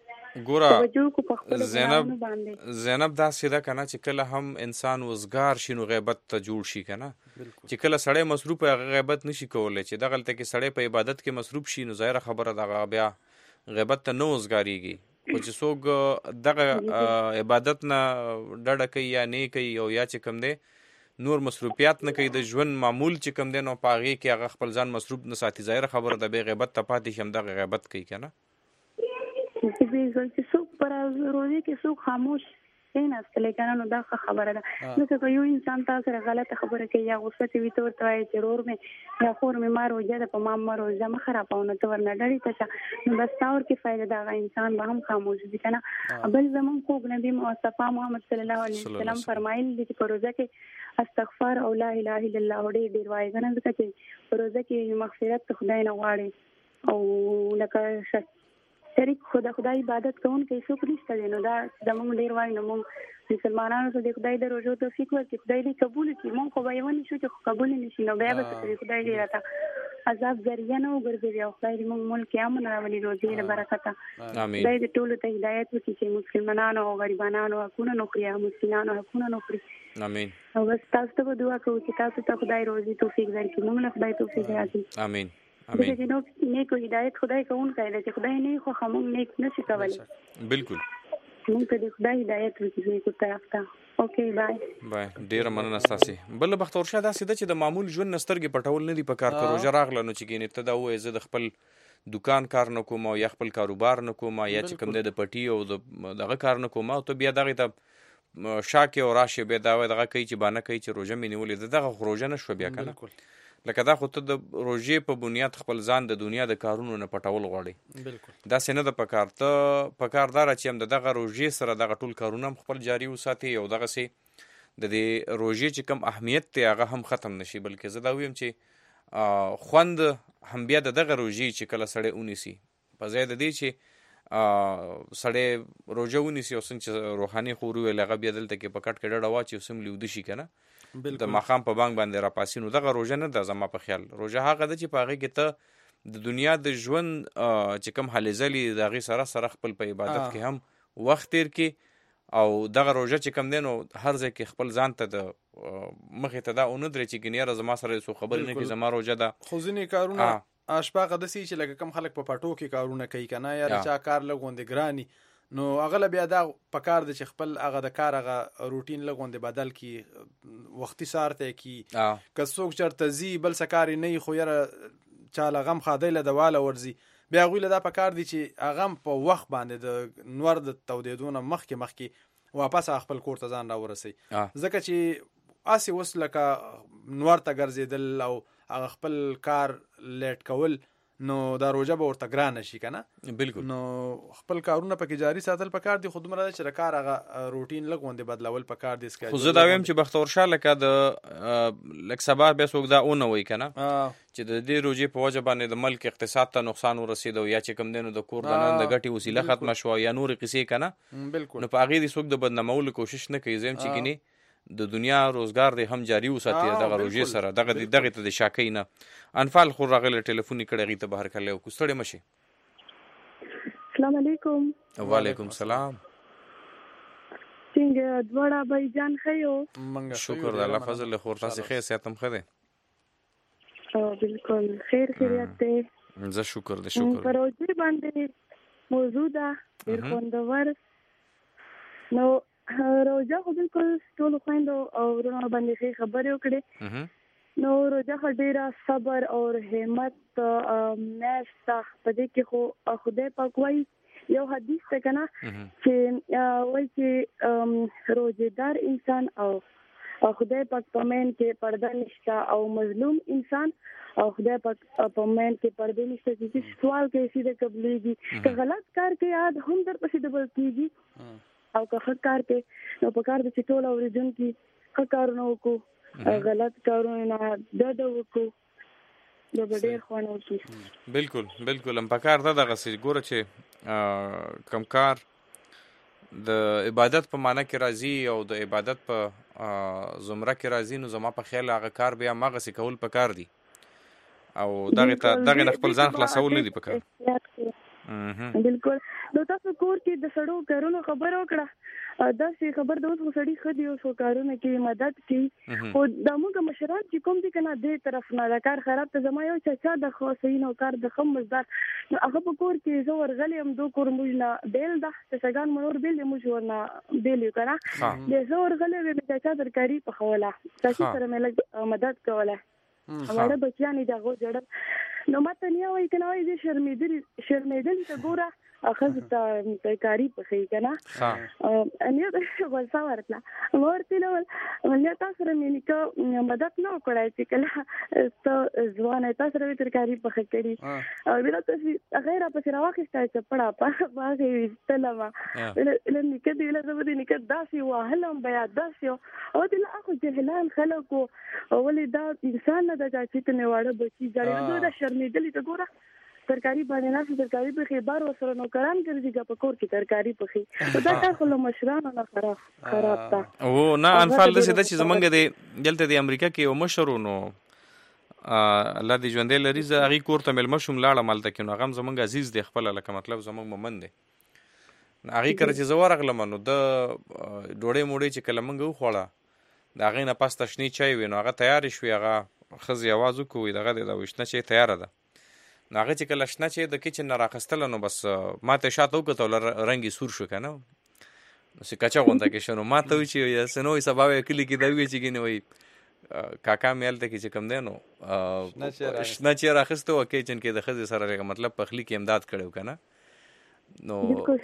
ګوره زینب زینب دا سیده کنه چې کله هم انسان وزګار شي نو غیبت ته جوړ شي کنه چې کله سړی مصروف هغه غیبت نشي کولای چې دغلته کې سړی په عبادت کې مصروف شي نو ظاهره خبره دغه بیا غیبت ته نه وزګاریږي خو چې څوک دغه عبادت نه ډډه کوي یا نه کوي او یا چې کوم دی نور مصروفیات نه کوي د ژوند معمول چې کوم دی نو په هغې کې هغه خپل ځان مصروف نه ساتي ظاهره خبره ده بې غیبت ته پاتې شي همدغه غیبت کوي که نه. چې څوک پر روزي کې څوک خاموش کېناستلی کنه نو دا ښه خبره ده ځکه که یو انسان تا سره غلطه خبره کوي یا غوسه کوي ته ورته وایې چې ورور مې یا خور مې ما روژه ده په ما مه روژه مه خرابوه نو ته ورنه ډډې ته شه نو بس تا ورکې فایده ده هغه انسان به هم خاموش وي که نه. بل زمونږ خوږ نبي مصطفی محمد صلی الله علیه وسلم فرمایل دي چې په روژه کې استغفار او لا اله الا الله ډېر ډېر وایي که نه ځکه چې په روژه کې مغفرت د خدای نه غواړي او لکه شریک خدا خدای عبادت کوونکی څوک نشته دی. نو دا زموږ ډېر وایي نو موږ مسلمانانو ته د خدای د روژو توفیق ورکړي، خدای دې قبول کړي. موږ خو به یې ونیسو چې خو قبول نه شي، نو بیا به څه خدای دې راته عذاب ذریعه نه وګرځوي او خدای دې موږ ملک کې امن راولي روژې له برکته. خدای دې ټولو ته هدایت وکړي چې مسلمانانو او غریبانو حقونه نه خوري او مسکینانو حقونه نه خوري. امین. او بس تاسو ته به دعا کوو چې تاسو ته خدای روزي توفیق درکړي، موږ له خدای توفیق راکړي. امین. امین. دغه نو نیکو هدایت خدای کوونکی دی چې خدای نه خو موږ نیک نشي کولی. بالکل. موږ ته د خدای هدایت وکړي نیکو طرف ته. اوکې بای بای. ډیره مننه ستاسو. بل بختور شه داسې ده چې د معمول ژوند نسترګې پټول نه دي په کار. که روژه راغله نو چې ګینې ته دا ووایې زه د خپل دکان کار نه کوم او یا خپل کاروبار نه کوم یا چې کوم دی د پټي او د دغه کار نه کوم، او ته بیا دغې ته شاکې او راشې بیا دا وایي دغه کوي چې بانه کوي چې روژه مې نیولې ده. دغه خو روژه نه شوه بیا که نه. لکه دا خو ته د روژې په بنیاد خپل ځان د دنیا د کارونو نه پټول غواړې. بالکل داسې نه ده په کار. ته په کار دا چې هم د دغه روژې سره دغه ټول کارونه هم خپل جاري وساتې او دغسې د دې روژې چې کوم اهمیت دی هغه هم ختم نشي. بلکې زه دا ویم چې خوند هم بیا د دغه روژې چې کله سړی ونیسي په ځای د دې چې سړی روژه ونیسي او څنګه چې روحاني خو وویل هغه بیا دلته کې په کټ کې ډډه واچي او سم لیوده شي که نه د ماښام په بانک باندې راپاسي. نو دغه روژه نه ده زما په خیال. روژه هغه ده چې په هغې کې ته د دنیا د ژوند چې کوم هلې ځلې د هغې سره سره خپل په عبادت کې هم وخت تیر کړي. او دغه روژه چې کوم دی نو هر ځای کې خپل ځان ته د مخې ته دا ونه درې چې ګینې یاره زما سره څو خبرې نه کړي زما روژه ده. خو ځینې کارونه اشپاقه داسې چې لکه کم خلک په پټو کې کارونه کوي که نه، یا د چا کار لږ غوندې ګراني، نو هغه له بیا دا په کار دی چې خپل هغه د کار هغه روټین لږ غوندې بدل کړي، وختي سهار ته یې کړي. که څوک چېرته ځي بل څه کار یې نه وي خو یاره چا له غم ښادۍ له دواله ورځي، بیا هغوی له دا په کار دی چې هغه هم په وخت باندې د نور د تودېدو نه مخکې مخکې واپس خپل کور ته ځان راورسوي. ځکه چې هسې اوس لکه نور ته ګرځېدل او هغه خپل کار لیټ کول نو دا روژه به ورته ګرانه شي که نه. بالکل. نو خپل کارونه پکې جاري ساتل پکار دي، خو دومره ده چې د کار هغه روټین لږ غوندې بدلول پکار دي. خو زه دا ویم چې بختور شه لکه د لږ سبا بیا څوک دا ونه وایي که نه چې د دې روژې په وجه باندې د ملک اقتصاد ته نقصان ورسېد او یا چې کوم دی نو د کور دننه د ګټې وسیله ختمه شوه یا نورې قصې که نه. بالکل. نو په هغې دې څوک د بدنامولو کوشش نه کوي. زه یم چې ګینې د دنیا روزګار دی هم جاري وساتي دغه روژې سره دغه دغې ته د شاکۍ نه. انفال خو راغلی ټلیفون یې کړی هغې ته بهر کړلی وکړو. ستړې مه شي. السلام علیکم. وعلیکم السلام. څنګه دواړه بھائی جان ښه یو؟ شکر د الله فضل خور تاسې ښه صحت هم ښه دی؟ بالکل خیر خیریت دی. زه شکر د شکر. په روژې باندې موضوع ده ډېر خوندور. نو روژه خو بالکل ټولو خویندو او ورونو باندې ښې خبرې وکړې. نو روژه خو ډېره صبر او همت میاشت ده. په دې کې خو خدای پاک وایي یو حدیث ده که نه چې وایي چې روژهدار انسان او خدای پاک په مین کې پرده نشته او مظلوم انسان او خدای پاک په مین کې پرده نشته چې سوال کوي سیده قبلېږي. که غلط کار کوي یاد هم درپسې ډبل کېږي او که ښه کار کوي نو په کار ده چې ټول اورېدونکي ښه کارونه وکړو، غلط کارونه نه ډډه وکړو، دا به ډېر خوند وکړي. بالکل بالکل. هم په کار ده دغسې ګوره چې کم کار د عبادت په معنی کې راځي او د عبادت په زمره کې راځي نو زما په خیال هغه کار بیا هماغسې کول په کار دي او دغې ته دغې نه خپل ځان خلاصول نه دي په کار. بالکل. نو تاسو کور کې د سړو کارونو خبره وکړه، داسې خبر ده اوس خو سړي ښه دي اوس کارونه کوي مدد کوي، خو دا موږ مشران چې کوم دي که نه دې طرف نه دا کار خراب ته زما یو چچا د خو صحیح نو کار د ښه مزدار نو هغه په کور کې زه ورغلی یم دو کور موږ نه بیل ده چچاګان مو نور بیل دي موږ ورنه بیل یو که نه د زه ورغلی وې مې چچا ترکاري پخوله چچي سره مې لږ مدد کوله واړه بچیان یې د هغو جړل نو ما ته نیا وایي که نه وایي زه شرمېدلې شرمېدلې ته ګوره ښځو ته ترکاري پخوي که نه نیا ته غوسه ورتله ما ورته ویل نیا تا سره مې نیکه مدد نه وکړی چې کله ته ځوان یې تا سره مې ترکاري پخه کړي او بیا تاسې هغه یې راپسې راواخېسته چپړه په هغې یې ویستلمه ویله نیکه دې ویله زه به دې نیکه داسې وهلم به یا داسې او دې لا خو جهلان خلک وو ولې دا انسان نه ده چې ته مې واړه بچي جاړي زه دا شرمېدلې ته ګوره ترکاری باندې نه ترکاری په خبر وسره نو کران ګرځي په کور کې ترکاری په خي دا کار خو له مشرانو نه خراب خراب تا او نه انفال د څه چې زمونږ د دلته د امریکا کې یو مشرونو الله دې ژوندې لري زه هغې کور ته مېلمه شوم لاړم هلته کې نو هغه هم زمونږ عزیز دی خپله لکه مطلب زمونږ مومن دی هغې کله چې زه ورغلم نو د ډوډۍ موډۍ چې کله موږ وخوړه د هغې نه پس تشنې چای وي نو هغه تیارې شوې هغه ښځې اواز وکړو وایي دغه دی دا وایي شنه چای تیاره ده نو هغه چې کله شنه چای د کچن نه راخیستله نو بس ما ته شاته وکتل رنګ یې سور شو که نه نو کچه غونده کې شو نو ما ته وایي چې څه نه وایي سبا به کلي کې دا وایي چې ګینې وایي کاکا مې هلته کې چې کوم دی نو شنه چای راخیسته وه کچن کې د ښځې سره مطلب پخلي کې امداد کړی و که نه نو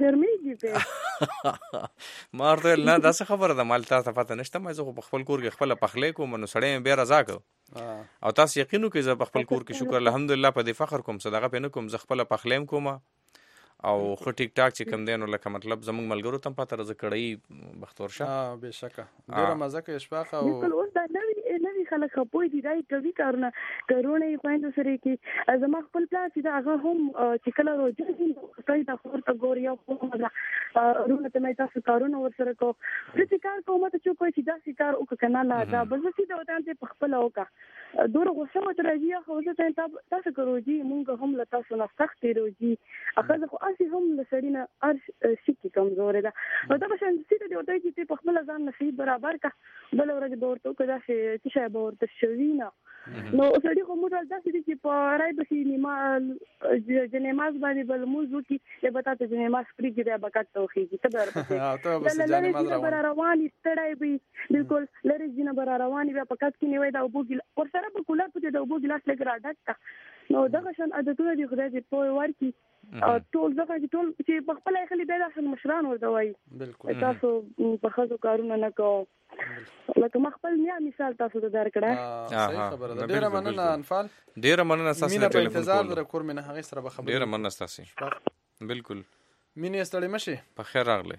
ما ورته ویل نه دا څه خبره ده ما تاسو ته پته نشته ما زه خو په خپل کور کې خپله پخلی کوم نو سړی مې بیا رضا کړ او تاسو یقین وکړئ زه په خپل کور کې شکر الحمدلله په دې فخر کوم څه دغه پې نه کوم زه خپله پخلی هم کوم او ښه ټیک ټاک چې کوم دی نو لکه مطلب زموږ ملګرو ته هم پته راځه کړی بختور شه بېشکه ډېره مزه کوي اشفاقه او اوس دا نوي نوي خلک خپوی دي دا کوي کارونه کارونه یې خویندو سره کې زما خپل پلار چې دا هغه هم چې کله روژه وي ښایي دا خور ته ګوري او خو رونه ته مې تاسو کارونه ورسره کوو زه چې کار کوم ته څوک وایي چې داسې کار وکړه که نه نه دا بل زه سیده ورته وایم چې پخپله وکړه دومره غوسه ورته راځي خو زه ته وایم تاسو که روژې مونږ هم له تاسو نه سختې روژې ښځه خو هسې هم له سړي نه هر شي کې کمزورې ده نو دا به شان سیده دې ورته وایي چې ته پخپله ځان نصیب برابر کړه بله ورځ به ورته وکړه داسې څه شی به ورته شوي نه نو سړي خو موږ داسې دي چې په رای پسې جنماز باندې به لمونځ وکړي یا به تا ته جنماز پرېږدي دی به کټ ته وخېږي ته به ورپسې لرې ځینه به را روان وي ستړی وي بلکل لرې ځینه به را روان وي بیا په کټ کې نیوی دا اوبو ګیلاس ورسره به کولر پسې د اوبو ګیلاس لږ را ډک کړه نو دغه شان عادتونه دي خدای دې پوه ورکړي ټول ځکه چې ټول چې په خپله یې خلي بیا داسې مشران ورته وایي تاسو په ښځو کارونه نه کوو لکه ما خپل میا مثال تاسو ته درکړه صحیح خبره ده ډېره مننه انفال ډېره مننه ستاسو د ټلیفون انتظار لره کور مې نه هغې سره به خبرې ډېره مننه ستاسې بالکل مینې ستړې مه شي په خیر راغلی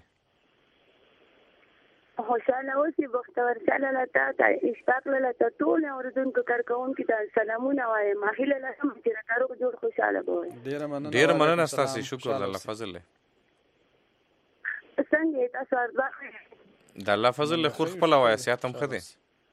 خوشحاله اوسئ بختور شه لاله تا ته اشفاق لاله ته ټول اورېدونکو کارکوونکو ته سلامونه وایم هیله لرم چې راکاروغ جوړ خوشحاله به وئ ډېره مننه ډېره مننه ستاسې شکر د الله فضل دی څنګه یې تاسو ارزښت د الله فضل له خور خپله وایه صحت هم ښه دی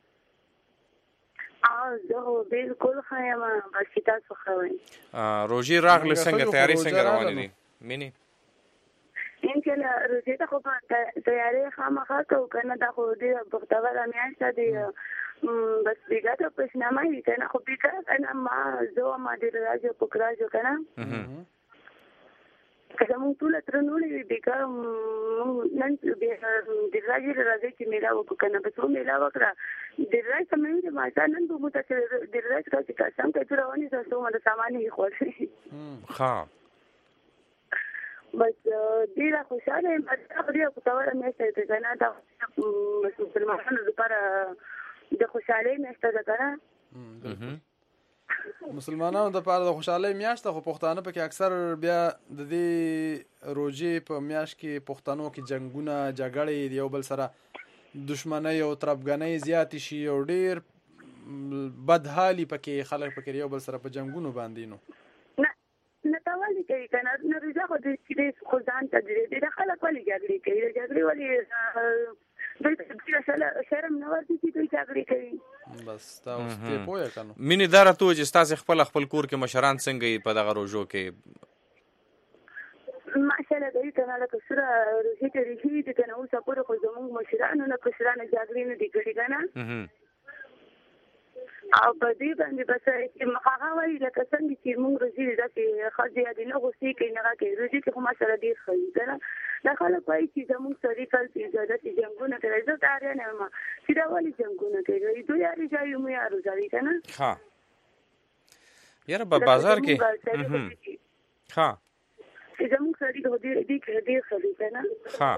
زه خو بلکل ښه یم بس چې تاسو ښه وئ روژې راغلې څنګه تیارې څنګه روانې دي مینې انشاءالله روژې ته خو به تیارې خامخا کوو که نه دا خو ډېره بختوره میاشته دی بس بیګا ته پشنامه وي که نه خو بیګا که نه ما زه وم ډېر راځو پک راځو که نه که زمونږ ټوله ترنوړې وي بیګا نن ډېرراجې راځئ چې میله وکړو که نه بس ومیله وکړه ډېرراج ته مې ویل ماښا نن به مو ته چې ډېرراج کا چې قسم کوي ته راونیسه څومره سامان یې خوړی ښه بس ډېره خوشحاله یم دا خو ډېره خوشحاله میاشته ده که نه دا مسلمانانو لپاره د خوشحالۍ میاشته ده که نه مسلمانانو دپاره د خوشحالۍ میاشته خو پښتانه پکې اکثر بیا د دې روژې په میاشت کې پښتنو کې جنګونه جګړې د یو بل سره دشمنۍ او تربګنۍ زیاتې شي او ډېر بدحالي پکې خلک پکې یو بل سره په جنګونو باندې نو نتاوالي کوي که نه نه روژه خو د خو ځان ته ډېر خلک ولې جګړې کوي د جګړې ولې دوی ته شرم نه ورځي چې دوی جګړې کوي بس تا اوس پې پوه یې که نو مینې دا راته ووایه چې ستاسې خپله خپل کور کې مشران څنګه یي په دغه روژو کې ماشاءالله دوی که نه لکه سره روژې ته ریښې دي که نه اوسه پورې خو زمونږ مشرانو نه کشرانو جګړې نه دي کړي که نه او په دې باندې بس چې هغه وایي لکه څنګه چې موږ روژې داسې ښځې یادې نه غوسې کوي نه هغه کوي روژې کې خو ماشاءالله ډېر ښه وي که نه دا خلک وایي چې زموږ سړي کل چې داسې جنګونه کوي زه ته اړیا نه یم چې دا ولې جنګونه کوي دوی یارې ځایي موږ یارو ځایي که نه ښه یاره په بازار کې ښه چې زموږ سړي خو دې کې ډېر ښه دي که نه ښه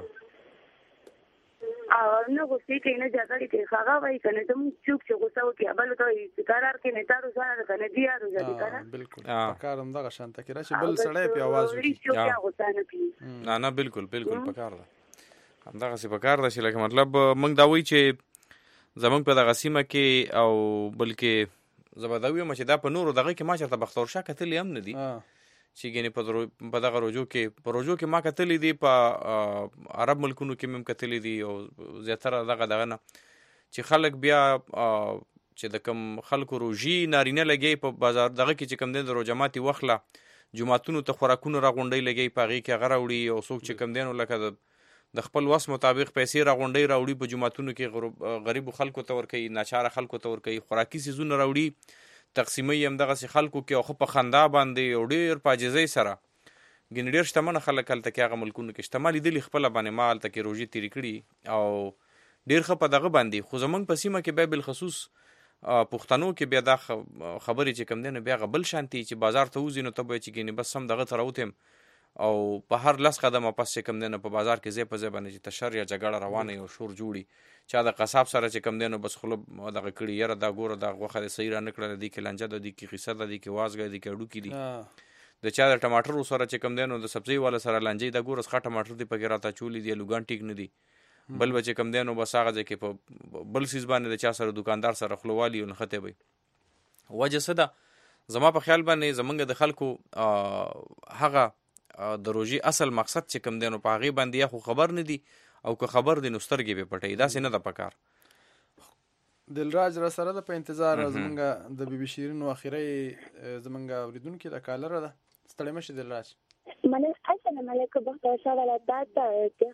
او نه غوسې کوي نه جګړې کوي هغه وایي که نه زموږ څوک چې غوسه وکړي بل ته وایي چې قرار کې نه تا روزانه ده که نه دې یا روزه دي که نه بلکل پکار همدغه شانته کې راشي بل سړی پې اواز وکړي نه نه بلکل بلکل پکار ده همدغسې پکار ده چې لکه مطلب موږ دا وایي چې زموږ په دغه سیمه کې او بلکې زه به دا ویم چې دا په نورو دغه کې ما چېرته بختور شاه کتلي هم نه دي چې ګینې په دغه روجو کې په روجو کې ما کتلې دي په عرب ملکونو کې مې کتلې دي او زیاتره دغه دغه نه چې خلک بیا چې د کم خلکو روژي نارینه لګي په بازار دغه کې چې کم دی د روژه ماتي وخله جماعتونو ته خوراکونه راغونډۍ لګي په هغې کې هغه راوړي او څوک چې کم دی نو لکه د خپل وس مطابق پیسې راغونډۍ راوړي په جماعتونو کې غریبو خلکو ته ورکوي ناچاره خلکو ته ورکوي خوراکي څیزونه راوړي تقسیموي همدغسې خلکو کې او ښه په خندا باندې او ډېر په عاجزۍ سره ګینې ډېر شتمنه خلک هلته کې هغه ملکونو کې شته ما لیدلي خپله باندې ما هلته کې روژې تېرې کړي او ډېر ښه په دغه باندې خو زموږ په سیمه کې بیا بالخصوص پښتنو کې بیا دا خبرې چې کم دی نو بیا هغه بل شانتي چې بازار ته وځي نو ته به چې ګینې بس سم دغه ته راوتیم او په هر لس قدمه پس چې کم دی نو په بازار کې ځای په ځای باندې چې تشر یا جګړه روانه او شور جوړي چا د قصاب سره چې کم دی نو بس خوله دغه کړي یاره دا ګوره دا غوښه دې صحیح را نه کړله دې کې لانجه ده دې کې قیصه ده دې کې وازګه دې کې هډوکي دي د چا د ټماټرو سره چې کم دی نو د سبزۍ والا سره لانجې دا ګوره ښه ټماټر دې پکې راته اچولي دي الوګان ټیک نه دي بل به چې کم دی نو بس هغه ځای کې په بل څیز باندې د چا سره دوکاندار سره خوله والي او نښتې به وجه څه ده زما په خیال باندې زمونږ د خلکو هغه د روژې اصل مقصد چې کم دی نو په هغې باندې یا خو خبر نه دي او که خبر دی نو سترګې به پټوي داسې نه ده په کار دلراج را سره ده په انتظار زمونږ د بي بي شیرین و اخیری زمونږ اورېدونکي د کالره ده ستړی مه شي دلراج السلام علیکم بختور شاه ولادت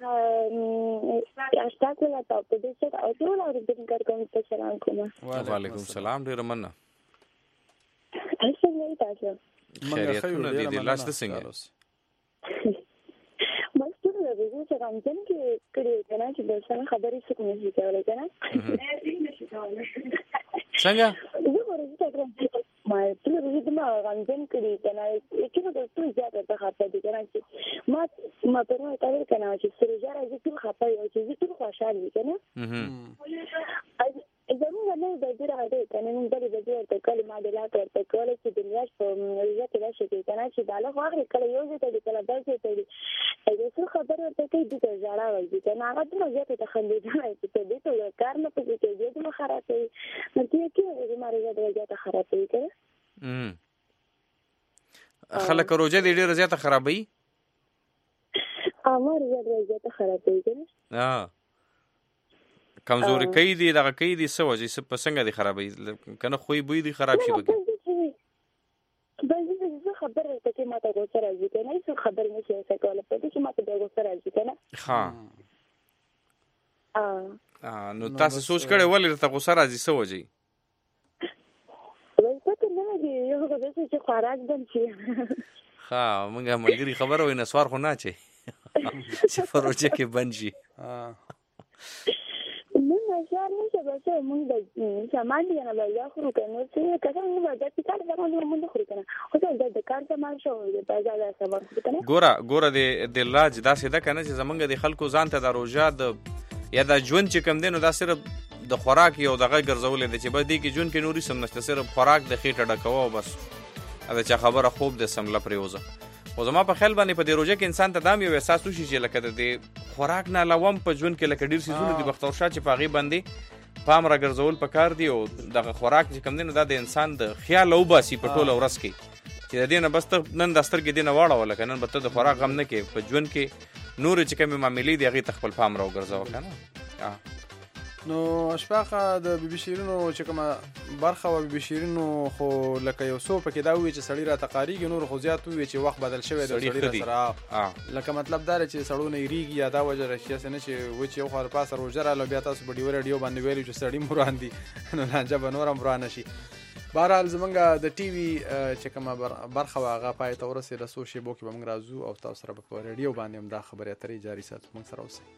اشتاق ولادت په دې چې او ټول اورېدونکو کوم ته سلام کوم وعلیکم السلام ډېره مننه څنګه یې تاسو خیریتونه دي دلراج ته څنګه مستور د دې چې رمضان کې کړي کنه چې د څنګه خبرې څه کوم شي کولای کنه څنګه زه ورته ما ټول ورځې ما رمضان کړي کنه کله د ټول زیاته ته خاطر دي کنه چې ما ما په نو ته کنه چې سره راځي ټول خاطر او چې ټول خوشاله دي کنه زموږ نه د دې راځي کنه موږ د دې ته کلمه د لا ته کول چې د نیاش په ورځ کې راشي کنه چې دا له هغه کله یو ځای ته کله بل ځای ته دي اې څه خبره ورته کوي د ځړا وایي کنه هغه د ځای ته خندېدل چې دې ته کار نه پېږي چې دې ته خرابې نو ته کې د ماري د ځای ته خرابې کړه خلک روزه دې ډېر زیاته خرابوي امر دې ځای ته خرابې کړه ها کمزوري کوي دي دغه کوي دي څه وجې څه په څنګه دي خرابوي کنه خوی بوی دي خراب شي بګي بل څه خبره ته کې ماته غوسه راځي کنه څه خبره نشي څه کوله په دې کې ماته غوسه راځي کنه ها ا نو تاسو سوچ کړئ ولې ته غوسه راځي څه وجې ولې ته نه دی یو غوډه چې خوراک دم شي ها مونږه ملګری خبره وینې سوار خو نه چي چې پروژه کې بنجي نو نشار نشه بس موږ د سامان دی نه بیا خو کنه چې کله موږ د کار زمونږ موږ خو کنه او دا د کار زمون شو د بازار سامان کنه ګوره ګوره د د لاج دا سیده کنه چې زمونږ د خلکو ځان ته د روزه د یا د ژوند چې کم دینو دا صرف د خوراک یو دغه ګرځولې د چې به دې کې ژوند کې نوري سم نشته صرف خوراک د خېټه ډکوه او بس دا چې خبره خوب د سمله پریوزه او زما په خیال باندې په دې روزه کې انسان ته دام یو احساس وشي چې لکه د خوراک نه علاوه په ژوند کې لکه ډیر سيزونه دي بختور شاه چې په هغې باندې پام را ګرځول پکار دي او دغه خوراک چې کم دی نو دا د انسان د خیال وباسي په ټوله ورځ کې چې د دې نه بس ته نن د سترګې دې نه واړوه لکه نن به ته د خوراک غم نه کې په ژوند کې نورې چې کومې معاملې دي هغې ته خپل پام را وګرځوه که نه نو اشفاقه د بي بي شیرینو چې کومه برخه وه بي بي شیرینو خو لکه یو څو پکې دا ووي چې سړي راته قاریږي نور خو زیات ووي چې وخت بدل شوی دی سړي سره لکه مطلب دا دی چې سړو نه هېرېږي یا دا وجه راشي هسې نه چې و چې یو خوا له پاسه روژه راغله بیا تاسو په ډیو ریډیو باندې ویلي چې سړي مران دي نو لانجه به نور هم ورانه شي بهرحال زمونږ د ټي وي چې کومه برخه وه هغه پای ته ورسېده څو شېبو کې به موږ راځو او تاسو سره به په ریډیو باندې هم دا خبرې اترې جاري ساتو موږ سره اوسئ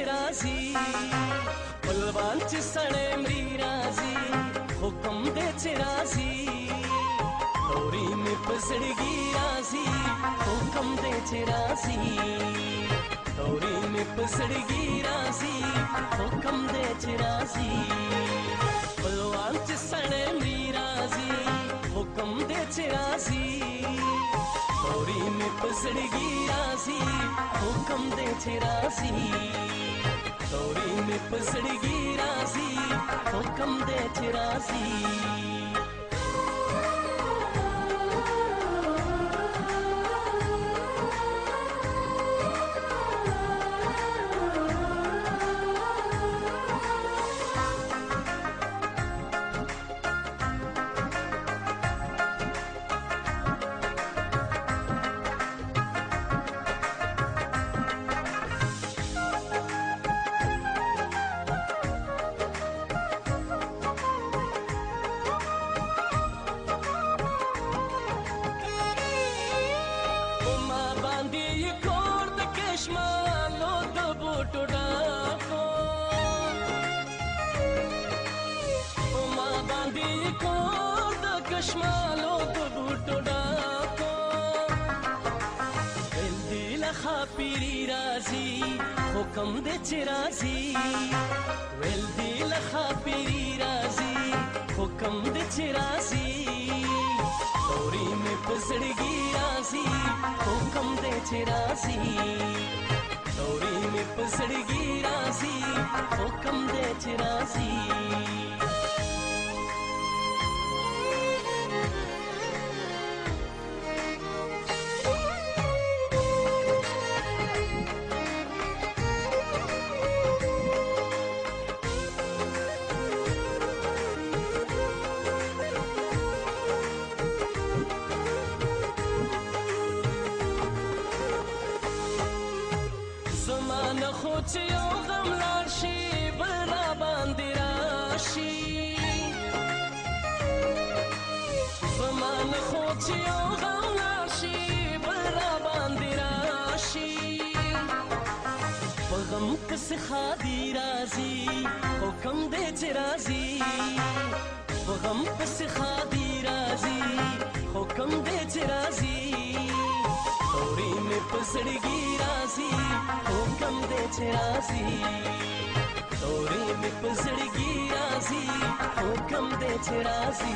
چې راځي بلوان چې سړی مري راځي حکم دې چې راځي توري مې په زړګي راځي حکم دې چې راځي توري مې په زړګي راځي حکم دې چې راځي بلوان چې سړی مري راځي حکم دې چې راځي توري مې په زړګي راځي حکم دې چې راځي توري مې په زړګي راځي حکم دې چې راځي حکم دې چې راځي ویل دی لخوا پیری راځي حکم دې چې راځي توري مې په زړګي راځي حکم دې چې راځي توري مې په زړګي راځي حکم دې چې راځي چې یو غم لاړ شي بل را باندې راشي زمانه خو چې یو غم لاړ شي بل را باندې راشي په غم پسې ښادي راځي حکم دې چې راځي په غم پسې ښادي راځي حکم دې چې راځي توري مې په زړګي راځي حکم دې چې راځي توري مې په زړګي راځي حکم دې چې راځي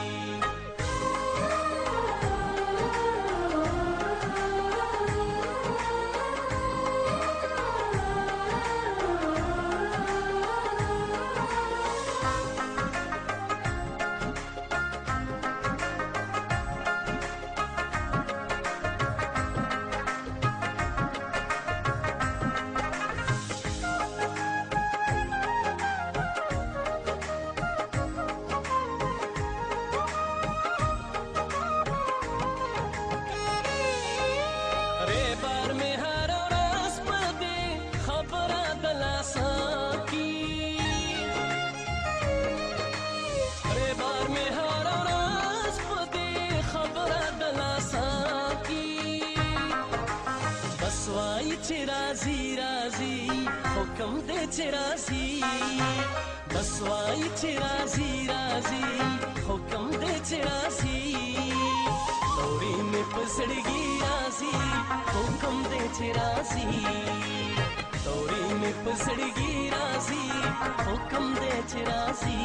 حکم دې چې راځي بس وای چې راځي راځي حکم دې چې راځي توري مې په زړګي راځي حکم دې چې راځي توري مې په زړګي راځي حکم دې چې راځي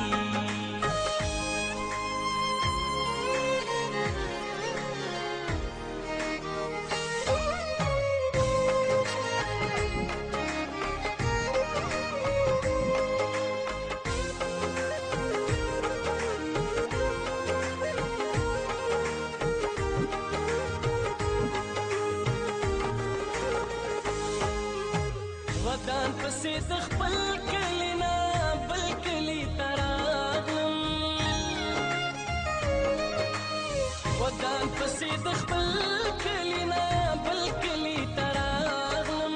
ودان پسې د خپل کلی نه بل کلی ته راغلم ودان پسې د خپل کلی نه بل کلی ته راغلم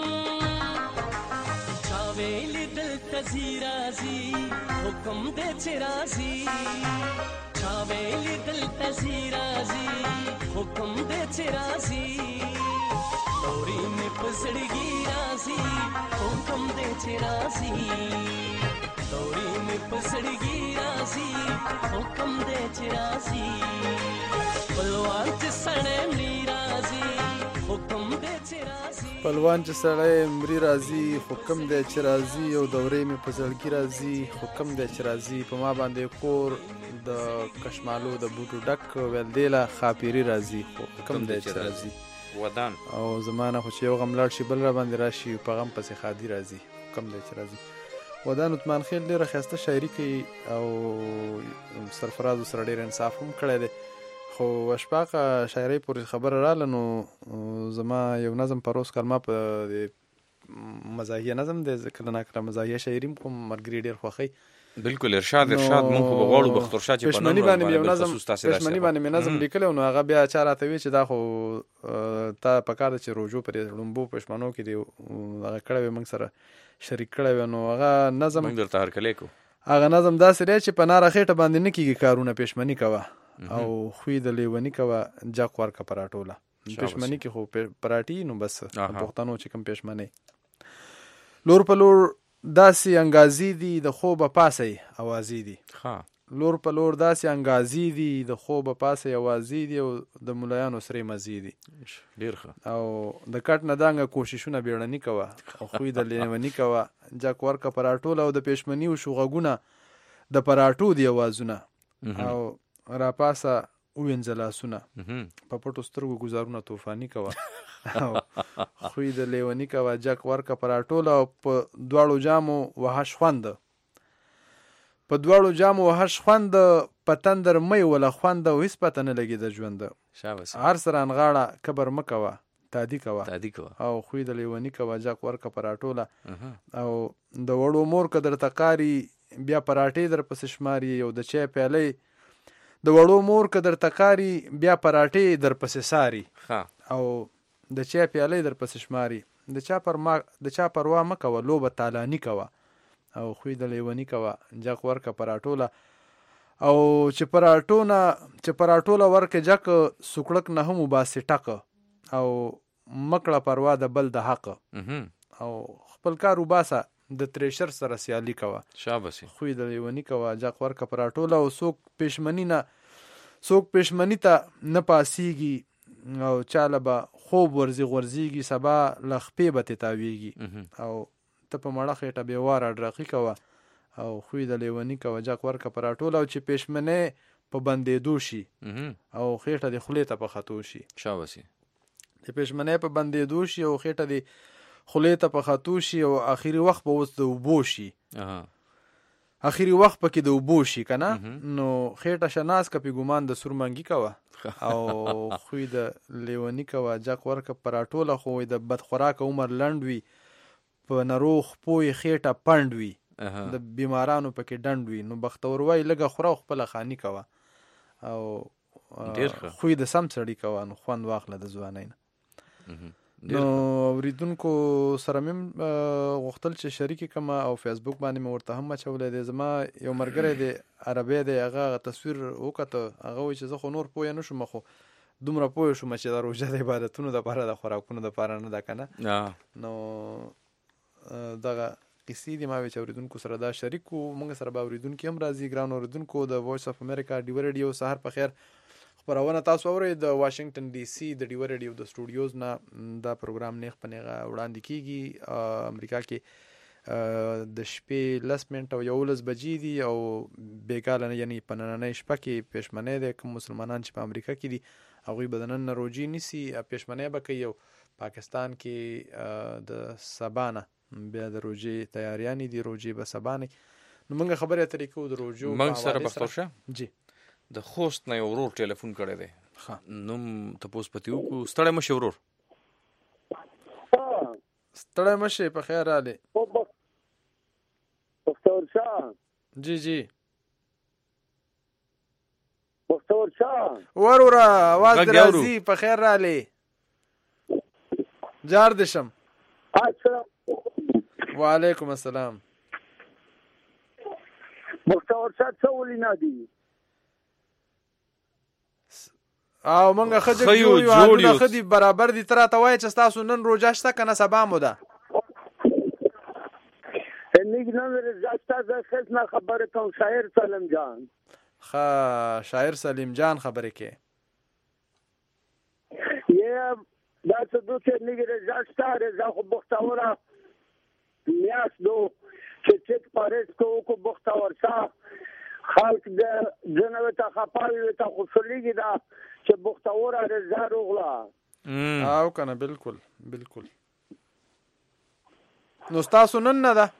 چا ویلي دلته ځي راځي حکم دې چې راځي چا ویلي دلته ځي راځي حکم دې چې راځي توري مې په پزړګي راځي حکم دې چې راځي دوري مې پزړګي راځي حکم دې چې راځي پلوان چې سړې مې راځي حکم دې چې راځي پلوان چې سړی مري راځي حکم دی چې راځي او دورې مې په زړګي راځي حکم دی چې راځي په ما باندې کور د کشمالو د بوټو ډک ویل دیله خاپیري راځي حکم دی چې راځي ودان او زمانه خو چې یو غم لاړ شي بل را باندې راشي په غم پسې خادي راځي حکم دی چې راځي ودان عثمان خیل ډېره ښایسته شاعري کوي او سرفرازو سره ډېر انصاف هم کړی دی خو اشفاقه شاعرۍ پورې خبره رااله نو زما یو نظم پروس کلمه په مزاحیه نظم دی کله ناکله مزاحیه شاعري کوم ملګري ډېر خوښوي بالکل ارشاد ارشاد مونږ خو به غواړو بختور شاه چې په پښمني باندې یو نظم پښمني باندې مې نظم لیکلی نو هغه بیا چا راته وی چې دا خو تا پکار ده چې روجو پرې لومبو پښمنو کې دی هغه کړی وی موږ سره شریک کړی وی نو هغه نظم موږ درته هرکلی کوو هغه نظم داسې دی چې په ناره خېټه باندې نه کېږي کارونه پښمني کوه او خوی د لیونی کوه جاق ورکه پراټوله پښمني کې خو پراټي نو بس پښتنو چې کوم پښمني لور په لور داسې انګازي دي د خوبه پاسې اوازې دي لور په لور داسې انګازي دي د خوبه پاسې اوازې دي او د ملایانو سره مزي دي ډېر ښه او د کټ نه دانګه کوششونه بیړني کوه او خوی د لیونی کوه جاق ورکه پراټوله او د پښمني او شوغونه د پراټو دی اوازونه او را پاسه وینځه لاسونه په پټو سترګو ګزارونه طوفاني کوه خوی د لیونی کوه جک ورکه پراټوله او په دواړو جامو وحش خوند په دواړو جامو وحش خوند په تندر مې ولا خوند او هیڅ پته نه لګي د ژوند هر سره انغاړه کبر مه کوه تادي کوه او خوی د لیونی کوه جک ورکه پراټوله او د وړو مور که درته قاري بیا پراټې در پسې شماري او د چای پیالۍ د وړو مور که درته قاري بیا پراټې در پسې ساري او د چای پیالۍ در پسې شماري د چا پر ما د چا پروا مه کوه لوبه تالاني کوه او خوی د لیوني کوه جک ورکه پراټوله او چې پراټونه چې پراټوله ورکه جک سوکړک نه هم وباسي ټک او مکړه پروا د بل د حق او خپل کار وباسه د تریشر سره سیالي کوه شاباسي خوی د لیوني کوه جک ورکه پراټوله او څوک پښمني نه څوک پښمني ته نه پاسیږي او چاله به خوب ورزي غورځيږي سبا لخپې به تتاویږي او ته په مړه خېټه بې واره ډرقي کوه او خوی د لیوني کوه جک ورکه پراټوله او چې پښمنۍ په بندېدو شي او خېټه د خولې ته په خطو شي شاباسي د پښمنۍ په بندېدو شي او خېټه د خولې ته په خطو شي او آخري وخت به اوس د اوبو شي آخري وخت پکې د اوبو شي که نه نو خېټه شناس کپې ګمان د سورمنګي کوه او خوی د لیوني کوه جک ورکه پراټوله خو د بدخوراکه عمر لنډ وي په نروغ پوی خېټه پنډ وي د بیمارانو پکې ډنډ وي نو بختور وای لږه خوره او خپله خاني کوه او خوی د سم سړي کوه نو خوند واخله د ځوانۍ نه نو اوریدونکو سره مې غوښتل چې شریکې کړم او فیسبوک باندې مې ورته هم اچولی دی زما یو ملګری دی عربی دی هغه تصویر وکته هغه وایي چې زه خو نور پوه نه شوم خو دومره پوه شوم چې دا روژه د عبادتونو دپاره د خوراکونو دپاره نه ده که نه نو دغه قصې دي ما وی چې اوریدونکو سره دا شریک کړو موږ سره به اوریدونکي هم راځي ګران اوریدونکو د وایس اف امریکا ډیوه ریډیو سهار په خیر خبرونه تاسو اورئ د واشنگټن ډي سي د ډیوه ریډیو د سټوډیوز نه دا پروګرام نیغ په نیغه وړاندې کیږي امریکا کې د شپې لس منټه او یولس بجې دي او بېګاله یعنې په نننۍ شپه کې پښمنۍ دی کوم مسلمانان چې په امریکا کې دي هغوی به د نن نه روژې نیسي پښمنۍ به کوي او پاکستان کې د سبا نه بیا د روژې تیاریانې دي روژې به سبا نه نو موږ خبرې اترې کوو د روژو موږ سره بختور شه جی د خوست نه یو ورور ټلیفون کړی دی نوم تپوس پتی وکړو ستړی مه شې ورور ستړی مه شې په خیر راغلې بختور شاه جی جی بختور شاه وروره اواز دې راځي په خیر راغلې جار دې شم وعلیکم السلام بختور شاه څه ولې نه دي او مونږه خځه جوړ یو حدونه خدي برابر دي تر ته وای چې تاسو نن روزه شته کنه سبا مو ده نیک نن رضا ز خدمت خبره کوم شاعر سلیم جان خا شاعر سلیم جان خبره کې یه دا څه دوی نیک رضا ستاره ز خو بختوره میاس دو چې چې پارس کو کو بختور صاحب خلق د جنوي ته خپاوي ته خوشاليږي دا چې بختوره رضا روغلا او کنه بالکل بالکل نو تاسو نن نه ده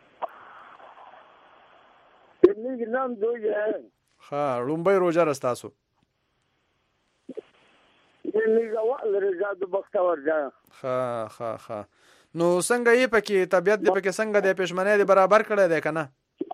نیک نام دوی ها لومبای روزه راستاسو نیک اول رضا د بختور ده ها ها ها نو څنګه یې پکې طبيعت دې پکې څنګه دې پښمنه دې برابر کړی دی کنه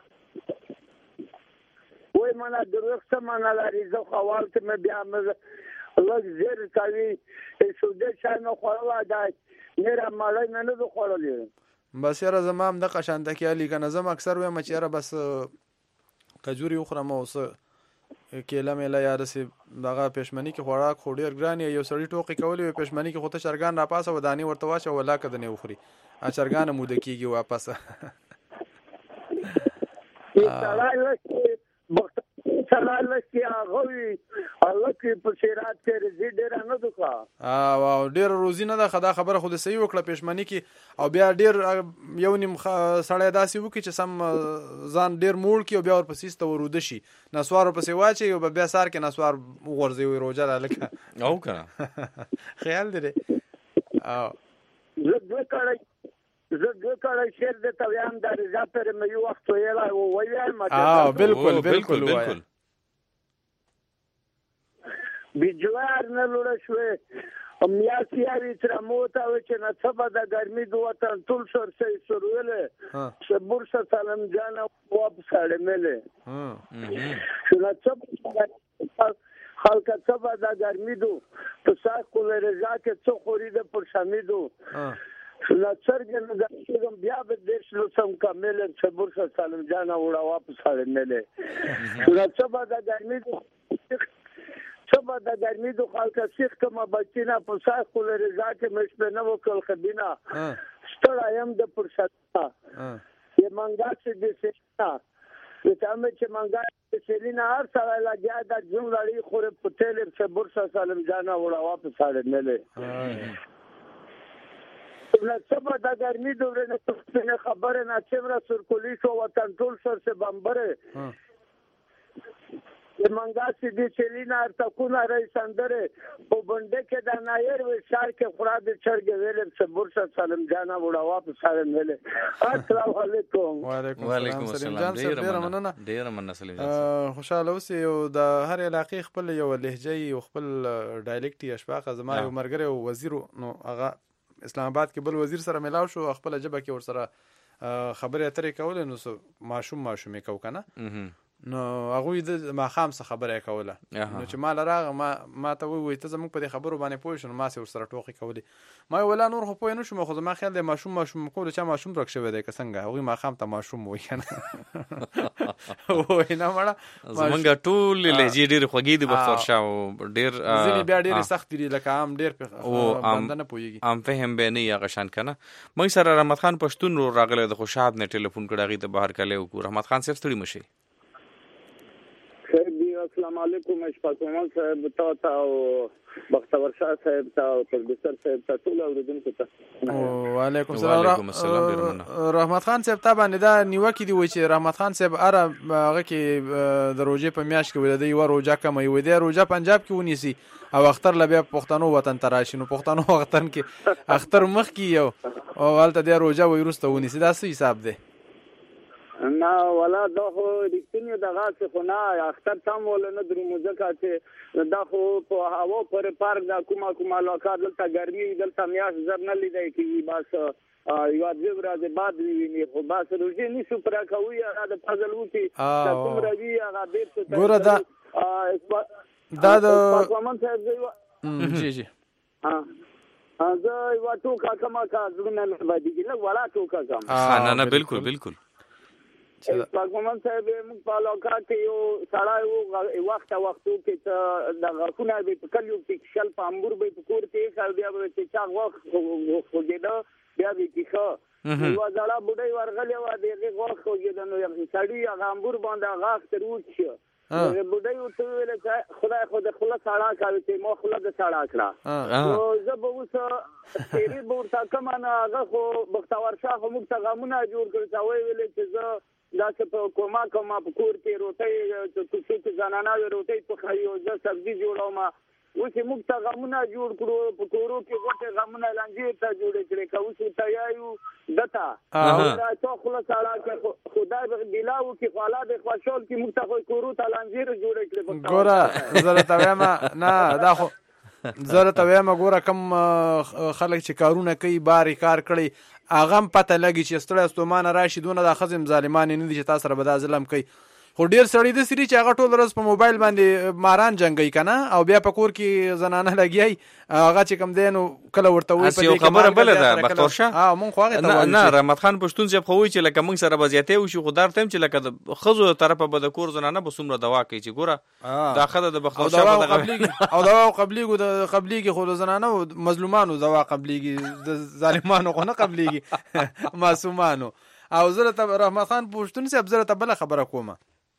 وای مانا درسته مانا لري زه خوال ته مې بیا مې لږ زیر کوي چې دې شای نو خوروا ده میرا مالای مې نه خورلې بس یاره زمام د قشانت کې علي کنه زم اکثر وایم چې یاره بس کجوري خورم او څه کېله مېله یا داسې دغه پښمني کې خوراک خو ډېر ګران یو سړي ټوقې کولې وي پښمني کې خو ته چرګان راپاسه ودانې ورته واچوه ولاکه دنې وخوري چرګانه موده کېږي واپسه سلام لکه هغه الله کې په شیرات کې رزي ډیر نه دوکا او ډیر روزي نه ده خدا خبره خو د صحیح وکړه پښمنی کې او بیا ډیر یو نیم سړی داسې وکړي چې سم ځان ډیر موړ کې او بیا ورپسې ست وروده شي نسوار ورپسې واچي او بیا سار کې نسوار وغورځي وي روزه لکه او کنه خیال دې او زه دوه کړه زه دوه کړه شیر د تویان د رضا پر مې یو وخت ویلا او ویل ما اه بالکل بالکل بالکل بجوار نه لوړ شوې میاسي اوی تر موته و چې نه څه به د ګرمي د وطن ټول سر سي سرولې چې بورسه سلام جان واپس اړملې شنو څه خلک څه به د ګرمي دو په ساق کول رضا کې څه خوري د پر شمیدو لا څرګن د کوم بیا به د شلو سم کامل چې بورسه سلام جان وړا واپس اړملې شنو څه به د ګرمي دو سبا د ګرمي د خلک سیخ کما بچینا په ساق کول رضا کې مش په نو کول خبینا ستړایم د پرشتا یې منګا چې د سینا د تامه چې منګا چې سیلینا هر سره لګیا د جون لړی خوره په تل په بورسا سالم جانا وړا واپس اړه نه لې نو سبا د ګرمي د ورنه خبره نه چې ورا سرکولي شو وطن ټول سر سے بمبره منګا چې د چلینا تکونه رئیس اندره په بنده کې د نایر و شار کې خورا د چرګ ویل چې بورسا سلام جانا وړا واپس سره ویل السلام علیکم وعلیکم السلام ډیر مننه ډیر مننه سلیم خوشاله اوسې او د هر علاقې خپل یو لهجه او خپل ډایلکټ اشباق زما یو مرګره وزیر نو هغه اسلام آباد کې بل وزیر سره ملاو شو خپل جبه کې ور سره خبرې اترې کول نو ماشوم ماشومې کو کنه نو هغه د ماخام څخه خبره کوله نو چې مال راغ ما ما ته وی ته زموږ په دې خبرو باندې پوه شو ما سره سره ټوخي کولې ما ولا نور خو پوه نه شم خو ما خیال د ماشوم ماشوم کول چې ماشوم درک شوی دی که څنګه هغه ماخام ته ماشوم وای کنه وای نه مړه زمونږ ټول لهجې ډېر خوږې دي بختور شاه ډېر ځینې بیا ډېر سخت دي لکه عام ډېر په باندې نه پوهیږي عام فهم به نه یا غشان کنه مې سره رحمت خان پښتون رو راغله د خوشاب نه ټلیفون کړه غي ته بهر کله او رحمت خان صرف ستړي مشي السلام علیکم اشفاقمان صاحب تا او بختور شاه صاحب تا او پروډوسر صاحب تا ټول اوریدونکو ته وعلیکم السلام رحمت خان صاحب تا باندې دا نیوکې دی وای چې رحمت خان صاحب اره هغه کې د روزې په میاشت کې ولدی یو روزه کم یو دی روزه پنجاب کې ونیسي او اختر لبیا پښتنو وطن تراشي نو پښتنو وطن کې اختر مخ کې یو او حالت دی روزه ویروسته ونیسي دا څه حساب دی نه ولا دا خو رښتینی دغه څه خو نه اختر تام ول نه درو مزکه چې دا خو په هوا پر پارک دا کومه کومه علاقه دلته ګرمي دلته میاش زر نه لیدای کی بس یو ځای ورځ بعد ویني خو بس روزي نشو پر کوي دا فضل وکي دا کوم روي هغه ډیر څه ګوره دا دا د جی جی ها زه یو ټوکا کما کا زونه نه باندې نه ولا ټوکا کما نه نه بالکل بالکل اشفاق مومند صاحب موږ په علاقه کې یو سړی وو وخت وختو کې چې د غاښونه به په کلیو کې شل په امبور به په کور کې خل بیا به چې چا وخت خوګېده بیا به کیخه یو ځړه بډای ورغلی و دغه وخت خوګېده نو یو سړی هغه امبور باندې غاښ تر وڅ هغه بډای ورته ویل چې خدای خو د خلا ساړه کوي چې مو خلا د ساړه کړه نو زه به اوس تیری به ورته کوم نه هغه خو بختور شاه موږ ته غمونه جوړ کړی چې وی ویل چې زه دا چې په کومه کومه په کور کې روټۍ چې څه زنانه روټۍ پخوي او زه سبزي جوړوم اوس موږ ته غمونه جوړ کړو په کورو کې غوټه غمونه لانجې ته جوړ کړي که اوس ته یایو دتا دا څو خلاص اړه خدای به ګلاو کې خاله د خوشحال کې موږ ته خو کورو ته لانجې جوړ کړي ګوره زه ته وایم نه دا خو زه ته وایم ګوره کم خلک چې کارونه کوي باري کار کړي هغه هم پته لګي چې ستړی ستومانه راشي دونه دا ښځې هم ظالمانې نه دي چې تا سره به دا ظلم کوي خو ډېر سړي داسې دي چې هغه ټول ورځ په موبایل باندې ماران جنګوي که نه او بیا په کور کې زنانه لګیایي هغه چې کوم دی نو کله ورته وایي هسې یو خبره بله ده بختور شاه مونږ خو هغې ته وایو نه رحمت خان پښتون صاحب خو وایي چې لکه موږ سره به زیاتی وشي خو دا ورته چې لکه د ښځو طرفه به د کور زنانه به څومره دوا کوي چې ګوره دا ښځه د بختور شاه به دغه او دوا قبلیږي د قبلیږي خو د زنانه مظلومانو دوا قبلیږي د ظالمانو خو نه قبلیږي معصومانو او زه ته رحمت خان پښتون صاحب زه ته بله خبره کومه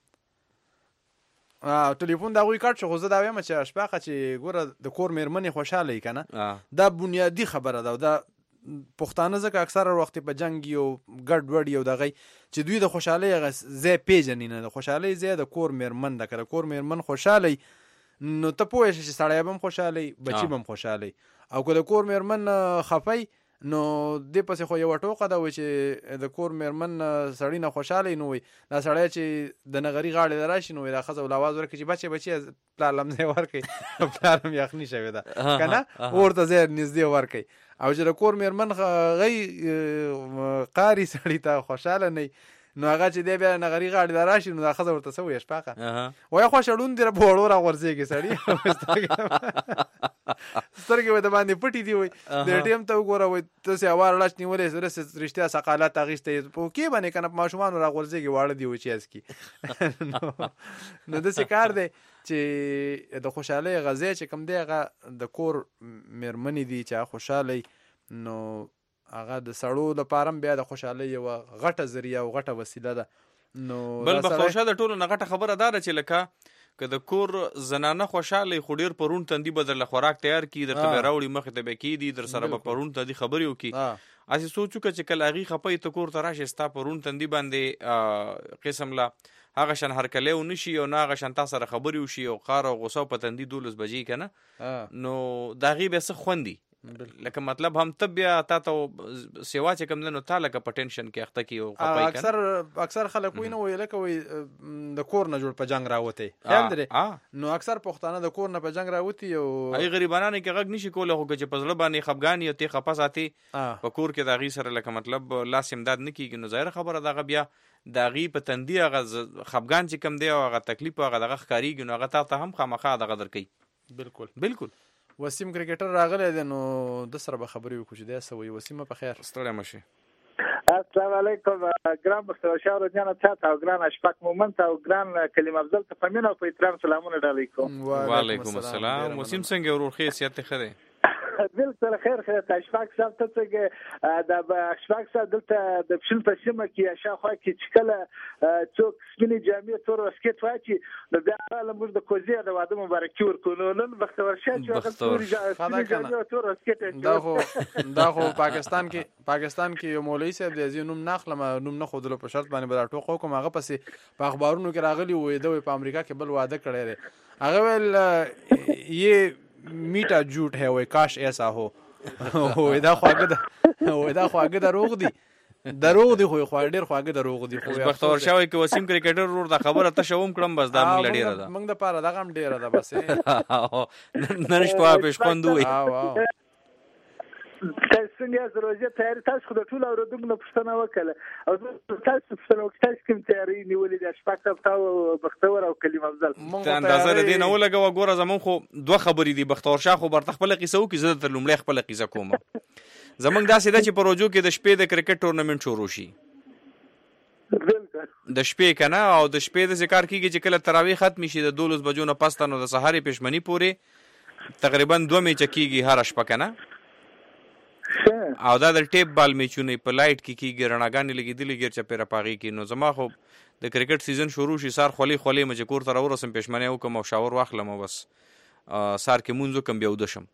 ټلیفون د هغوی کټ شو خو زه دا وایم چې اشفاقه چې ګوره د کور مېرمنې خوشحاله وي که نه دا بنیادي خبره ده او دا پښتانه ځکه اکثره وخت په جنګ یو ګډ وډ یو دغی چې دوی د خوشحالۍ هغه ځای پېژني نه د خوشحالۍ ځای د کور مېرمن ده که د کور مېرمن خوشحاله نو ته پوه شې چې سړی به هم خوشحاله بچي به هم خوشحاله او که د کور مېرمن خفی نو دې پسې خو یوه ټوقه ده وایي چې د کور مېرمن سړي نه خوشحاله نو وایي دا سړی چې د نغري غاړې ته راشي نو وایي دا ښځه ول اواز ورکړي چې بچې بچې پلار لمځی ورکړئ پلار هم یخني شوې ده که نه ورته ځای نږدې ورکړئ او چې د کور مېرمن غی قاري سړي ته خوشحاله نه نو هغه چې دی بیا نغري غاړې ته راشي نو دا ښځه ورته څه وایي اشفاقه وایي خوښه ړوند دی په وړو راغورځېږي سړي سترګې به د باندې پټې دي وایي د ټیم ته وګوره وایي تاسې هوا رړچ نیولې رسې رښتیا سقالات اخیستی په کې باندې که نه په ماشومانو راغورځېږي واړه دي وایي چې هسکي نو داسې کار دی چې د خوشحالۍ غذای چې کوم دی هغه د کور مېرمنې دي چې هغه خوشحاله نو هغه د سړو لپاره هم بیا د خوشحالۍ یوه غټه ذریعه او غټه وسیله ده نو بل بختور شاه د ټولو نه غټه خبره دا ده چې لکه که د کور زنانه خوشحاله خو ډېر پرون تندي به درله خوراک تیار کړي درته به راوړي مخې ته به کېږدي در سره به پرون تندي خبرې وکړي هسې سوچ وکړه چې کله هغې خپه ته کور ته راشي ستا پرون تندي باندې قسم له هغه شان هرکلی ونه شي او نه هغه شان تا سره خبرې وشي او قار او غوسه په تندي دولس بجې که نه نو د هغې بیا څه خوند دي لکه مطلب هم ته بیا تا ته سیوا چې کوم دی نو تا لکه په ټینشن کې اخته کي او خپه اکثر اکثر خلک وایي نه وایي لکه وایي د کور نه جوړ په جنګ راوتی خیال لري نو اکثر پښتانه د کور نه په جنګ راوتي او هغې غریبانانو کې غږ نشي کولی خو که چې په زړه باندې خفګان یو تی خفه ساتې په کور کې د هغې سره لکه مطلب لاس امداد نه کېږي نو ظاهره خبره د هغه بیا د هغې په تندي هغه خفګان چې کوم دی او هغه تکلیف هغه دغه ښکارېږي نو هغه تا ته هم خامخا دغه درکوي بالکل بالکل وسیم کرکټر راغلی دی نو د سره به خبرې وکړو چې دی څه وایي وسیمه په خیر ستړی مه شي السلام علیکم ګران بختور شاه ورځیانه تا ته او ګران اشفاق مومند ته او ګران کلیم افضل ته په مینه او په احترام سلامونه ډالۍ کوم وعلیکم السلام وسیم څنګه ورور ښه صحت دې ښه دی بالکل خیر خیر اشفاق صاحب ته څنګه د اشفاق صاحب دلته د پښین په سیمه کې شاوخوا کې چې کله څوک سپینې جامې تور واسکټ واچي نو بیا هغه موږ د کوزې د واده مبارکي ورکوو نو نن بختور شاه چې هغه سپینې جامې او تور واسکټ دا خو دا خو پاکستان کې پاکستان کې یو مولوي صاحب دی زه نوم نه اخلم نوم نه ښودلو په شرط باندې به دا ټوقه وکړم هغه پسې په اخبارونو کې راغلي وایي ده په امریکا کې بل واده کړی دی هغه ویل یې میټا جھوٹ ہے وہ کاش ایسا ہو وای دا خواږه ده وای دا خواږه دروغ دي دروغ دي خو خو ډیر خواږه دروغ دي خو بختور شاه کې وسیم کرکټر ورور دا خبره ته شوم کړم بس دا موږ لډیره ده موږ د پاره دا غم ډیره ده بس نن شپه پېښ خوندوي تاسو څنګه زروجه تیاری تاسو خو د ټول اوردونکو نه پوښتنه وکړه او تاسو پوښتنه وکړه تاسو کوم تیاری نیولې د اشفاق صاحب او بختور او کلیم افضل ته اندازه دې نه ولګوه ګوره زمون خو دوه خبرې دي بختور شاه خو برته خپله قیصه وکړي زه درته لومړی خپله قیصه کوم زمونږ داسې ده چې په روجو کې د شپې د کرکټ ټورنمنټ شروع شي د شپې کنه او د شپې د ذکر کیږي چې کله تراویح ختم شي د دولس بجو نه پس نو د سحر پښمنی پورې تقریبا دوه میچ کیږي هر شپه کنه او دا د ټیپ بال میچونه په لایټ کې کیږي رڼاګانې لګیدلې ګر چې پیرا پاغي کې نو زما خو د کرکټ سیزن شروع شي سار خولي خولي مې کور تر ورسم پښمنه او کوم شاور واخلم بس سار کې مونږ کوم بیا ودشم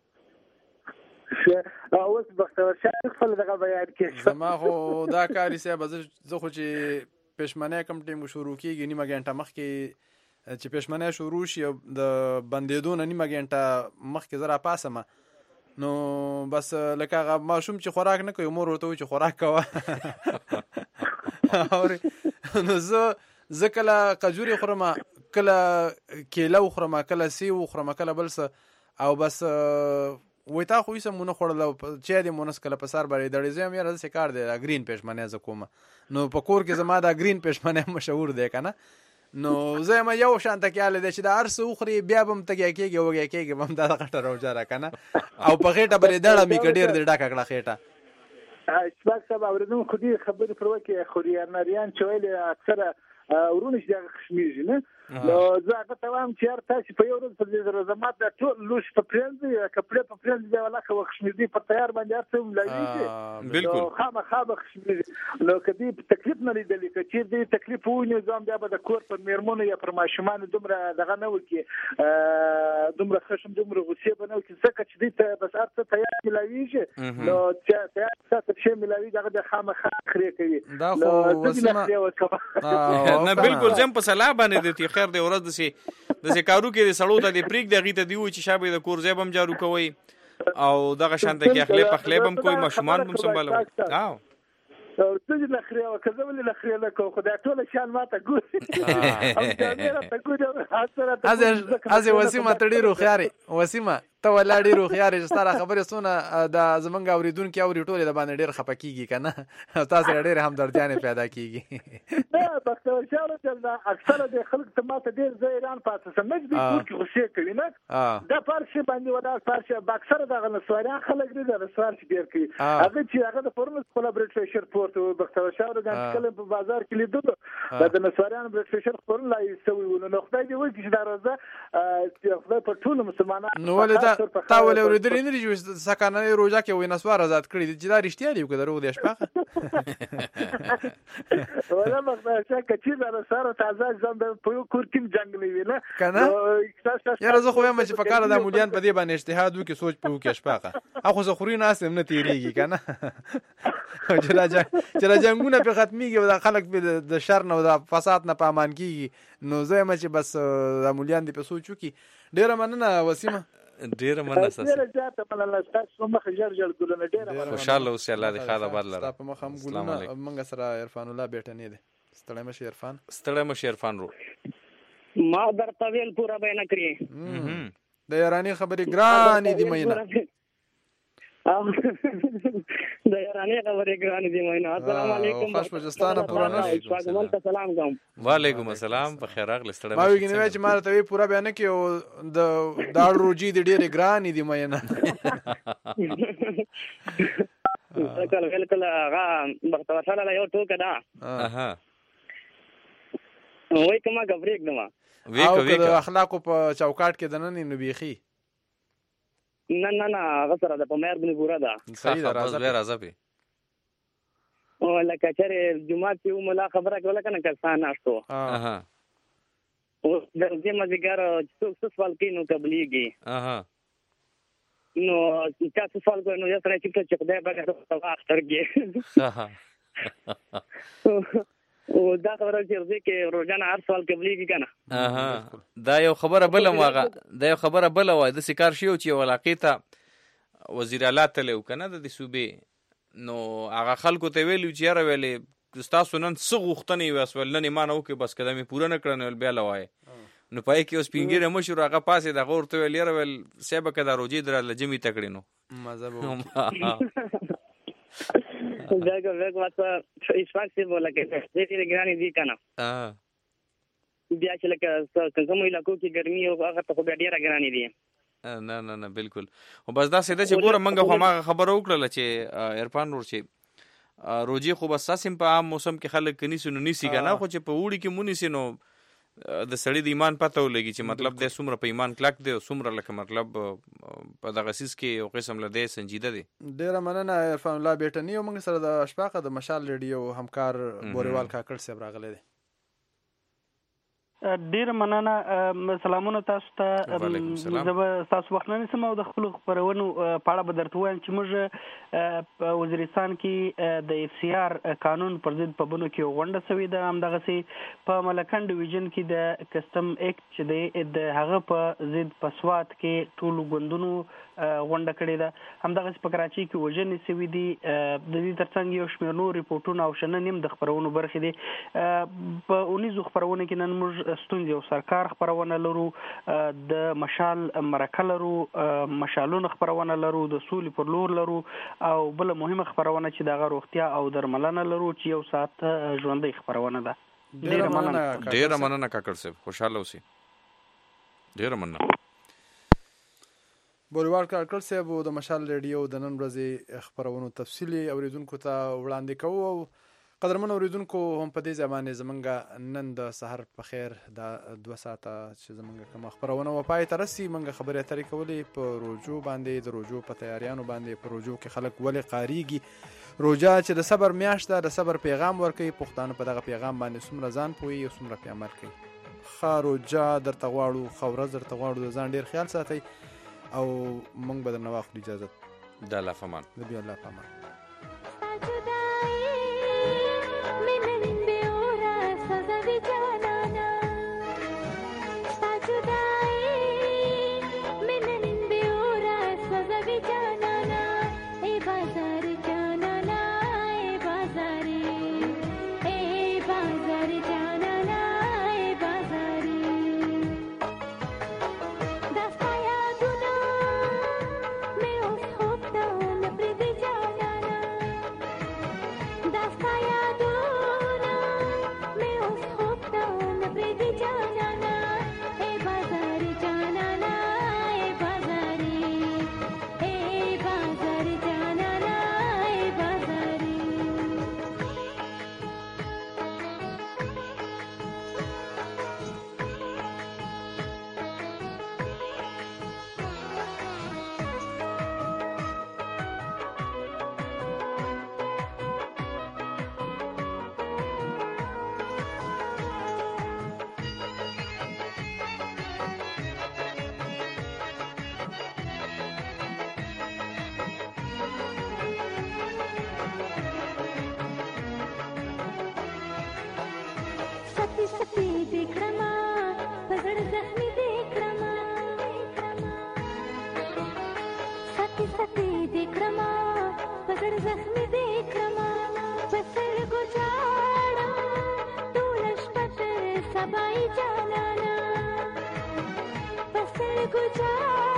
اوس بختور شاه خپل دغه بیان کې زما خو دا کاری صاحب زه خو چې پښمنه کم ټیم شروع کیږي نیمه غنټه مخکې چې پښمنه شروع شي د بندیدون نیمه غنټه مخکې زرا پاسمه نو بس لکه هغه ماشوم چې خوراک نه کوي مور ورته چې خوراک کوه نو زه زه کله کجوري خورم کله کیله خورم کله سیو خورم کله بل څه او بس وای تا خو یې مونږ خورل چې دې مونږ کله په سر باندې دړې زم یې راځي کار دی گرین پښمنه ز کوم نو په کور کې زما دا گرین پښمنه مشهور دی کنه نو زه ما یو شانت کې اله د چې د ارس اوخري بیا بم تګی کېږي وګی کېږي بم دا غټه روجره کنه او په خېټه بلې دړه می کډیر دی ډاکه کړه خېټه اشباک سبا ورنو خودي خبرې پر وکي خوري ناریان چویل اکثره ورونه چې خشمیږي نه نو زه هغه ته وایم چې هر تاسو په یو ورځ په دې رزمات د ټول لوش په پرنځي کپړې په پرنځي دی ولا خو خشمیږي په تیار باندې هر څه ملایږي بالکل خامہ خامہ خشمیږي نو کدی تکلیف نه لیدل چې دې تکلیف ونه ځم بیا به د کور پر میرمنو یا پر ماشومان دومره دغه نه وکي دومره خشم دومره غصه بنو چې څه چې دې ته بس هر څه تیار ملایږي نو چې تیار څه شی ملایږي دغه د خامہ خري کوي دا خو وسمه نه بالکل زم په سلام باندې دي خیر دی ورځ دسي دسي کارو کې سړو ته دی پریک دغه ته دی و چې شابه د کور زیبم جارو کوي او دغه شانته کې اخلي په خلیبم کوئی مشمان بم سمبالو او او څه نه خري او کزه ولې نه خري له کو خدای ټول شان ماته ګوري او دا مې را ته ګوري حاضر از از وسیمه تړي رو خياري وسیمه ته ولاړی رو خياري ستاره خبره سونه د زمنګ اوریدونکو اوري ټوله د باندې ډیر خپکیږي کنه تاسو ډیر همدردیانه پیدا کیږي نه بختور شاو چې اکثره د خلک ته ماته ډیر زیران پاتې سمج دي کور کې غوسه کوي نه دا پارشه باندې ودا پارشه اکثره د غنسواري خلک دي د رسوار چې ډیر کوي هغه چې هغه د فورمس کولابریټ فیشر پورت بختور شاو د کله په بازار کې لیدو د نسواريان بریټ فیشر خورن لا یسوي نو خدای دې وایي چې دا راځه چې خدای په ټول مسلمانانو نو ولې تا ولې ورېدل نه لري چې سکانه روزه کې وې نسوار آزاد کړی چې دا رښتیا دی که دروغ دی شپه ولا مخه چې دا سره تازه ځم په یو کور کې جنگ نه وینه کنه یاره زه خو یم چې فکر د مولیان په دې باندې اجتهاد وکي سوچ په وکي شپه اخو زه خوري نه اسم نه تیریږي کنه چې راځه چې راځنګونه په ختميږي د خلک د شر نه او د فساد نه پامان کیږي نو زه یم چې بس د مولیان دی په سوچ وکي ډیره مننه وسیمه ډیره مننه تاسو ډیره زیاته مننه تاسو مخ جر جر ګلونه ډیره مننه خوشاله اوسئ الله دې خاله باد لره په مخ هم ګلونه منګه سره عرفان الله بیٹه نه دي ستړی مشه عرفان ستړی مشه عرفان رو ما درته ویل پورا بیان کړی د یارانی خبرې ګرانې دي مینه د یارانی خبرې ګرانې دي مینه السلام علیکم خوش پجستانه پورا نه شپږمن ته سلام کوم وعلیکم السلام په خیر راغلی ستړی ما ویګنی وای چې ماره ته پورا بیان کې او د داړ روجي د ډېرې ګرانې دي مینه کله کله کله هغه بختور سره یو ټوکه ده اها وای کما غبرېک دما او که اخلاقو په چوکاټ کې دنه نه بيخي نه نه نه هغه سره د پمیر بني پورا ده صحیح ده راځه راځه به او لکه چې جمعه کې یو ملا خبره کوله کنه کسان ناشتو اها او د دې مزګار څو سوال کینو قبليږي اها نو تاسو سوال کوئ نو یو سره چې چې خدای به تاسو واخترږي اها او دا خبره چې ورته کې روزانه هر سوال قبليږي کنه اها دا یو خبره بل ماغه دا یو خبره بل وای د سکار شیو چې ولاقیته وزیر اعلی ته لو کنه د صوبې نو هغه خلکو ته ویلو چې یاره ویلې تاسو نن څه غوښتنې وسول نه مانو کې بس کده مې پوره نه کړنه بیا لوای نو پای کې اوس پینګره مشور هغه پاسه د غور ته ویل یاره ویل سیبه کده روجي در لجمی تکړینو مزه زګر زګ واسه ایشفاک سی بوله کې دې دې ګرانی دي کنه اه بیا چې لکه کوم علاقو کې ګرمي او هغه ته بیا ډیره ګرانی دي نه نه نه بالکل او بس دا سیده چې ګوره منګه خو ما خبر وکړه چې عرفان ور چې روجي خو بس ساسم په عام موسم کې خلک کنيسي نو نيسي کنه خو چې په وړي کې مونږ نو د سړی د ایمان پته ولګي چې مطلب د څومره په ایمان کلک دی او څومره لکه مطلب په دغه سیس کې یو قسم له دې سنجیده دی. ډیره مننه عرفان الله بیٹنی او موږ سره د اشفاق د مشال ریډیو همکار بوریوال کاکړ صاحب راغلی دی. ډیر مننه سلامونه تاسو ته. زه به تاسو وخت نه نیسم او د خپل خبرونو په اړه به درته وایم چې موږ په وزیرستان کې د اف سی آر قانون پر ضد په بنو کې غونډه شوې ده. همدغسې په ملکن ډیویژن کې د کسټم اکټ چې دی د هغه په ضد په سوات کې ټولو ګوندونو غونډه کړې ده. همدغسې په کراچۍ کې وژنې شوي دي. د دې ترڅنګ یو شمېر نور ریپورټونه او شننې هم د خپرونو برخې دي. په اونیزو خپرونه کې نن موږ ستونزې او سرکار خپرونه لرو، د مشال مرکه لرو، مشالونه خپرونه لرو، د سولې پر لور لرو او بل مهمه خپرونه چې دغه روغتیا او درملنه لرو چې یو ساعت ژوندۍ خپرونه ده. ډیره مننه ډیره مننه کاکړ صاحب، خوشاله اوسئ. ډیره مننه. بوریوال کاکړ صاحب د مشال ریډیو د نن ورځې خپرونو تفصیلي اوریدونکو ته وړاندې کوو. او قدرمن اوریدونکو هم په دې ځمانه زمونږ نن د سحر په خیر د دوه ساعته چې زمونږ کوم خبرونه و پای ته رسي. مونږ خبرې اترې کولې په روجو باندې، د روجو په تیاریانو باندې، په روجو کې خلک ولې قاریږي، روجا چې د صبر میاشت ده، د صبر پیغام ورکوي. پښتانه په دغه پیغام باندې څومره ځان پوهي او څومره پې عمل کوي. ښه روجا درته غواړو، ښه ورځ درته غواړو. د ځان ډېر خیال ساتئ او مونږ به درنه واخلو اجازت. د الله په امان. د بیا الله په امان. Good job.